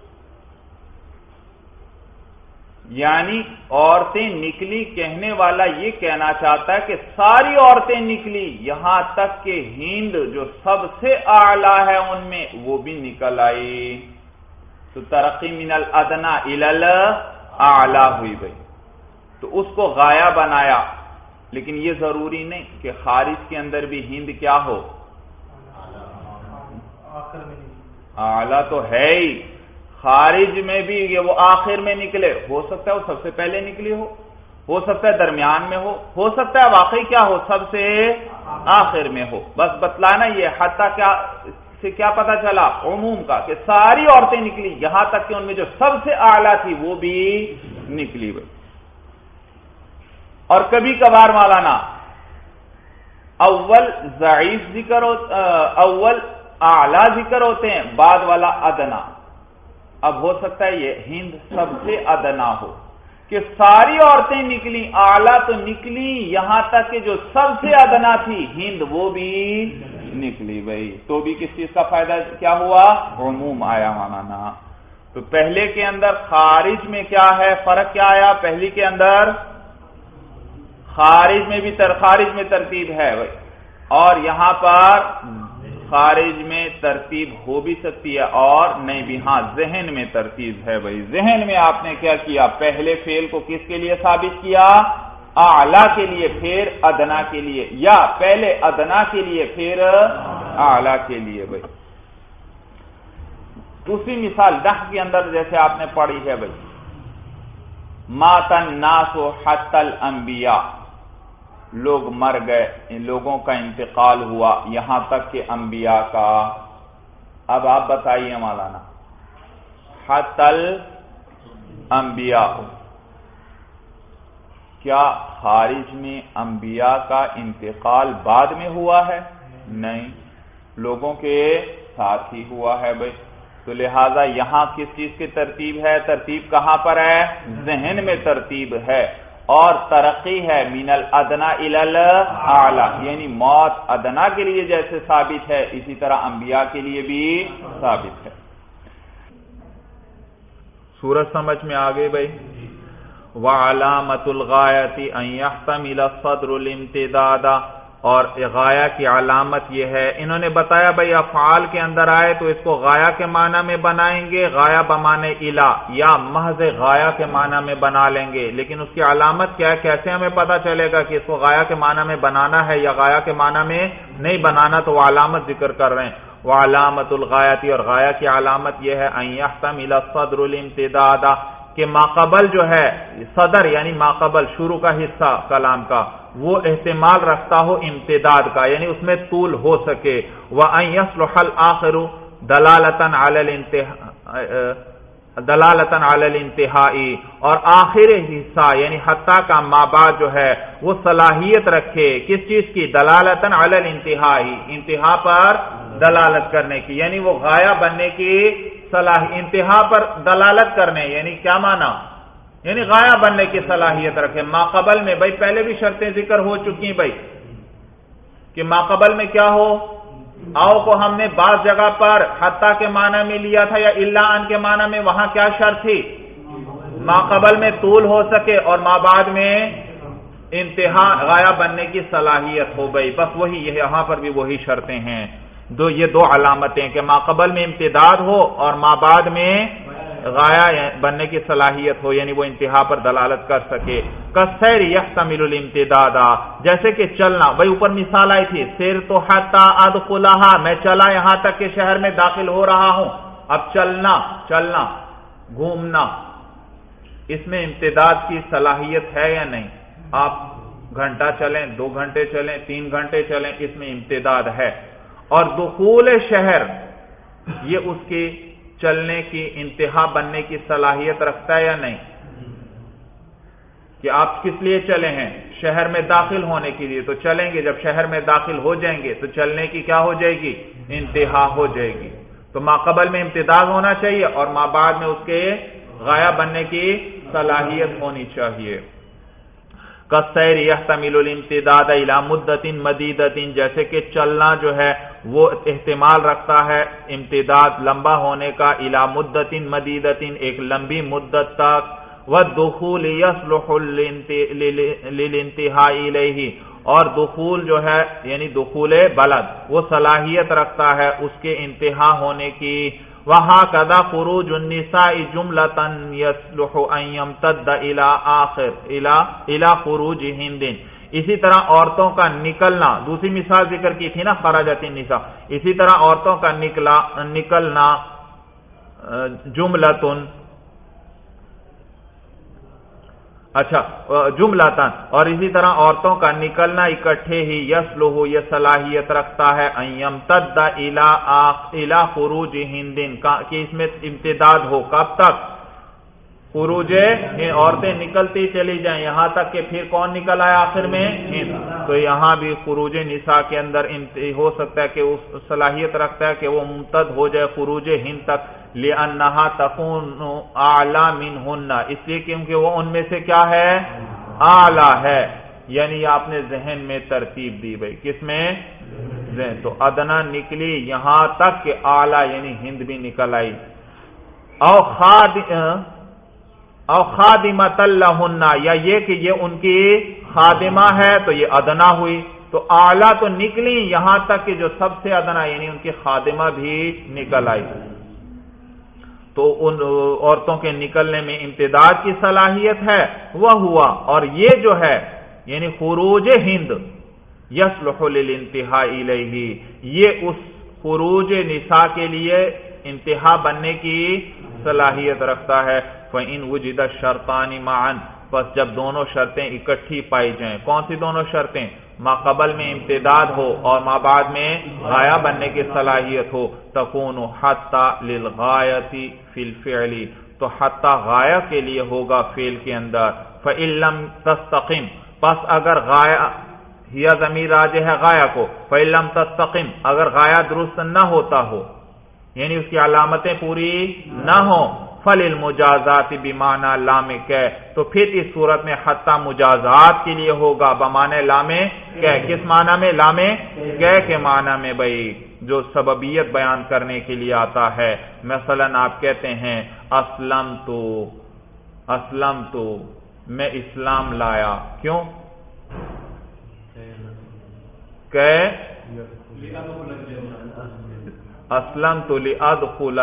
یعنی عورتیں نکلی کہنے والا یہ کہنا چاہتا ہے کہ ساری عورتیں نکلی یہاں تک کہ ہند جو سب سے اعلیٰ ہے ان میں وہ بھی نکل آئی، تو ترقی من الادنا الی الاعلیٰ ہوئی بھائی۔ تو اس کو غایا بنایا، لیکن یہ ضروری نہیں کہ خارج کے اندر بھی ہند کیا ہو، اعلیٰ تو ہے ہی، خارج میں بھی یہ وہ آخر میں نکلے، ہو سکتا ہے وہ سب سے پہلے نکلی ہو سکتا ہے درمیان میں ہو سکتا ہے واقعی کیا ہو، سب سے آخر میں ہو۔ بس بتلانا یہ حتیٰ کیا سے کیا پتا چلا عموم کا کہ ساری عورتیں نکلی، یہاں تک کہ ان میں جو سب سے اعلیٰ تھی وہ بھی نکلی بھائی۔ اور کبھی کبھار مولانا اول ضعیف ذکر اول اعلیٰ ذکر ہوتے ہیں، بعد والا ادنا۔ اب ہو سکتا ہے یہ ہند سب سے ادنا ہو کہ ساری عورتیں نکلی، اعلیٰ تو نکلی، یہاں تک کہ جو سب سے ادنا تھی ہند وہ بھی نکلی بھائی، تو بھی کس چیز کا فائدہ کیا ہوا، عموم آیا مولانا۔ تو پہلے کے اندر خارج میں کیا ہے، فرق کیا آیا، پہلی کے اندر خارج میں ترتیب ہے بھائی، اور یہاں پر خارج میں ترتیب ہو بھی سکتی ہے اور نہیں بھی، ہاں ذہن میں ترتیب ہے بھائی۔ ذہن میں آپ نے کیا کیا، پہلے فعل کو کس کے لیے ثابت کیا، اعلیٰ کے لیے، پھر ادنا کے لیے، یا پہلے ادنا کے لیے پھر اعلیٰ کے لیے بھائی۔ دوسری مثال نحو کے اندر جیسے آپ نے پڑھی ہے بھائی، مات الناس حتی الانبیاء، لوگ مر گئے، ان لوگوں کا انتقال ہوا یہاں تک کہ انبیاء کا۔ اب آپ بتائیے مولانا، حتی الانبیاء، کیا خارج میں انبیاء کا انتقال بعد میں ہوا ہے؟ نہیں، لوگوں کے ساتھ ہی ہوا ہے بھائی۔ تو لہذا یہاں کس چیز کی ترتیب ہے، ترتیب کہاں پر ہے، ذہن میں ترتیب ہے، اور ترقی ہے من الادنا الی الاعلی، یعنی موت ادنا کے لیے جیسے ثابت ہے اسی طرح انبیاء کے لیے بھی ثابت ہے۔ سورج سمجھ میں آ گئی بھائی۔ وعلامۃ الغایۃ ان یحتمل الصدر الامتداد، اور غایہ کی علامت یہ ہے، انہوں نے بتایا بھائی افعال کے اندر آئے تو اس کو غایہ کے معنی میں بنائیں گے، غایہ بمعنی الا، یا محض غایہ کے معنی میں بنا لیں گے، لیکن اس کی علامت کیا ہے، کیسے ہمیں پتا چلے گا کہ اس کو غایہ کے معنی میں بنانا ہے یا غایہ کے معنی میں نہیں بنانا، تو وہ علامت ذکر کر رہے ہیں۔ وعلامۃ الغایۃ، اور غایہ کی علامت یہ ہے ان یحتمل الصدر الامتداد، کہ ماقبل جو ہے صدر یعنی ماقبل شروع کا حصہ کلام کا وہ احتمال رکھتا ہو امتداد کا، یعنی اس میں طول ہو سکے۔ وَأَن يَصْلُحَ الْآخِرُ دَلَالَةً عَلَى الْانْتِهَاءِ، اور آخر حصہ یعنی حتیٰ کا ما بعد جو ہے وہ صلاحیت رکھے کس چیز کی، دلالةً علی الانتہاء، انتہا پر دلالت کرنے کی، یعنی وہ غایہ بننے کی انتہا پر دلالت کرنے، یعنی کیا معنی، یعنی غایہ بننے کی صلاحیت رکھے۔ ماقبل میں بھائی پہلے بھی شرطیں ذکر ہو چکی بھائی کہ ماقبل میں کیا ہو، آؤ کو ہم نے بعض جگہ پر حتیٰ کے معنی میں لیا تھا یا الا ان کے معنی میں، وہاں کیا شرط تھی، ماقبل میں طول ہو سکے اور ما بعد میں انتہا غایہ بننے کی صلاحیت ہو بھائی، بس وہی یہاں پر بھی وہی شرطیں ہیں، یہ دو علامتیں کہ ماقبل میں امتداد ہو اور ما بعد میں غایہ بننے کی صلاحیت ہو، یعنی وہ انتہا پر دلالت کر سکے۔ کالسیر یحتمل الامتداد، جیسے کہ چلنا، بھائی اوپر مثال آئی تھی، سرت حتی ادخلھا، میں چلا یہاں تک کہ شہر میں داخل ہو رہا ہوں۔ اب چلنا گھومنا، اس میں امتداد کی صلاحیت ہے یا نہیں، آپ گھنٹہ چلیں، 2 گھنٹے چلیں، 3 گھنٹے چلیں، اس میں امتداد ہے۔ اور دخول شہر، یہ اس کی چلنے کی انتہا بننے کی صلاحیت رکھتا ہے یا نہیں، کہ آپ کس لیے چلے ہیں، شہر میں داخل ہونے کے لیے، تو چلیں گے، جب شہر میں داخل ہو جائیں گے تو چلنے کی کیا ہو جائے گی، انتہا ہو جائے گی۔ تو ماقبل میں امتداد ہونا چاہیے اور ما بعد میں اس کے غایہ بننے کی صلاحیت ہونی چاہیے۔ کالسیر یحتمل الامتداد الی مدۃ مدیدۃ، جیسے کہ چلنا جو ہے وہ احتمال رکھتا ہے امتداد لمبا ہونے کا، الی مدۃ مدیدۃ، ایک لمبی مدت تک، والدخول یصلح للانتہاء الیہ، اور دخول جو ہے یعنی دخول بلد وہ صلاحیت رکھتا ہے اس کے انتہا ہونے کی۔ وَهَكَذَا خُرُوجُ النِّسَاءِ جُمْلَةً يَصْلُحُ أَن يَمْتَدَّ إِلَى خُرُوجِ هِندٍ. اسی طرح عورتوں کا نکلنا، دوسری مثال ذکر کی تھی نا خراجات النساء، اسی طرح عورتوں کا نکلنا جملتن، اچھا جملتن، اور اسی طرح عورتوں کا نکلنا اکٹھے ہی یصلح، یہ صلاحیت رکھتا ہے ان یمتد الی خروج ہندن، کہ اس میں امتداد ہو. کب تک؟ خروج عورتیں نکلتی چلی جائیں یہاں تک کہ پھر کون نکل آئے آخر میں؟ ہند. تو یہاں بھی خروج نساء کے اندر ہو سکتا ہے کہ اس صلاحیت رکھتا ہے کہ وہ ممتد ہو جائے خروج ہند تک، لأنہا تکون اعلی منہن، اس لیے کیونکہ وہ ان میں سے کیا ہے؟ اعلی ہے. یعنی آپ نے ذہن میں ترتیب دی بھائی، کس میں؟ ذہن. تو ادنا نکلی یہاں تک کہ اعلی یعنی ہند بھی نکل آئی. او خادمۃ لہن، یا یہ کہ یہ ان کی خادمہ ہے تو یہ ادنا ہوئی. تو اعلی تو نکلی یہاں تک کہ جو سب سے ادنا یعنی ان کی خادمہ بھی نکل آئی. تو ان عورتوں کے نکلنے میں امتداد کی صلاحیت ہے. وہ ہوا، اور یہ جو ہے یعنی خروج ہند یصلح للانتہاء الیہ، یہ اس خروج نساء کے لیے انتہا بننے کی صلاحیت رکھتا ہے. فَإِنْ وُجِدَ الشَّرْطَانِ مَعًا، پس جب دونوں شرطیں اکٹھی پائی جائیں. کون سی دونوں شرطیں؟ ما قبل میں امتداد ہو اور ما بعد میں غایہ بننے کی صلاحیت ہو. تکون حتی للغایۃ فی الفعل، تو حتی غایہ کے لیے ہوگا فعل کے اندر. فَإِن لَمْ تَسْتَقِمْ، پس اگر غایہ، یہ ضمیر راجع ہے غایہ کو، فَإِن لَمْ تَسْتَقِمْ، اگر غایہ درست نہ ہوتا ہو یعنی اس کی علامتیں پوری نہ ہوں، فَلِلْمُجَازَاتِ بِمَعْنَى لَامِ كَ، تو پھر اس صورت میں حتی مجازات کے لیے ہوگا بمعنی لام کہ. کس معنی میں؟ لام کے معنی میں بھائی، جو سببیت بیان کرنے کے لیے آتا ہے. مثلا آپ کہتے ہیں اسلمت، میں اسلام لایا. کیوں؟ کہ اسلمت لادخل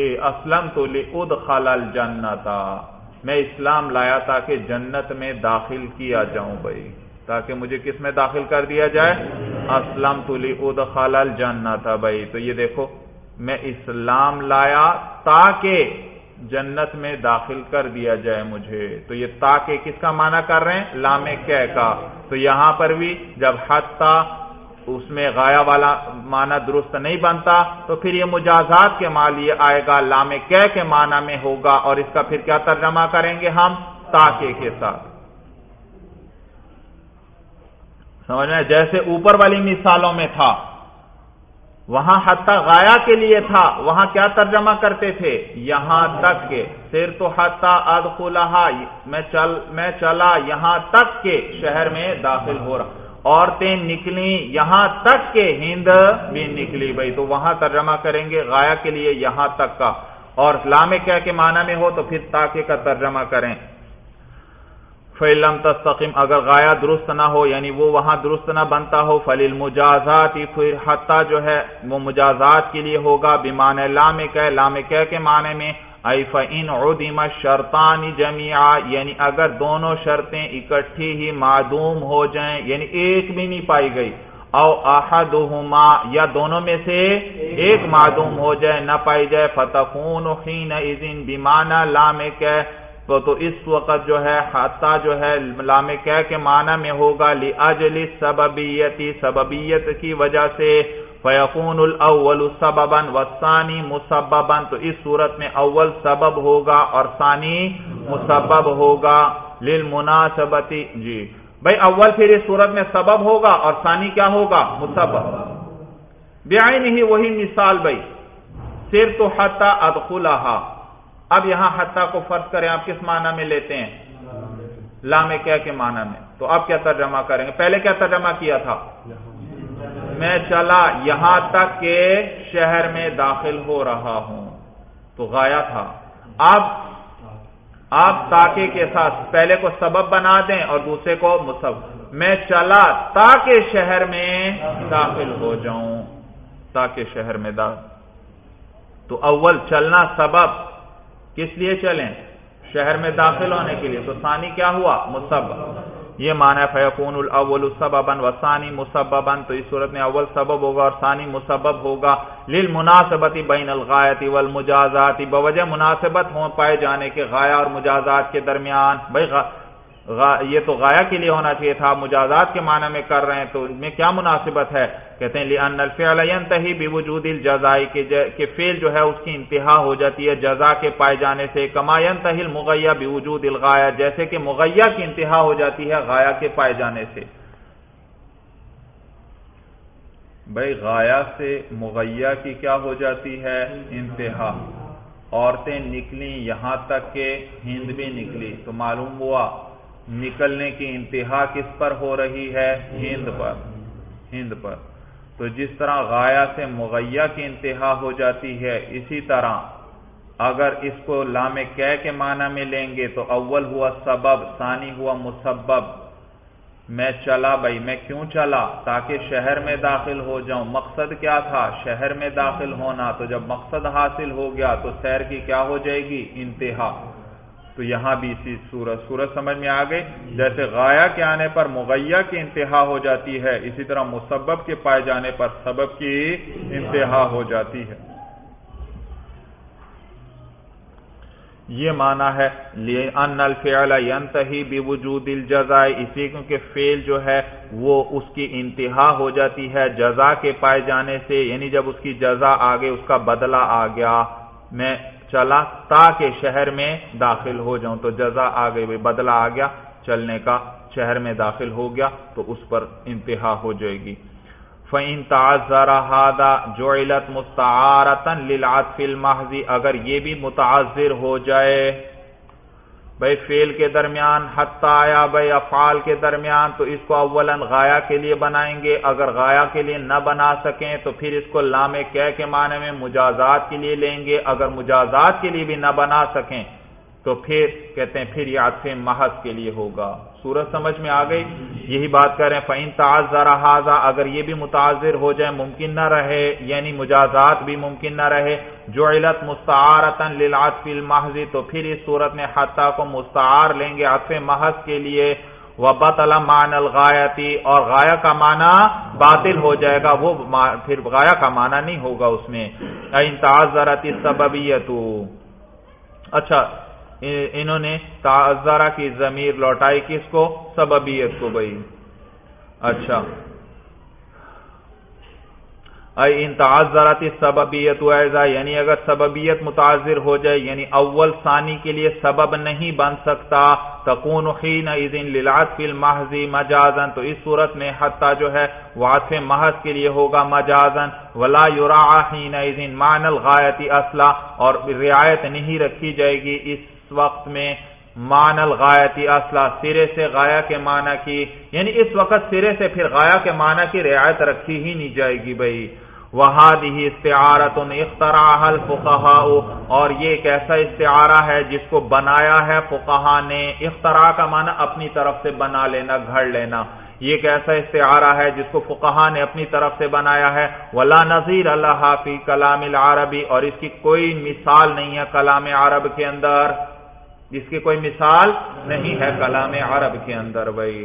الجنۃ، میں اسلام لایا تاکہ جنت میں داخل کیا جاؤں بھائی، تاکہ مجھے کس میں داخل کر دیا جائے؟ اسلمت لادخل الجنۃ بھائی. تو یہ دیکھو، میں اسلام لایا تاکہ جنت میں داخل کر دیا جائے مجھے. تو یہ تاکہ کس کا معنی کر رہے ہیں؟ لام کہ کا. تو یہاں پر بھی جب حتی اس میں غایہ والا معنی درست نہیں بنتا تو پھر یہ مجازات کے معنی آئے گا، لام کہ کے معنی میں ہوگا، اور اس کا پھر کیا ترجمہ کریں گے ہم؟ تاکہ کے ساتھ. سمجھنا؟ جیسے اوپر والی مثالوں میں تھا، وہاں حتی غایہ کے لیے تھا، وہاں کیا ترجمہ کرتے تھے؟ یہاں تک کہ. صرف تو حتی ادخلھا، میں چلا یہاں تک کہ شہر میں داخل ہو رہا. عورتیں نکلیں یہاں تک کہ ہند بھی نکلی بھائی، تو وہاں ترجمہ کریں گے غایہ کے لیے یہاں تک کا، اور لام کہ کے معنی میں ہو تو پھر تاکہ کا ترجمہ کریں. فَإِن لَمْ تَسْتَقِمْ، اگر غایہ درست نہ ہو یعنی وہ وہاں درست نہ بنتا ہو، فَلِلْمُجَازَاتِ، پھر حتی جو ہے وہ مجازات کے لیے ہوگا بمعنی لام کہ کے معنی میں. ای فَإِنْ عُدِمَ الشَّرْطَانِ جَمِيعًا، یعنی اگر دونوں شرطیں اکٹھی ہی معدوم ہو جائیں یعنی ایک بھی نہیں پائی گئی، او احدہما، یا دونوں میں سے ایک معدوم ہو جائے نہ پائی جائے، فَتَكُونُ حِينَئِذٍ بِمَعْنَى لَامِ كَ، تو اس وقت جو ہے حتی جو ہے لام کہ کے معنی میں ہوگا لِأَجْلِ السَّبَبِيَّةِ، سببیت کی وجہ سے. فَيَكُونُ الْأَوَّلُ سَبَبًا وَالثَّانِي مُسَبَّبًا، تو اس صورت میں اول سبب ہوگا اور ثانی مسبب ہوگا. لِلْمُنَاسَبَةِ، جی بھئی اول پھر اس صورت میں سبب ہوگا اور ثانی کیا ہوگا؟ مسبب. بعینہ، وہی مثال بھئی، صرف تو حتی ادخلھا. اب یہاں حتی کو فرض کریں آپ کس معنی میں لیتے ہیں؟ لام کہ کے معنی میں. تو اب کیا ترجمہ کریں گے؟ پہلے کیا ترجمہ کیا تھا؟ میں چلا یہاں تک کہ شہر میں داخل ہو رہا ہوں، تو غایہ تھا. اب آپ تاکہ کے ساتھ پہلے کو سبب بنا دیں اور دوسرے کو مسبب. میں چلا تاکہ شہر میں داخل ہو جاؤں، تاکہ شہر میں داخل. تو اول چلنا سبب، کس لیے چلیں؟ شہر میں داخل ہونے کے لیے، تو ثانی کیا ہوا؟ مسبب۔ یہ معنی ہے فیکون الاول سببا والثانی مسببا، تو اس صورت میں اول سبب ہوگا اور ثانی مسبب ہوگا، للمناسبت بین الغایۃ والمجازات، بوجہ مناسبت ہو پائے جانے کے غایہ اور مجازات کے درمیان۔ بھائی یہ تو غایہ کے لیے ہونا چاہیے تھا، مجازات کے معنی میں کر رہے ہیں، تو ان میں کیا مناسبت ہے؟ کہتے ہیں لأن الفعل ينتهي بوجود الجزاء، کہ فعل جو ہے اس کی انتہا ہو جاتی ہے جزا کے پائے جانے سے، کما ينتهي المغیہ بوجود الغایہ، جیسے کہ مغیہ کی انتہا ہو جاتی ہے غایہ کے پائے جانے سے۔ بھائی غایہ سے مغیہ کی کیا ہو جاتی ہے؟ انتہا۔ عورتیں نکلیں یہاں تک کہ ہند بھی نکلی، تو معلوم ہوا نکلنے کی انتہا کس پر ہو رہی ہے؟ ہند پر، ہند پر۔ تو جس طرح غایہ سے مغیہ کی انتہا ہو جاتی ہے، اسی طرح اگر اس کو لام کی کے معنی میں لیں گے تو اول ہوا سبب، ثانی ہوا مسبب۔ میں چلا بھائی، میں کیوں چلا؟ تاکہ شہر میں داخل ہو جاؤں۔ مقصد کیا تھا؟ شہر میں داخل ہونا۔ تو جب مقصد حاصل ہو گیا تو سیر کی کیا ہو جائے گی؟ انتہا۔ تو یہاں بھی اسی صورت سمجھ میں آ گئی، جیسے غایہ کے آنے پر مغیہ کی انتہا ہو جاتی ہے، اسی طرح مسبب کے پائے جانے پر سبب کی انتہا ہو جاتی ہے۔ یہ معنی ہے لأن الفعل ينتهي بوجود الجزاء، اسی کیونکہ فعل جو ہے وہ اس کی انتہا ہو جاتی ہے جزا کے پائے جانے سے، یعنی جب اس کی جزا آ گئی، اس کا بدلہ آ گیا۔ میں چلا تاکہ شہر میں داخل ہو جاؤں، تو جزا آ گئی، بدلہ آ گیا چلنے کا، شہر میں داخل ہو گیا تو اس پر انتہا ہو جائے گی۔ فَإِن تَعَذَّرَ هَذَا جُعِلَتْ مُسْتَعَارَةً لِلْعَطْفِ الْمَحْضِ، اگر یہ بھی متعذر ہو جائے بھائی فعل کے درمیان، حتیٰ یا بھائی افعال کے درمیان، تو اس کو اولاً غایہ کے لیے بنائیں گے، اگر غایہ کے لیے نہ بنا سکیں تو پھر اس کو لام کی کے معنی میں مجازات کے لیے لیں گے، اگر مجازات کے لیے بھی نہ بنا سکیں تو پھر کہتے ہیں پھر یہ عطف محض کے لیے ہوگا۔ صورت سمجھ میں آ گئی؟ یہی بات کر رہے ہیں فَإِن تَعَذَّرَ هَذَا، اگر یہ بھی متعذر ہو جائے، ممکن نہ رہے، یعنی مجازات بھی ممکن نہ رہے، جُعِلَتْ مُسْتَعَارَةً لِلْعَطْفِ الْمَحْضِ، تو پھر اس صورت میں حتی کو مستعار لیں گے عطف محض کے لیے، وَبَطَلَ مَعْنَى الْغَایَةِ، اور غایہ کا معنی باطل ہو جائے گا، وہ پھر غایہ کا معنی نہیں ہوگا اس میں۔ اِن تَعَذَّرَتِ السَّبَبِيَّةُ، اچھا انہوں نے تعذرہ کی ضمیر لوٹائی کس کو؟ سببیت کو بھائی۔ اچھا ان تعذرت السببیت ایضا، یعنی اگر سببیت متعذر ہو جائے، یعنی اول ثانی کے لیے سبب نہیں بن سکتا، تکون حینئذ للعطف المحض مجازا، تو اس صورت میں حتی جو ہے وہ عطف محض کے لیے ہوگا مجازا، ولا یراعى حینئذ معنی الغایۃ اصلا، اور رعایت نہیں رکھی جائے گی اس وقت میں معنی الغایۃ اصلا، سرے سے غایہ کے معنی کی، یعنی اس وقت سرے سے پھر غایہ کے معنی کی رعایت رکھی ہی نہیں جائے گی بھائی۔ وَهَذِهِ اسْتِعَارَةٌ اخْتَرَعَهَا الْفُقَهَاءُ، اور یہ ایک ایسا استعارہ ہے جس کو بنایا ہے فقہا نے۔ اختراع کا معنی اپنی طرف سے بنا لینا، گھڑ لینا، یہ ایک ایسا استعارہ ہے جس کو فقہا نے اپنی طرف سے بنایا ہے۔ وَلَا نَظِيرَ لَهَا فِي كَلَامِ الْعَرَبِ، اور اس کی کوئی مثال نہیں ہے کلام عرب کے اندر، اس کی کوئی مثال نہیں ہے کلام عرب کے اندر بھائی۔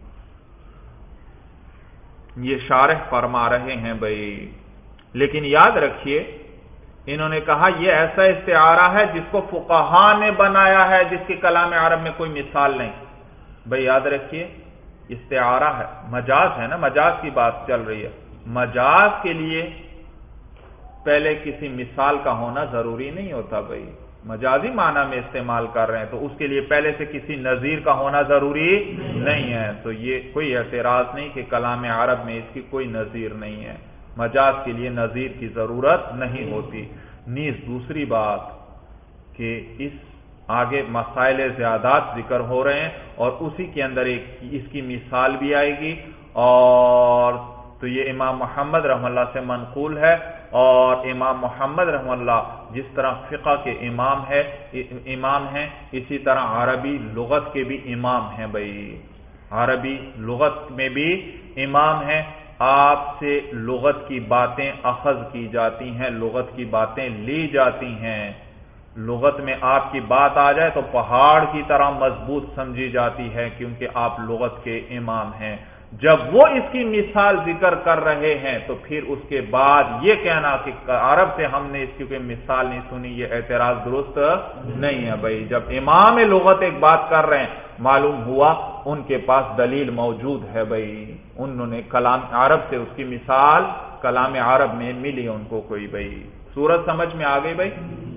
یہ شارح فرما رہے ہیں بھائی، لیکن یاد رکھیے انہوں نے کہا یہ ایسا استعارہ ہے جس کو فقہا نے بنایا ہے، جس کی کلام عرب میں کوئی مثال نہیں۔ بھائی یاد رکھیے استعارہ ہے، مجاز ہے نا، مجاز کی بات چل رہی ہے، مجاز کے لیے پہلے کسی مثال کا ہونا ضروری نہیں ہوتا بھائی، مجازی معنی میں استعمال کر رہے ہیں تو اس کے لیے پہلے سے کسی نظیر کا ہونا ضروری نہیں ہے، تو یہ کوئی اعتراض نہیں کہ کلام عرب میں اس کی کوئی نظیر نہیں ہے، مجاز کے لیے نظیر کی ضرورت نہیں ہوتی۔ نیز دوسری بات کہ اس آگے مسائل زیادات ذکر ہو رہے ہیں اور اسی کے اندر ایک اس کی مثال بھی آئے گی، اور تو یہ امام محمد رحمہ اللہ سے منقول ہے، اور امام محمد رحمہ اللہ جس طرح فقہ کے امام ہیں اسی طرح عربی لغت کے بھی امام ہیں بھائی، عربی لغت میں بھی امام ہیں، آپ سے لغت کی باتیں اخذ کی جاتی ہیں، لغت کی باتیں لی جاتی ہیں. لغت میں آپ کی بات آ جائے تو پہاڑ کی طرح مضبوط سمجھی جاتی ہے، کیونکہ آپ لغت کے امام ہیں. جب وہ اس کی مثال ذکر کر رہے ہیں تو پھر اس کے بعد یہ کہنا کہ عرب سے ہم نے اس کی کوئی مثال نہیں سنی، یہ اعتراض درست نہیں ہے. بھائی جب امام لغت ایک بات کر رہے ہیں، معلوم ہوا ان کے پاس دلیل موجود ہے. بھائی انہوں نے کلام عرب سے اس کی مثال کلام عرب میں ملی ان کو کوئی. بھائی صورت سمجھ میں آ گئی. بھائی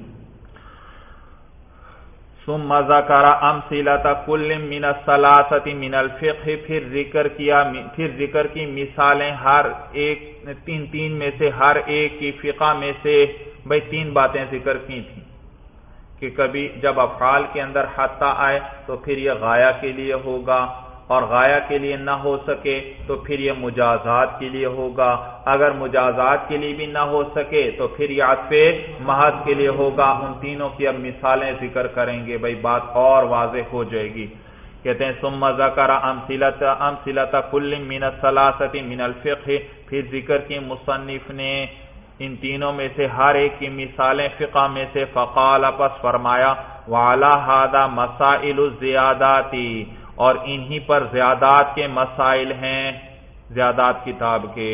ثم ذکر امثلۃ کل من الثلاثۃ من الفقہ، پھر ذکر کی مثالیں ہر ایک تین میں سے ہر ایک کی فقہ میں سے. بھائی 3 باتیں ذکر کی تھیں کہ کبھی جب افعال کے اندر حتی آئے تو پھر یہ غایہ کے لیے ہوگا، اور غایہ کے لیے نہ ہو سکے تو پھر یہ مجازات کے لیے ہوگا، اگر مجازات کے لیے بھی نہ ہو سکے تو پھر یہ عطف محض کے لیے ہوگا. ان تینوں کی اب مثالیں ذکر کریں گے. بھائی بات اور واضح ہو جائے گی. کہتے ہیں ثم ذکر امثلۃ کل من الثلاثۃ من الفقہ، پھر ذکر کی مصنف نے ان تینوں میں سے ہر ایک کی مثالیں فقہ میں سے. فقال، پس فرمایا وعلی ھذا مسائل الزیادات، اور انہی پر زیادات کے مسائل ہیں. زیادات کتاب کے،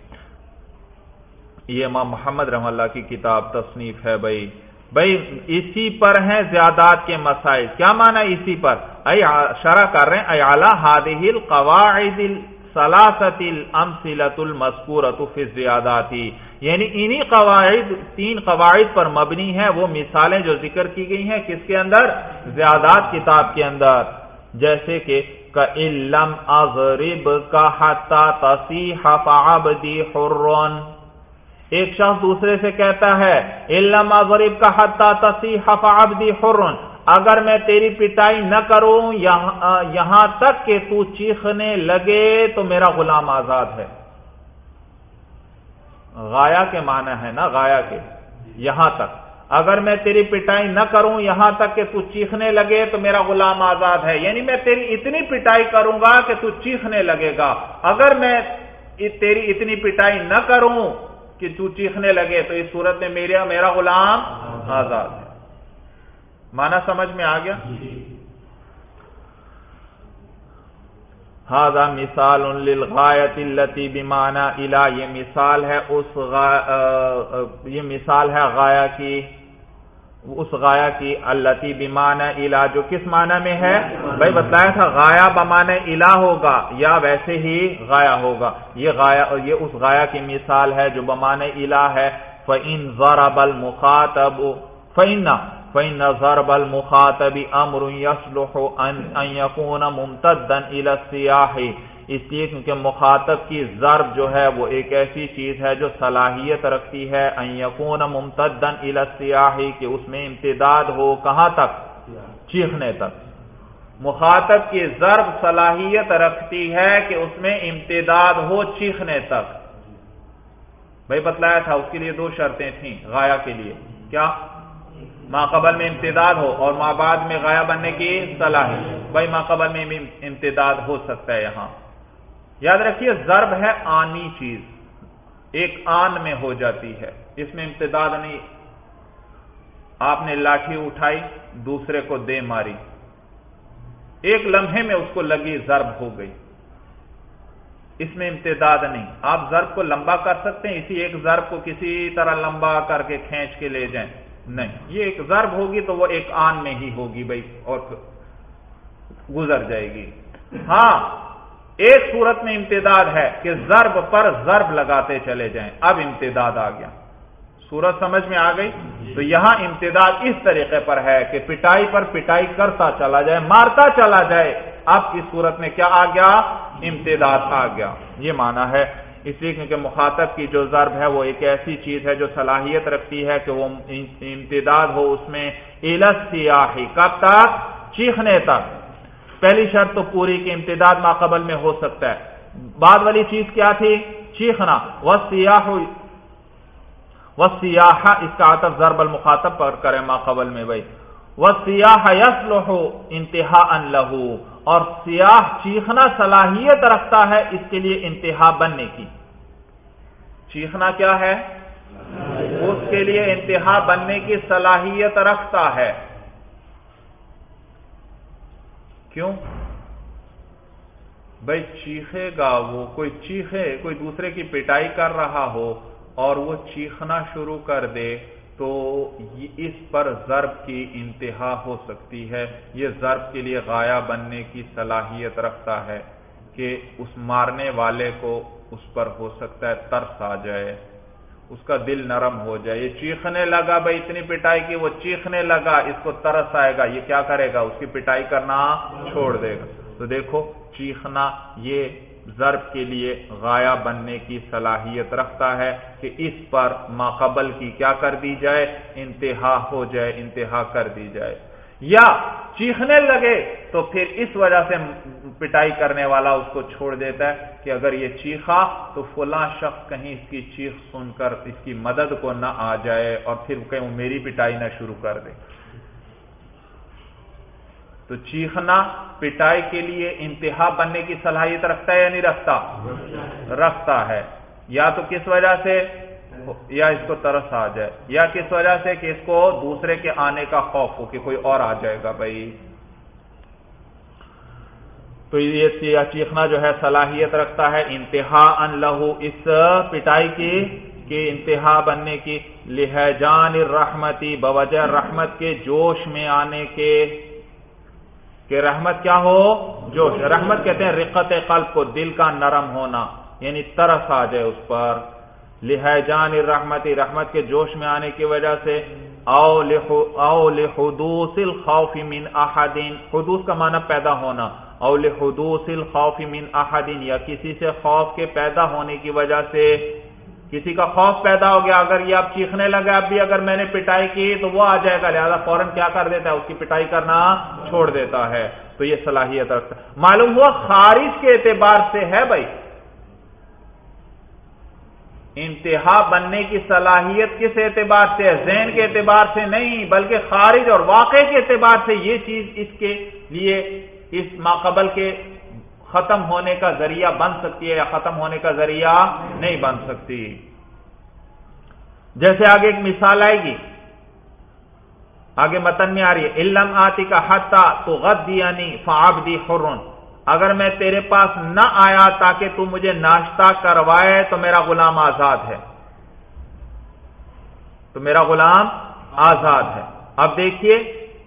یہ امام محمد رحمہ اللہ کی کتاب تصنیف ہے. بھائی اسی پر ہیں زیادات کے مسائل. کیا معنی اسی پر؟ شرح کر رہے ہیں اعلی هذه القواعد الثلاثه الامثله المذکورۃ فی الزیادات، یعنی انہی قواعد 3 قواعد پر مبنی ہیں وہ مثالیں جو ذکر کی گئی ہیں. کس کے اندر؟ زیادات کتاب کے اندر. جیسے کہ کَإِن لَّمْ أَضْرِبْكَ حَتَّى تَصِيحَ فَعَبْدِي حُرٌّ، ایک شخص دوسرے سے کہتا ہے إِن لَّمْ أَضْرِبْكَ حَتَّى تَصِيحَ فَعَبْدِي حُرٌّ، اگر میں تیری پٹائی نہ کروں یہاں تک کہ تو چیخنے لگے تو میرا غلام آزاد ہے. غایہ کے معنی ہے نا، غایہ کے یہاں تک. اگر میں تیری پٹائی نہ کروں یہاں تک کہ تو چیخنے لگے تو میرا غلام آزاد ہے. یعنی میں تیری اتنی پٹائی کروں گا کہ تو چیخنے لگے گا. اگر میں تیری اتنی پٹائی نہ کروں کہ تو چیخنے لگے تو اس صورت میں میرا غلام آزاد ہے. معنی سمجھ میں آ گیا؟ ھذا مثال للغایۃ التی بمعنی الی، یہ مثال ہے غایہ کی، اس غایہ کی التی بمعنی الی، جو کس معنی میں ہے؟ بھائی بتلایا تھا غایہ بمعنی الی ہوگا یا ویسے ہی غایہ ہوگا. یہ اس غایہ کی مثال ہے جو بمعنی الی ہے. فإن ضرب المخاطب فإن ضرب المخاطب امر يصلح ان يكون ممتدا الى السياح، اس لیے کیونکہ مخاطب کی ضرب جو ہے وہ ایک ایسی چیز ہے جو صلاحیت رکھتی ہے ان يكون ممتدا الى السياح، کہ اس میں امتداد ہو کہاں تک؟ چیخنے تک. مخاطب کی ضرب صلاحیت رکھتی ہے کہ اس میں امتداد ہو چیخنے تک. بھائی بتلایا تھا اس کے لیے 2 شرطیں تھیں غایہ کے لیے. کیا؟ ما قبل میں امتداد ہو اور ما بعد میں غایہ بننے کی صلاحیت. بھائی ما قبل میں امتداد ہو سکتا ہے. یہاں یاد رکھیے ضرب ہے آنی چیز، ایک آن میں ہو جاتی ہے، اس میں امتداد نہیں. آپ نے لاٹھی اٹھائی دوسرے کو دے ماری، ایک لمحے میں اس کو لگی ضرب ہو گئی، اس میں امتداد نہیں. آپ ضرب کو لمبا کر سکتے ہیں، اسی ایک ضرب کو کسی طرح لمبا کر کے کھینچ کے لے جائیں؟ نہیں. یہ ایک ضرب ہوگی تو وہ ایک آن میں ہی ہوگی بھائی اور گزر جائے گی. ہاں ایک صورت میں امتداد ہے کہ ضرب پر ضرب لگاتے چلے جائیں، اب امتداد آ گیا. صورت سمجھ میں آ گئی؟ تو یہاں امتداد اس طریقے پر ہے کہ پٹائی پر پٹائی کرتا چلا جائے، مارتا چلا جائے. اب اس صورت میں کیا آ گیا؟ امتداد آ گیا. یہ معنی ہے. اس لیے کیونکہ مخاطب کی جو ضرب ہے وہ ایک ایسی چیز ہے جو صلاحیت رکھتی ہے کہ وہ امتداد ہو اس میں الی السیاح، کب تک؟ چیخنے تک. پہلی شرط تو پوری کہ امتداد ما قبل میں ہو سکتا ہے. بعد والی چیز کیا تھی؟ چیخنا. والسیاح اس کا عطف ضرب المخاطب پر کرے ما قبل میں. بھائی والسیاح یصلح انتہاء لہ، اور سیاح چیخنا صلاحیت رکھتا ہے اس کے لیے انتہا بننے کی. چیخنا کیا ہے؟ اس کے لیے انتہا بننے کی صلاحیت رکھتا ہے. کیوں؟ بھائی چیخے گا وہ، کوئی چیخے، کوئی دوسرے کی پٹائی کر رہا ہو اور وہ چیخنا شروع کر دے تو اس پر ضرب کی انتہا ہو سکتی ہے. یہ ضرب کے لیے غایہ بننے کی صلاحیت رکھتا ہے کہ اس مارنے والے کو اس پر ہو سکتا ہے ترس آ جائے، اس کا دل نرم ہو جائے. یہ چیخنے لگا بھائی، اتنی پٹائی کی، وہ چیخنے لگا، اس کو ترس آئے گا، یہ کیا کرے گا؟ اس کی پٹائی کرنا چھوڑ دے گا. تو دیکھو چیخنا یہ ضرب کے لیے غایہ بننے کی صلاحیت رکھتا ہے کہ اس پر ماقبل کی کیا کر دی جائے؟ انتہا ہو جائے، انتہا کر دی جائے. یا چیخنے لگے تو پھر اس وجہ سے پٹائی کرنے والا اس کو چھوڑ دیتا ہے کہ اگر یہ چیخا تو فلاں شخص کہیں اس کی چیخ سن کر اس کی مدد کو نہ آ جائے اور پھر کہیں وہ میری پٹائی نہ شروع کر دے. تو چیخنا پٹائی کے لیے انتہا بننے کی صلاحیت رکھتا ہے یا نہیں رکھتا؟ رکھتا ہے. یا تو کس وجہ سے؟ یا اس کو ترس آ جائے، یا کس وجہ سے کہ اس کو دوسرے کے آنے کا خوف ہو کہ کوئی اور آ جائے گا بھائی. تو یہ چیخنا جو ہے صلاحیت رکھتا ہے انتہا ان لہو، اس پٹائی کی انتہا بننے کی. لہجان الرحمتی، بوجہ رحمت کے جوش میں آنے کے، کہ رحمت کیا ہو؟ جوش. رحمت کہتے ہیں رقت قلب کو، دل کا نرم ہونا، یعنی ترس آ جائے اس پر. لہجان الرحمتی، رحمت کے جوش میں آنے کی وجہ سے. او لحدوث الخوف من احد، حدوث کا معنی پیدا ہونا. او لحدوث الخوف من احد، یا کسی سے خوف کے پیدا ہونے کی وجہ سے. کسی کا خوف پیدا ہو گیا، اگر یہ اب چیخنے لگا، اب بھی اگر میں نے پٹائی کی تو وہ آ جائے گا، لہذا فوراً کیا کر دیتا ہے؟ اس کی پٹائی کرنا چھوڑ دیتا ہے. تو یہ صلاحیت رکھتا ہے. معلوم ہوا خارج کے اعتبار سے ہے بھائی، انتہا بننے کی صلاحیت کس اعتبار سے ہے؟ ذہن کے اعتبار سے نہیں، بلکہ خارج اور واقع کے اعتبار سے یہ چیز اس کے لیے اس ماقبل کے ختم ہونے کا ذریعہ بن سکتی ہے یا ختم ہونے کا ذریعہ نہیں بن سکتی. جیسے آگے ایک مثال آئے گی، آگے متن میں آ رہی ہے، علم آتی کا حتی تغدینی فعبدی حرن، اگر میں تیرے پاس نہ آیا تاکہ تو مجھے ناشتہ کروائے تو میرا غلام آزاد ہے. تو میرا غلام آزاد ہے. اب دیکھیے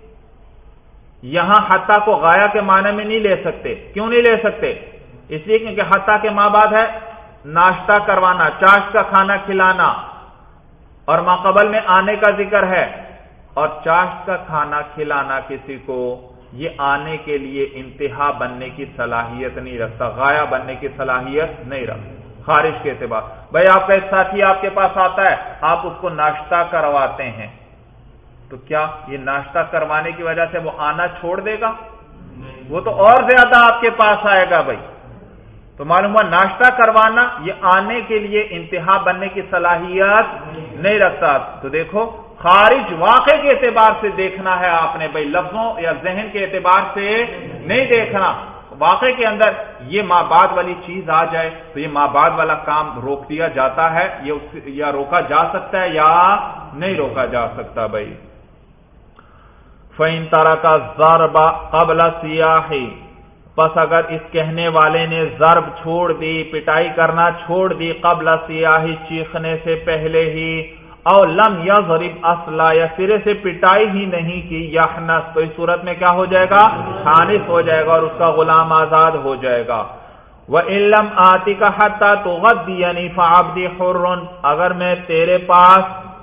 یہاں حتی کو غایہ کے معنی میں نہیں لے سکتے. کیوں نہیں لے سکتے؟ اس لیے کیونکہ حتی کے ماں بعد ہے ناشتہ کروانا، چاشت کا کھانا کھلانا، اور ماقبل میں آنے کا ذکر ہے. اور چاشت کا کھانا کھلانا کسی کو یہ آنے کے لیے انتہا بننے کی صلاحیت نہیں رکھتا، غایہ بننے کی صلاحیت نہیں رکھتا خارج کے اعتبار. بھائی آپ کا ایک ساتھی آپ کے پاس آتا ہے، آپ اس کو ناشتہ کرواتے ہیں، تو کیا یہ ناشتہ کروانے کی وجہ سے وہ آنا چھوڑ دے گا؟ وہ تو اور زیادہ آپ کے پاس آئے گا بھائی. تو معلوم ہوا ناشتہ کروانا یہ آنے کے لیے انتہا بننے کی صلاحیت نہیں رکھتا. تو دیکھو خارج واقع کے اعتبار سے دیکھنا ہے آپ نے بھائی، لفظوں یا ذہن کے اعتبار سے نہیں دیکھنا. واقع کے اندر یہ ماں بعد والی چیز آ جائے تو یہ ماں بعد والا کام روک دیا جاتا ہے، یا روکا جا سکتا ہے یا نہیں روکا جا سکتا بھائی. فَإِن تَرَكَ الضَّرْبَ قَبْلَ الصِّيَاحِ، پس اگر اس کہنے والے نے ضرب چھوڑ دی، پٹائی کرنا چھوڑ دی، قبل الصِّيَاحِ چیخنے سے پہلے ہی، او لم یضرب اصلا یا سرے سے پٹائی ہی نہیں کی، یحنس، تو اس صورت میں کیا ہو جائے گا؟ حانس ہو جائے گا اور اس کا غلام آزاد ہو جائے گا. وَإِن لَمْ آتِكَ حَتَّى تُغَدِّيَنِي فَعَبْدِي حُرٌّ، اگر میں تیرے پاس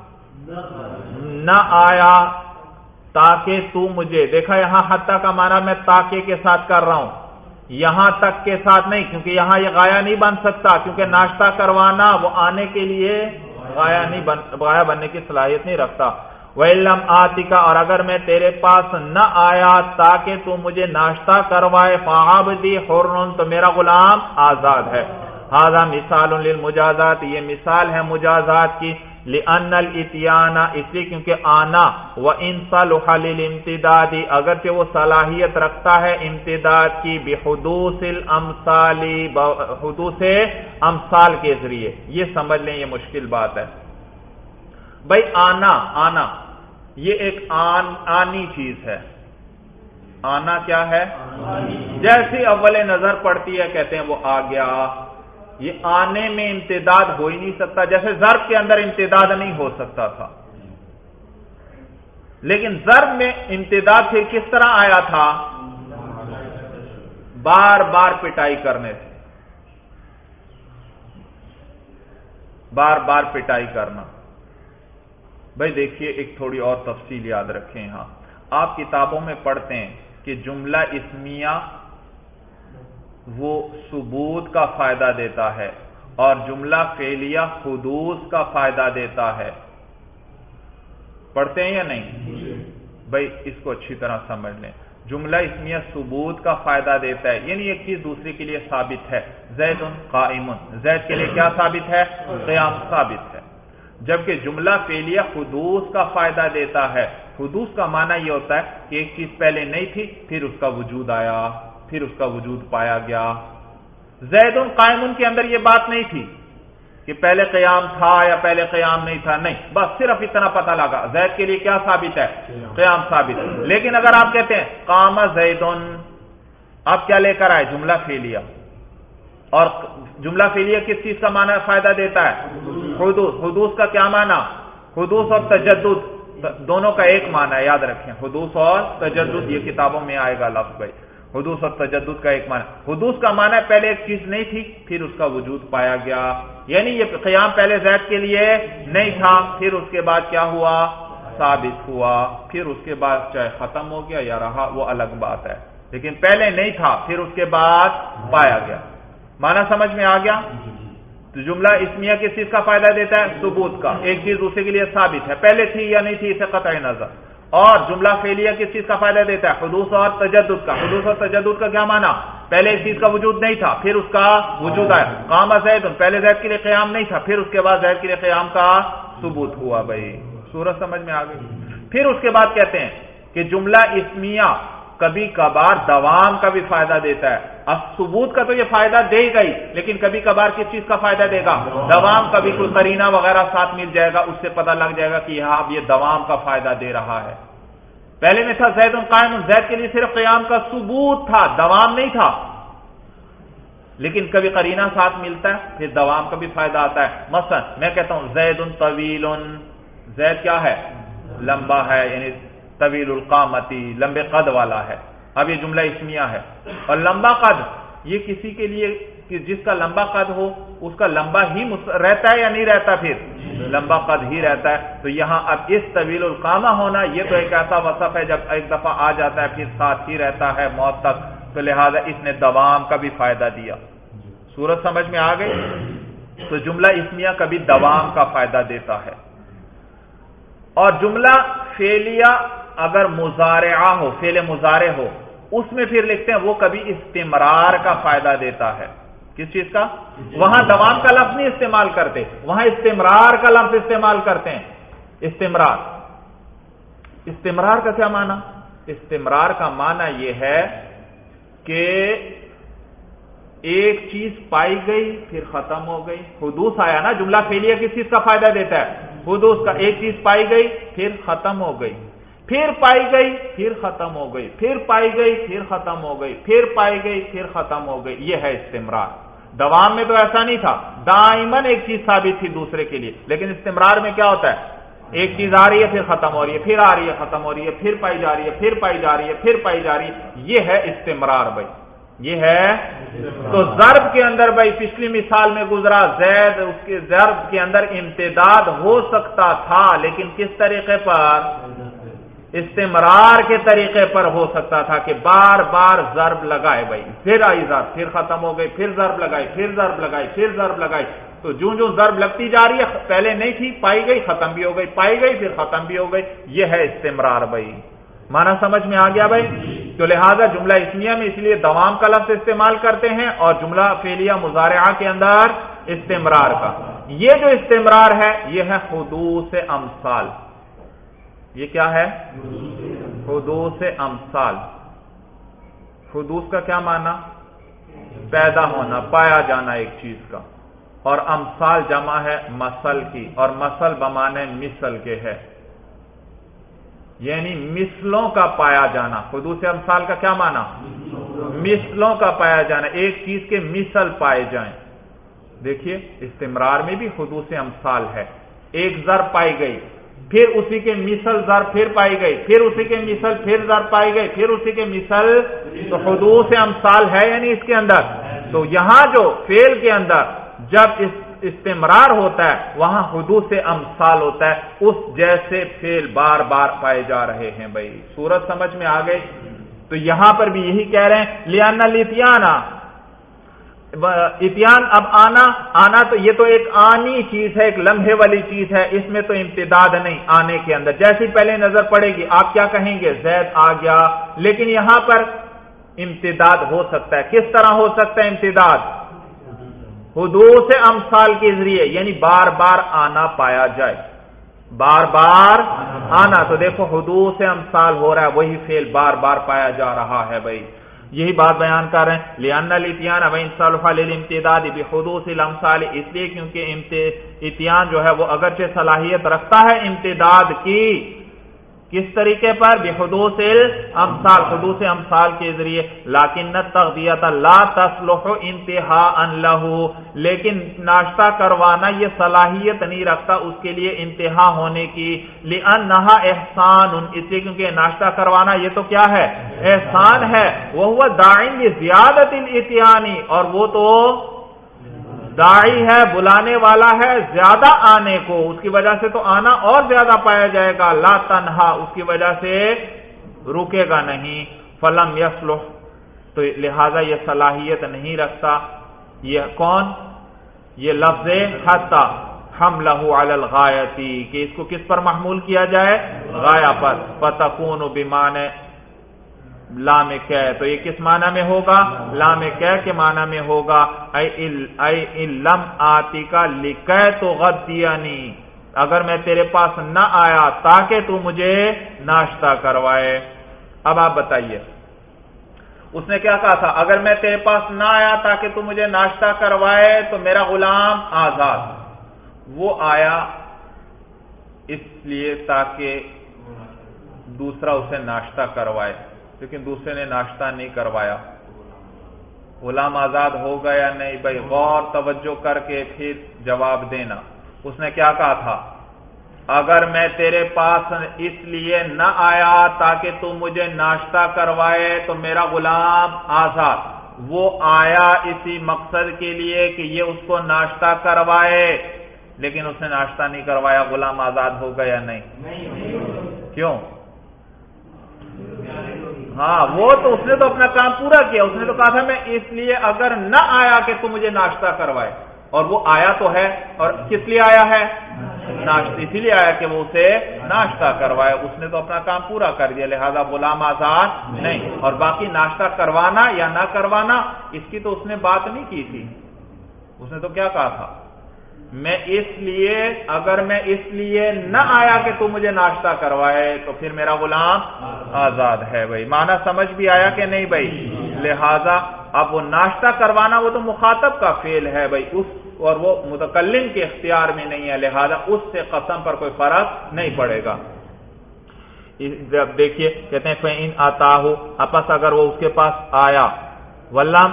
نہ آیا تاکہ تو مجھے، دیکھا یہاں حتیٰ کا معنی میں تاکہ کے ساتھ کر رہا ہوں، یہاں تک کے ساتھ نہیں، کیونکہ یہاں یہ غایہ نہیں بن سکتا، کیونکہ ناشتہ کروانا وہ آنے کے لیے غایہ بننے کی صلاحیت نہیں رکھتا. وَإِلَّمْ آتِكَ، اور اگر میں تیرے پاس نہ آیا تاکہ تو مجھے ناشتہ کروائے، فَعَبْدِي حُرٌّ، تو میرا غلام آزاد ہے. هذا مثال للمجازات، یہ مثال ہے مجازات کی. لأن الاتیان، اس لیے کیونکہ آنا وإن صلح للامتداد، اگرچہ وہ صلاحیت رکھتا ہے امتداد کی، بحدوث الامثال، حدوث امثال کے ذریعے. یہ سمجھ لیں، یہ مشکل بات ہے بھائی. آنا یہ ایک آنی چیز ہے. آنا کیا ہے؟ جیسی اول نظر پڑتی ہے کہتے ہیں وہ آ گیا. یہ آنے میں امتداد ہو ہی نہیں سکتا، جیسے ضرب کے اندر امتداد نہیں ہو سکتا تھا. لیکن ضرب میں امتداد سے کس طرح آیا تھا؟ بار بار پٹائی کرنے سے. بار بار پٹائی کرنا. بھائی دیکھیے ایک تھوڑی اور تفصیل یاد رکھیں. یہاں آپ کتابوں میں پڑھتے ہیں کہ جملہ اسمیہ وہ ثبوت کا فائدہ دیتا ہے اور جملہ فعلیہ حدوث کا فائدہ دیتا ہے. پڑھتے ہیں یا نہیں؟ بھائی اس کو اچھی طرح سمجھ لیں. جملہ اسمیہ ثبوت کا فائدہ دیتا ہے، یعنی ایک چیز دوسرے کے لیے ثابت ہے. زید قائم، زید کے لیے کیا ثابت ہے؟ قیام ثابت ہے. جبکہ جملہ فعلیہ حدوث کا فائدہ دیتا ہے. حدوث کا معنی یہ ہوتا ہے کہ ایک چیز پہلے نہیں تھی پھر اس کا وجود آیا، پھر اس کا وجود پایا گیا. زید قائم کے اندر یہ بات نہیں تھی کہ پہلے قیام تھا یا پہلے قیام نہیں تھا، نہیں، بس صرف اتنا پتہ لگا زید کے لیے کیا ثابت ہے؟ قیام ثابت. لیکن اگر آپ کہتے ہیں قام زید، آپ کیا لے کر آئے؟ جملہ فعلیہ. اور جملہ فعلیہ کس چیز کا معنی فائدہ دیتا ہے؟ حدوث. حدوث کا کیا معنی؟ حدوث اور تجدد دونوں کا ایک معنی ہے، یاد رکھیں. حدوث اور تجدد یہ کتابوں میں آئے گا لفظ بھائی. حدوث اور تجدد کا ایک معنی. حدوث کا معنی ہے پہلے ایک چیز نہیں تھی پھر اس کا وجود پایا گیا، یعنی یہ قیام پہلے زید کے لیے نہیں تھا پھر اس کے بعد کیا ہوا؟ ثابت ہوا. پھر اس کے بعد چاہے ختم ہو گیا یا رہا وہ الگ بات ہے، لیکن پہلے نہیں تھا پھر اس کے بعد پایا گیا. معنی سمجھ میں آ گیا؟ تو جملہ اسمیہ کس چیز کا فائدہ دیتا ہے؟ ثبوت کا. ایک چیز دوسرے کے لیے ثابت ہے، پہلے تھی یا نہیں تھی اسے قطع نظر. اور جملہ فعلیہ کس چیز کا فائدہ دیتا ہے؟ حدوث اور تجدد کا. حدوث اور تجدد کا کیا معنی؟ پہلے اس چیز کا وجود نہیں تھا پھر اس کا وجود آیا. قام زید، پہلے زید کے لیے قیام نہیں تھا پھر اس کے بعد زید کے لیے قیام کا ثبوت ہوا. بھائی صورت سمجھ میں آ گئی؟ پھر اس کے بعد کہتے ہیں کہ جملہ اسمیہ کبھی کبھار دوام کا بھی فائدہ دیتا ہے. اب ثبوت کا تو یہ فائدہ دے گا ہی، لیکن کبھی کبھار کس چیز کا فائدہ دے گا؟ دوام. کبھی کوئی قرینہ وغیرہ ساتھ مل جائے گا، اس سے پتہ لگ جائے گا کہ یہاں اب یہ دوام کا فائدہ دے رہا ہے. پہلے میں تھا زید قائم، زید کے لیے صرف قیام کا ثبوت تھا، دوام نہیں تھا. لیکن کبھی قرینہ ساتھ ملتا ہے پھر دوام کا بھی فائدہ آتا ہے. مثلا میں کہتا ہوں زید طویل، زید کیا ہے؟ لمبا ہے، یعنی طویل القامتی، لمبے قد والا ہے. اب یہ جملہ اسمیہ ہے. اور لمبا قد یہ کسی کے لیے کہ جس کا لمبا قد ہو اس کا لمبا ہی رہتا ہے یا نہیں رہتا؟ پھر لمبا قد ہی رہتا ہے. تو یہاں اب اس طویل القامہ ہونا یہ تو ایک ایسا وصف ہے جب ایک دفعہ آ جاتا ہے پھر ساتھ ہی رہتا ہے موت تک، تو لہذا اس نے دوام کا بھی فائدہ دیا. صورت سمجھ میں آ گئی؟ تو جملہ اسمیہ کبھی دوام کا فائدہ دیتا ہے. اور جملہ فعلیہ اگر مضارعہ ہو، فعل مضارع ہو، اس میں پھر لکھتے ہیں وہ کبھی استمرار کا فائدہ دیتا ہے. کس چیز کا؟ وہاں دوام کا لفظ نہیں استعمال کرتے، وہاں استمرار کا لفظ استعمال کرتے ہیں. استمرار. استمرار کا کیا معنی؟ استمرار کا معنی یہ ہے کہ ایک چیز پائی گئی پھر ختم ہو گئی. حدوث آیا نا، جملہ فعلیہ کس چیز کا فائدہ دیتا ہے؟ حدوث کا. ایک چیز پائی گئی پھر ختم ہو گئی، پھر پائی گئی پھر ختم ہو گئی، پھر پائی گئی پھر ختم ہو گئی، پھر پائی گئی پھر ختم ہو گئی. یہ ہے استمرار. دوام میں تو ایسا نہیں تھا، دائماً ایک چیز ثابت تھی دوسرے کے لیے. لیکن استمرار میں کیا ہوتا ہے؟ ایک چیز آ رہی ہے پھر ختم ہو رہی ہے، پھر آ رہی ہے ختم ہو رہی ہے، پھر پائی جا رہی ہے، پھر پائی جا رہی ہے، پھر پائی جا رہی ہے. یہ ہے استمرار. بھائی یہ ہے. تو ضرب کے اندر بھائی پچھلی مثال میں گزرا زید، اس کے ضرب کے اندر امتداد ہو سکتا تھا لیکن کس طریقے پر؟ استمرار کے طریقے پر ہو سکتا تھا کہ بار بار ضرب لگائے. بھائی پھر آئی ضرب، پھر ختم ہو گئی، پھر ضرب لگائی، پھر ضرب لگائی، پھر ضرب لگائی. تو جو ضرب لگتی جا رہی ہے، پہلے نہیں تھی پائی گئی ختم بھی ہو گئی، پائی گئی پھر ختم بھی ہو گئی. یہ ہے استمرار. بھائی معنی سمجھ میں آ گیا؟ بھائی تو لہذا جملہ اسمیہ میں اس لیے دوام کا لفظ استعمال کرتے ہیں اور جملہ فعلیہ مضارعہ کے اندر استمرار کا. یہ جو استمرار ہے یہ ہے حدوث امثال. یہ کیا ہے؟ حدوث امثال. حدوث کا کیا معنی؟ پیدا ہونا، پایا جانا ایک چیز کا. اور امثال جمع ہے مثل کی، اور مثل بمانے مثل کے ہے، یعنی مثلوں کا پایا جانا. حدوث امثال کا کیا معنی؟ مثلوں کا پایا جانا، ایک چیز کے مثل پائے جائیں. دیکھیے استمرار میں بھی حدوث امثال ہے. ایک ضرب پائی گئی، پھر اسی کے مثل ضرب پھر پائی گئی، پھر اسی کے مثل پھر ضرب پائی گئی، پھر اسی کے مثل. تو حدوث امثال ہے یعنی اس کے اندر. تو یہاں جو فعل کے اندر جب استمرار ہوتا ہے وہاں حدوث امثال ہوتا ہے، اس جیسے فعل بار بار پائے جا رہے ہیں. بھائی صورت سمجھ میں آ گئی؟ تو یہاں پر بھی یہی کہہ رہے ہیں لِأَنَّ الْإِتْيَانَ، اتیان. اب آنا تو یہ تو ایک آنی چیز ہے، ایک لمحے والی چیز ہے، اس میں تو امتداد نہیں آنے کے اندر. جیسی پہلے نظر پڑے گی آپ کیا کہیں گے؟ زید آ گیا. لیکن یہاں پر امتداد ہو سکتا ہے. کس طرح ہو سکتا ہے امتداد؟ حدوث امثال کے ذریعے، یعنی بار بار آنا پایا جائے، بار بار آنا. تو دیکھو حدوث امثال ہو رہا ہے، وہی فعل بار بار پایا جا رہا ہے. بھائی یہی بات بیان کر رہے ہیں لِأَنَّ الْإِتْيَانَ وَإِنْ صَلَحَ لِلْإِمْتِدَادِ بِحُدُوثِ الْأَمْثَالِ، اس لیے کیونکہ اتیان جو ہے وہ اگرچہ صلاحیت رکھتا ہے امتداد کی، کس طریقے پر؟ بحدوث الامثال، حدوث امثال کے ذریعے. لیکن التغذیۃ لا تصلح انتہاء لہ، لیکن ناشتہ کروانا یہ صلاحیت نہیں رکھتا اس کے لیے انتہا ہونے کی. لأنہا احسان، اس لیے کیونکہ ناشتہ کروانا یہ تو کیا ہے؟ احسان ہے. وہو داع لزیادۃ الاتیان، اور وہ تو داعی ہے، بلانے والا ہے زیادہ آنے کو، اس کی وجہ سے تو آنا اور زیادہ پایا جائے گا. لا تنہا، اس کی وجہ سے رکے گا نہیں. فلم یصلح، تو لہذا یہ صلاحیت نہیں رکھتا. یہ کون؟ یہ لفظ حتی حملہ علی الغایۃ، کہ اس کو کس پر محمول کیا جائے؟ غایہ پر. فتکون بمعنی لام کہ، تو یہ کس معنی میں ہوگا؟ لام کہ کے معنی میں ہوگا. اے لم آتی کا لکے تو غدیانی، اگر میں تیرے پاس نہ آیا تاکہ تو مجھے ناشتہ کروائے. اب آپ بتائیے اس نے کیا کہا تھا؟ اگر میں تیرے پاس نہ آیا تاکہ تو مجھے ناشتہ کروائے تو میرا غلام آزاد. وہ آیا اس لیے تاکہ دوسرا اسے ناشتہ کروائے، لیکن دوسرے نے ناشتہ نہیں کروایا. غلام آزاد ہوگا یا نہیں؟ بھائی غور توجہ کر کے پھر جواب دینا. اس نے کیا کہا تھا؟ اگر میں تیرے پاس اس لیے نہ آیا تاکہ تو مجھے ناشتہ کروائے تو میرا غلام آزاد. وہ آیا اسی مقصد کے لیے کہ یہ اس کو ناشتہ کروائے، لیکن اس نے ناشتہ نہیں کروایا، غلام آزاد ہوگا یا نہیں؟ کیوں؟ ہاں وہ تو اس نے تو اپنا کام پورا کیا. اس نے تو کہا تھا میں اس لیے اگر نہ آیا کہ تو مجھے ناشتہ کروائے، اور وہ آیا تو ہے. اور کس لیے آیا ہے؟ ناشتہ، اسی لیے آیا کہ وہ اسے ناشتہ کروائے. اس نے تو اپنا کام پورا کر دیا، لہذا غلام آزاد نہیں. اور باقی ناشتہ کروانا یا نہ کروانا اس کی تو اس نے بات نہیں کی تھی. اس نے تو کیا کہا تھا؟ میں اس لیے، اگر میں اس لیے نہ آیا کہ تو مجھے ناشتہ کروائے تو پھر میرا غلام آزاد ہے. بھائی معنی سمجھ بھی آیا کہ نہیں بھائی؟ لہذا اب وہ ناشتہ کروانا وہ تو مخاطب کا فعل ہے بھائی، اس اور وہ متکلم کے اختیار میں نہیں ہے، لہذا اس سے قسم پر کوئی فرق نہیں پڑے گا. جب دیکھیے کہتے ہیں فَإِنْ آتَاهُ، اپس اگر وہ اس کے پاس آیا، وَلَمْ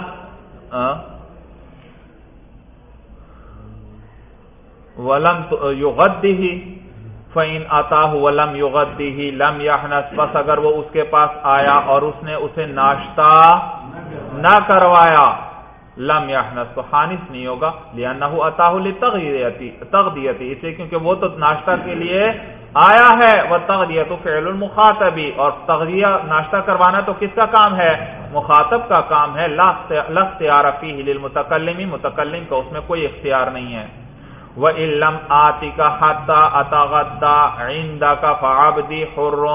يُغَدِّهِ، فَإِنْ آتَاهُ وَلَمْ يُغَدِّهِ لَمْ يَحْنَثْ، بس اگر وہ اس کے پاس آیا اور اس نے اسے ناشتہ نہ کروایا، لم یحنث، تو حانث نہیں ہوگا. لأنه آتاه للتغذیۃ، اس لیے کیونکہ وہ تو ناشتہ کے لیے آیا ہے. والتغذیۃ فعل المخاطب، اور تغذیہ ناشتہ کروانا تو کس کا کام ہے؟ مخاطب کا کام ہے. لا اختیار فیہ للمتکلم، متکلم کا اس میں کوئی اختیار نہیں ہے. وَإِن لَّمْ آتِكَ حَتَّى أَتَغَدَّى عِندَكَ فَعَبْدِي حُرٌّ،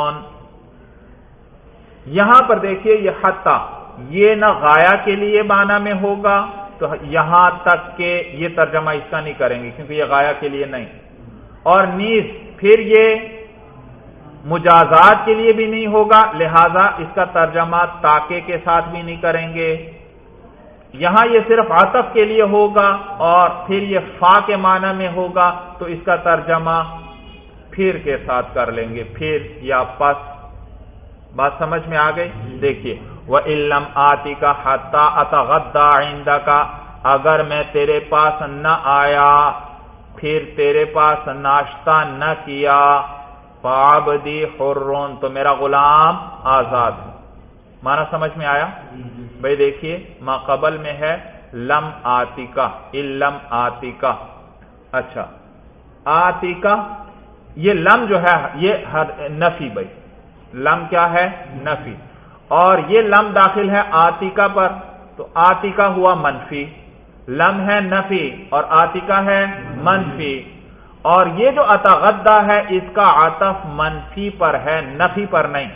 یہاں پر دیکھیے یہ حتی، یہ نہ غایہ کے لیے معنی میں ہوگا، تو یہاں تک کہ یہ ترجمہ اس کا نہیں کریں گے کیونکہ یہ غایہ کے لیے نہیں، اور نیز پھر یہ مجازات کے لیے بھی نہیں ہوگا، لہذا اس کا ترجمہ تاکہ کے ساتھ بھی نہیں کریں گے۔ یہاں یہ صرف عطف کے لیے ہوگا اور پھر یہ فا کے معنی میں ہوگا، تو اس کا ترجمہ پھر کے ساتھ کر لیں گے، پھر یا پس۔ بات سمجھ میں آ گئی؟ دیکھیے وَإِلَّمْ آتِكَ حَتَّى أَتَغَدَّى عِندَكَ، اگر میں تیرے پاس نہ آیا پھر تیرے پاس ناشتہ نہ کیا، فَعَبْدِي حُرٌّ، تو میرا غلام آزاد ہے۔ معنی سمجھ میں آیا؟ بھئی دیکھیے ما قبل میں ہے لم آتِکا، اِلَّمْ آتِکا، اچھا آتِکا، یہ لم جو ہے یہ نفی، بھئی لم کیا ہے؟ نفی، اور یہ لم داخل ہے آتِکا پر، تو آتِکا ہوا منفی، لم ہے نفی اور آتِکا ہے منفی، اور یہ جو اتغدہ ہے اس کا عطف منفی پر ہے، نفی پر نہیں،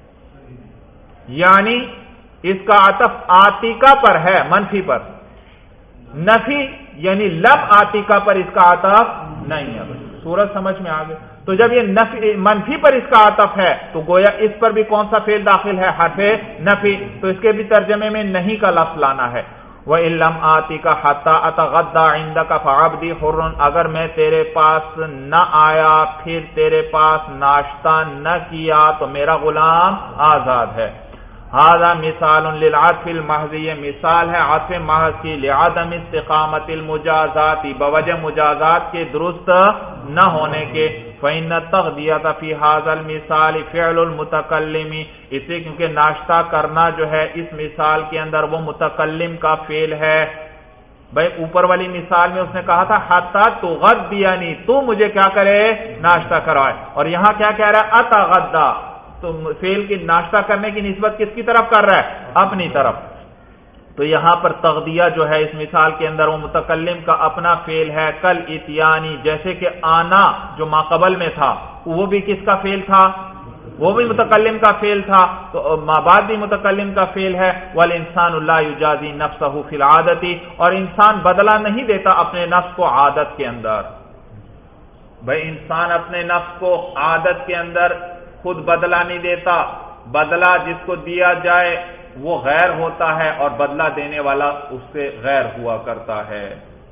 یعنی اس کا عطف آتِکا پر ہے، منفی پر، نفی یعنی لم آتِکا پر اس کا عطف نہیں ہے۔ سورج سمجھ میں آ گئی؟ تو جب یہ منفی پر اس کا عطف ہے تو گویا اس پر بھی کون سا فعل داخل ہے؟ حرف نفی، تو اس کے بھی ترجمے میں نہیں کا لفظ لانا ہے۔ وَإِلَّمْ آتِكَ حَتَّى أَتَغَدَّى عِندَكَ فَعَبْدِي حُرٌّ، اگر میں تیرے پاس نہ آیا پھر تیرے پاس ناشتہ نہ کیا تو میرا غلام آزاد ہے۔ هذا مثال للعطف المحض، یہ مثال ہے عطف محض کی، لعدم استقامت المجازات، بوجہ مجازات کے درست نہ ہونے کے، فإن التغذیۃ فی هذا المثال فعل المتکلم، اسے کیونکہ ناشتہ کرنا جو ہے اس مثال کے اندر وہ متکلم کا فعل ہے۔ بھائی اوپر والی مثال میں اس نے کہا تھا حتی تغدینی، تو مجھے کیا کرے؟ ناشتہ کروائے، اور یہاں کیا کہہ رہا ہے؟ اتغدا، تو فعل کی ناشتہ کرنے کی نسبت کس کی طرف کر رہا ہے؟ اپنی طرف، تو یہاں پر تغدیہ جو ہے اس مثال کے اندر وہ متکلم کا اپنا فعل ہے، کل اتیانی، جیسے کہ آنا جو ماقبل میں تھا وہ بھی کس کا فعل تھا؟ وہ بھی متکلم کا فعل تھا، تو ما بعد بھی متکلم کا فعل ہے۔ والانسان لا یجازی نفسہ فی العادت، اور انسان بدلہ نہیں دیتا اپنے نفس کو عادت کے اندر۔ بھائی انسان اپنے نفس کو عادت کے اندر خود بدلہ نہیں دیتا، بدلہ جس کو دیا جائے وہ غیر ہوتا ہے اور بدلہ دینے والا اس سے غیر ہوا کرتا ہے۔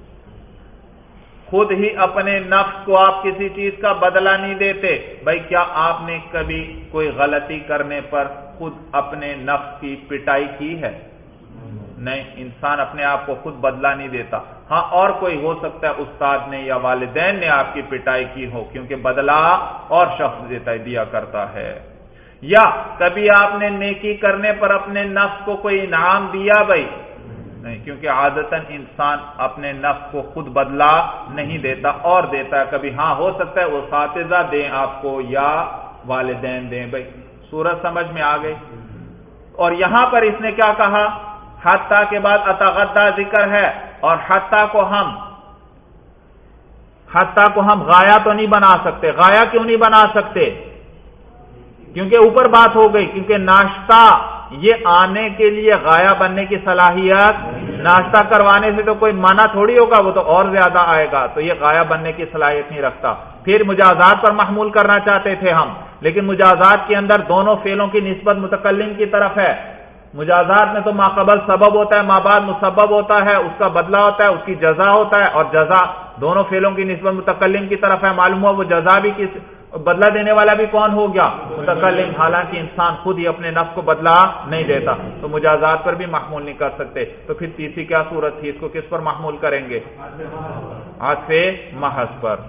خود ہی اپنے نفس کو آپ کسی چیز کا بدلہ نہیں دیتے۔ بھائی کیا آپ نے کبھی کوئی غلطی کرنے پر خود اپنے نفس کی پٹائی کی ہے؟ نہیں، انسان اپنے آپ کو خود بدلہ نہیں دیتا۔ ہاں اور کوئی ہو سکتا ہے استاد نے یا والدین نے آپ کی پٹائی کی ہو، کیونکہ بدلہ اور شخص دیا کرتا ہے۔ یا کبھی آپ نے نیکی کرنے پر اپنے نفس کو کوئی انعام دیا؟ بھائی نہیں، کیونکہ عادتاً انسان اپنے نفس کو خود بدلہ نہیں دیتا اور دیتا ہے کبھی، ہاں ہو سکتا ہے وہ اساتذہ دیں آپ کو یا والدین دیں۔ بھائی سورج سمجھ میں آ گئی؟ اور یہاں پر اس نے کیا کہا؟ حتیٰ کے بعد اتغدہ ذکر ہے، اور حتیٰ کو ہم غایہ تو نہیں بنا سکتے۔ غایہ کیوں نہیں بنا سکتے؟ کیونکہ اوپر بات ہو گئی، کیونکہ ناشتہ یہ آنے کے لیے غایہ بننے کی صلاحیت، ناشتہ کروانے سے تو کوئی منع تھوڑی ہوگا، وہ تو اور زیادہ آئے گا، تو یہ غایہ بننے کی صلاحیت نہیں رکھتا۔ پھر مجازات پر محمول کرنا چاہتے تھے ہم، لیکن مجازات کے اندر دونوں فعلوں کی نسبت متکلم کی طرف ہے۔ مجازات میں تو ما قبل سبب ہوتا ہے، ما بعد مسبب ہوتا ہے، اس کا بدلہ ہوتا ہے، اس کی جزا ہوتا ہے، اور جزا دونوں فعلوں کی نسبت متکلم کی طرف ہے۔ معلوم ہوا وہ جزا بھی کس بدلہ دینے والا بھی کون ہو گیا؟ متکلم، حالانکہ انسان خود ہی اپنے نفس کو بدلہ نہیں دیتا، تو مجازات پر بھی محمول نہیں کر سکتے۔ تو پھر تیسری کیا صورت تھی؟ اس کو کس پر محمول کریں گے؟ عطف محض پر۔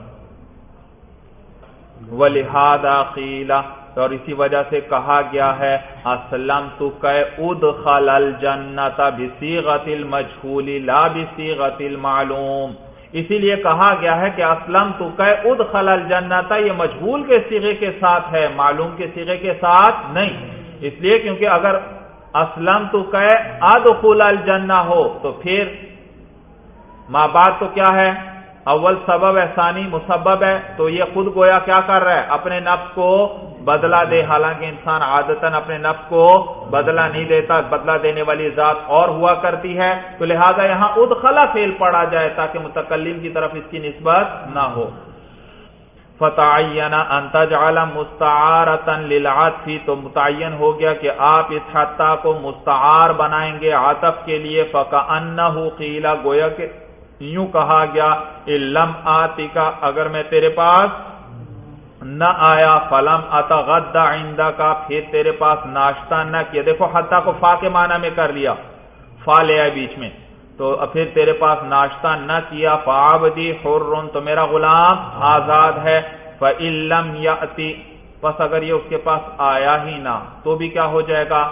وَلِهَذَا قِيلَ، اور اسی وجہ سے کہا گیا ہے اسلمتک ادخل الجنۃ بصیغۃ المجہول لا بصیغۃ المعلوم، اسی لیے کہا گیا ہے کہ اسلمتک ادخل الجنۃ، یہ مجہول کے صیغے کے ساتھ ہے، معلوم کے صیغے کے ساتھ نہیں، اس لیے کیونکہ اگر اسلمتک ادخل الجنہ ہو تو پھر ما بعد تو کیا ہے؟ اول سبب ہے، ثانی مسبب ہے، تو یہ خود گویا کیا کر رہا ہے؟ اپنے نفس کو بدلہ دے، حالانکہ انسان عادتاً اپنے نفس کو بدلہ نہیں دیتا، بدلہ دینے والی ذات اور ہوا کرتی ہے، تو لہذا یہاں ادخلا فعل پڑھا جائے تاکہ متکلم کی طرف اس کی نسبت نہ ہو۔ فتعین ان تجعل مستعارۃ للعطف، تو متعین ہو گیا کہ آپ اس حتی کو مستعار بنائیں گے عطف کے لیے، فکأنہ قیل، گویا کہ یوں کہا گیا، ان لم آتک، اگر میں تیرے پاس نہ آیا، فلم اتغدى عندک، پھر تیرے پاس ناشتہ نہ کیا، دیکھو حتی کو فا کے معنی میں کر لیا، فا لے آئے بیچ میں، تو پھر تیرے پاس ناشتہ نہ کیا، فعبدی حر، تو میرا غلام آزاد ہے، فإن لم یأتی، پس اگر یہ اس کے پاس آیا ہی نہ تو بھی کیا ہو جائے گا؟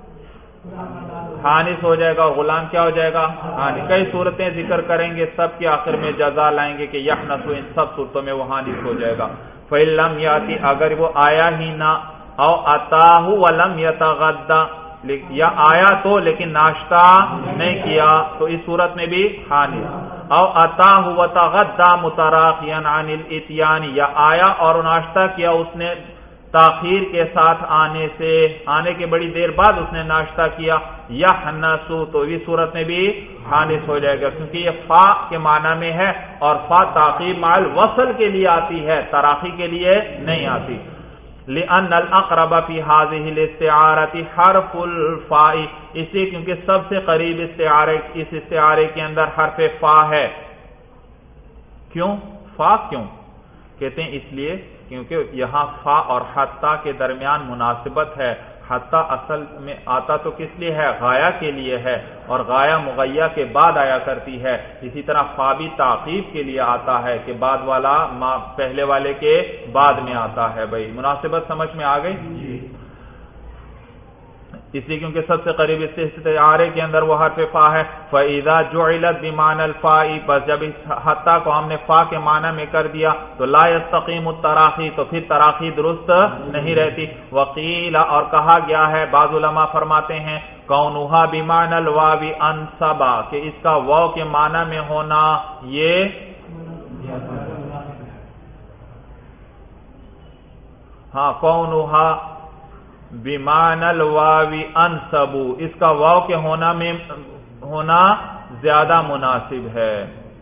حانث ہو جائے گا، اور غلام کیا ہو جائے گا؟ حانث۔ کئی صورتیں ذکر کریں گے، سب کے آخر میں جزا لائیں گے کہ یحنث، ان سب صورتوں میں وہ حانث ہو جائے گا۔ فإن لم یأتی، اگر وہ آیا ہی نہ، او اتاہ ولم یتغدى، یا آیا تو لیکن ناشتہ نہیں کیا، تو اس صورت میں بھی حانث۔ او اتاہ وتغدى متراخیا عن الاتیان، یا آیا اور ناشتہ کیا اس نے تاخیر کے ساتھ آنے کے بڑی دیر بعد اس نے ناشتہ کیا، یحنث، تو اس صورت میں بھی حانث ہو جائے گا، کیونکہ یہ فا کے معنی میں ہے، اور فا تعقیب مع الوصل کے لیے آتی ہے، تراخی کے لیے نہیں آتی۔ لأن الأقرب في هذه الاستعارة حرف الفاء، اس لیے کیونکہ سب سے قریب اس استعارے کے اندر حرف فا ہے۔ کیوں فا؟ کیوں کہتے ہیں؟ اس لیے کیونکہ یہاں فا اور حتی کے درمیان مناسبت ہے۔ حتی اصل میں آتا تو کس لیے ہے؟ غایہ کے لیے ہے، اور غایہ مغیہ کے بعد آیا کرتی ہے، اسی طرح فا بھی تعقیب کے لیے آتا ہے کہ بعد والا پہلے والے کے بعد میں آتا ہے۔ بھائی مناسبت سمجھ میں آ گئی؟ اس لیے کیونکہ سب سے قریب اس استعارے کے اندر وہ حرف فا ہے۔ فَإِذَا جُعِلَتْ بِمَعْنَى الْفَاءِ، بس جب اس حتی کو ہم نے فا کے معنی میں کر دیا تو لا يستقیم التراخی، تو پھر تراخی درست نہیں رہتی۔ وقیل، اور کہا گیا ہے، بعض علماء فرماتے ہیں کونھا بمعنى الواو انصبا، کہ اس کا واو کے معنی میں ہونا یہ کونھا بمعنى الواو انصبو، اس کا واو کے ہونا زیادہ مناسب ہے۔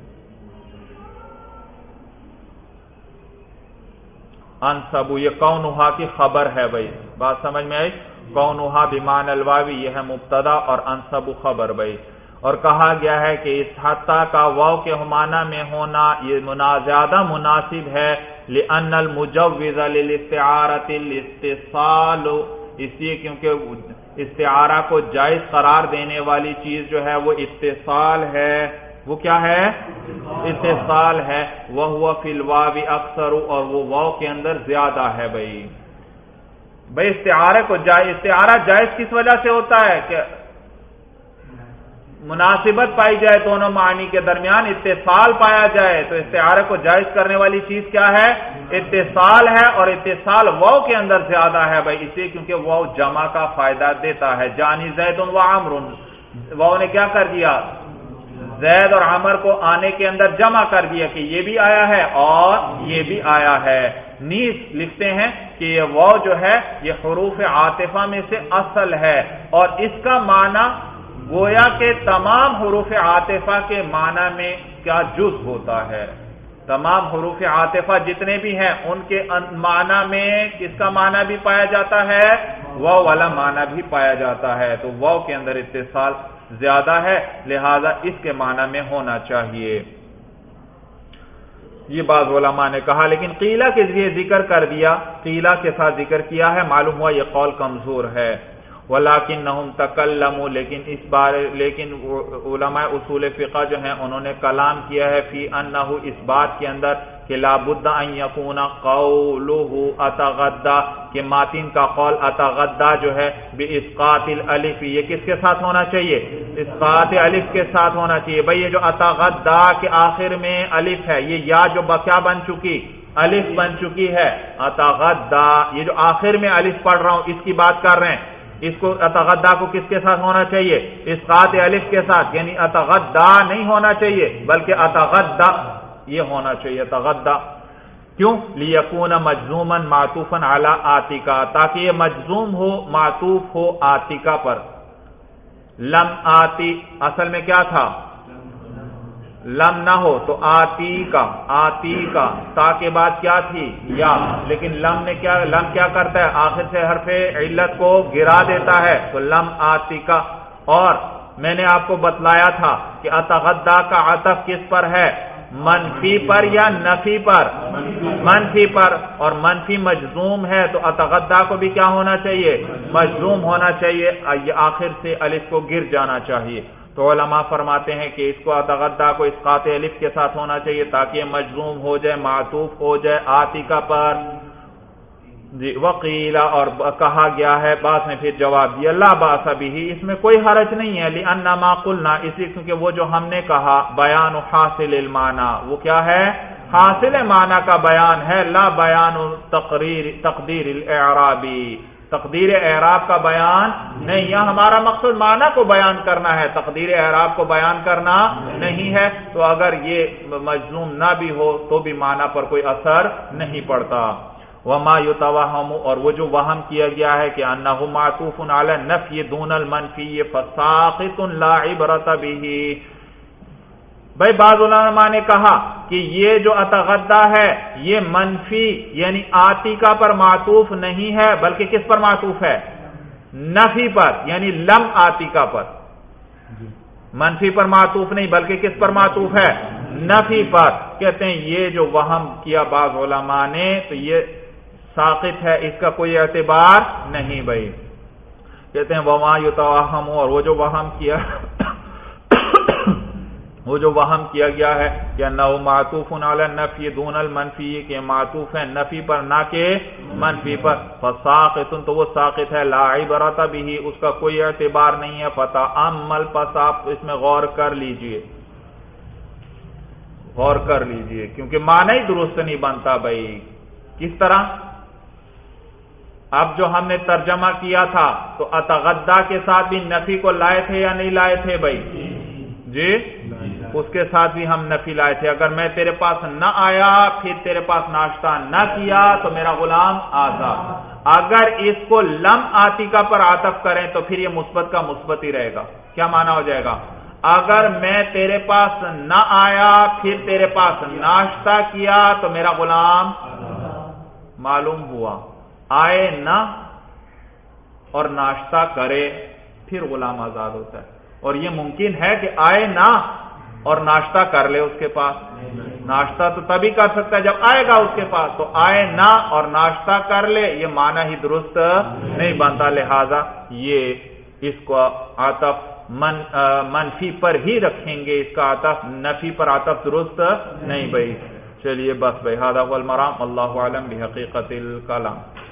انصبو یہ کونھا کی خبر ہے۔ بھائی بات سمجھ میں آئی؟ کونھا بمعنى الواو یہ ہے مبتدا اور انصبو خبر۔ بھائی اور کہا گیا ہے کہ اس حتی کا واو کے معنی میں ہونا یہ زیادہ مناسب ہے، لأن المجوز للاستعارة الاتصال، اس لیے کیونکہ استعارہ کو جائز قرار دینے والی چیز جو ہے وہ اتصال ہے۔ وہ کیا ہے؟ اتصال ہے۔ وَهُوَ فِي الْوَاوِ أَكْثَرُ، اور وہ واو کے اندر زیادہ ہے۔ بھائی استعارہ جائز کس وجہ سے ہوتا ہے؟ کہ مناسبت پائی جائے دونوں معنی کے درمیان، اتصال پایا جائے، تو استعارہ کو جائز کرنے والی چیز کیا ہے؟ اتصال ہے، اور اتصال واو کے اندر زیادہ ہے۔ بھائی اس لیے کیونکہ واو جمع کا فائدہ دیتا ہے۔ جانی زید و عمر، واو نے کیا کر دیا؟ زید اور عمر کو آنے کے اندر جمع کر دیا کہ یہ بھی آیا ہے اور یہ بھی آیا ہے۔ نیز لکھتے ہیں کہ یہ واو جو ہے یہ حروف عاطفہ میں سے اصل ہے، اور اس کا معنی گویا کہ تمام حروف عاطفہ کے معنی میں کیا جز ہوتا ہے۔ تمام حروف عاطفہ جتنے بھی ہیں ان کے معنی میں کس کا معنی بھی پایا جاتا ہے؟ واو والا معنی بھی پایا جاتا ہے، تو واو کے اندر اتصال زیادہ ہے، لہذا اس کے معنی میں ہونا چاہیے۔ یہ بعض علماء نے کہا، لیکن قیلہ کے ذریعے ذکر کر دیا، قیلہ کے ساتھ ذکر کیا ہے، معلوم ہوا یہ قول کمزور ہے۔ وَلَكِنَّهُمْ تَكَلَّمُوا، لیکن علماء اصول فقہ جو ہیں انہوں نے کلام کیا ہے فی انہ، اس بات کے اندر کہ لا بد ان یکون قولہ اتغدى، کہ ماتن کا قول اتغدى جو ہے باسقاط الالف، یہ کس کے ساتھ ہونا چاہیے؟ اسقاط الف کے ساتھ ہونا چاہیے۔ بھئی یہ جو اتغدى کے آخر میں الف ہے، یہ یا جو کیا بن چکی؟ الف بن چکی ہے۔ اتغدى، یہ جو آخر میں الف پڑھ رہا ہوں اس کی بات کر رہے ہیں، اس کو اتغدى کو کس کے ساتھ ہونا چاہیے؟ اسقاط الف کے ساتھ، یعنی اتغدى نہیں ہونا چاہیے بلکہ یہ ہونا چاہیے تغدا. کیوں؟ لیکون مجزوما معطوفا علی آتیکا، تاکہ یہ مجزوم ہو، معطوف ہو آتیکا پر. لم آتی اصل میں کیا تھا؟ لم نہ ہو تو آتی کا، آتی کا، تا کے بعد کیا تھی؟ یا. لیکن لم کیا کرتا ہے؟ آخر سے حرف علت کو گرا دیتا ہے، تو لم آتی کا. اور میں نے آپ کو بتلایا تھا کہ اتغدا کا عطف کس پر ہے؟ منفی پر یا نفی پر؟ منفی پر. اور منفی مجزوم ہے تو اتغدا کو بھی کیا ہونا چاہیے؟ مجزوم ہونا چاہیے، آخر سے الف کو گر جانا چاہیے. تو علماء فرماتے ہیں کہ اس کو اتغدا کو اسقاط الف کے ساتھ ہونا چاہیے تاکہ یہ مجزوم ہو جائے، معطوف ہو جائے آتیکا پر. جی وقیلا، اور کہا گیا ہے بعد میں پھر جواب دیا لا باس بہ، اس میں کوئی حرج نہیں ہے. لأن ما قلنا، اس لیے کیونکہ وہ جو ہم نے کہا بیان حاصل المعنی، وہ کیا ہے؟ حاصل معنی کا بیان ہے. لا بیان تقدیر الاعرابی، تقدیر اعراب کا بیان نہیں. یہاں ہمارا مقصد معنی کو بیان کرنا ہے، تقدیر اعراب کو بیان کرنا نہیں ہے. تو اگر یہ مجزوم نہ بھی ہو تو بھی معنی پر کوئی اثر نہیں پڑتا. وما یتوہم، اور وہ جو وہم کیا گیا ہے کہ انہ معطوف علی النفی دون المنفی فساقط لا عبرۃ بہ. بھائی بعض علماء نے کہا کہ یہ جو اتغدا ہے یہ منفی یعنی آتیکا پر معطوف نہیں ہے، بلکہ کس پر معطوف ہے؟ نفی پر، یعنی لم آتیکا پر. منفی پر معطوف نہیں بلکہ کس پر معطوف ہے؟ نفی پر. کہتے ہیں یہ جو وہم کیا بعض علماء نے تو یہ ساقط ہے، اس کا کوئی اعتبار نہیں. بھائی کہتے ہیں وما یتوہم، اور وہ جو وہم کیا گیا ہے کہ انہ معطوف علی النفی دون المنفی، کہ معطوف ہے نفی پر نہ کہ منفی پر. فساقط، تو وہ ساقط ہے. لا عبرۃ بہ، اس کا کوئی اعتبار نہیں ہے. فتأمل، پس آپ اس میں غور کر لیجئے، کیونکہ معنی ہی درست نہیں بنتا. بھائی کس طرح؟ اب جو ہم نے ترجمہ کیا تھا تو اتغدا کے ساتھ بھی نفی کو لائے تھے یا نہیں لائے تھے؟ بھائی جی اس کے ساتھ بھی ہم نفی لائے تھے. اگر میں تیرے پاس نہ آیا پھر تیرے پاس ناشتہ نہ کیا تو میرا غلام آزاد. اگر اس کو لم آتیکا پر عطف کریں تو پھر یہ مثبت کا مثبت ہی رہے گا. کیا معنی ہو جائے گا؟ اگر میں تیرے پاس نہ آیا پھر تیرے پاس ناشتہ کیا تو میرا غلام معلوم ہوا آئے نہ اور ناشتہ کرے پھر غلام آزاد ہوتا ہے. اور یہ ممکن ہے کہ آئے نہ اور ناشتہ کر لے اس کے پاس. ناشتہ تو تبھی کر سکتا ہے جب آئے گا اس کے پاس. تو آئے نہ اور ناشتہ کر لے یہ معنی ہی درست نہیں بنتا. لہذا یہ اس کو عطف منفی پر ہی رکھیں گے، اس کا عطف نفی پر عطف درست نہیں. بھائی چلیے بس بھائی، ھذا هو المرام، اللہ اعلم بحقیقت الکلام.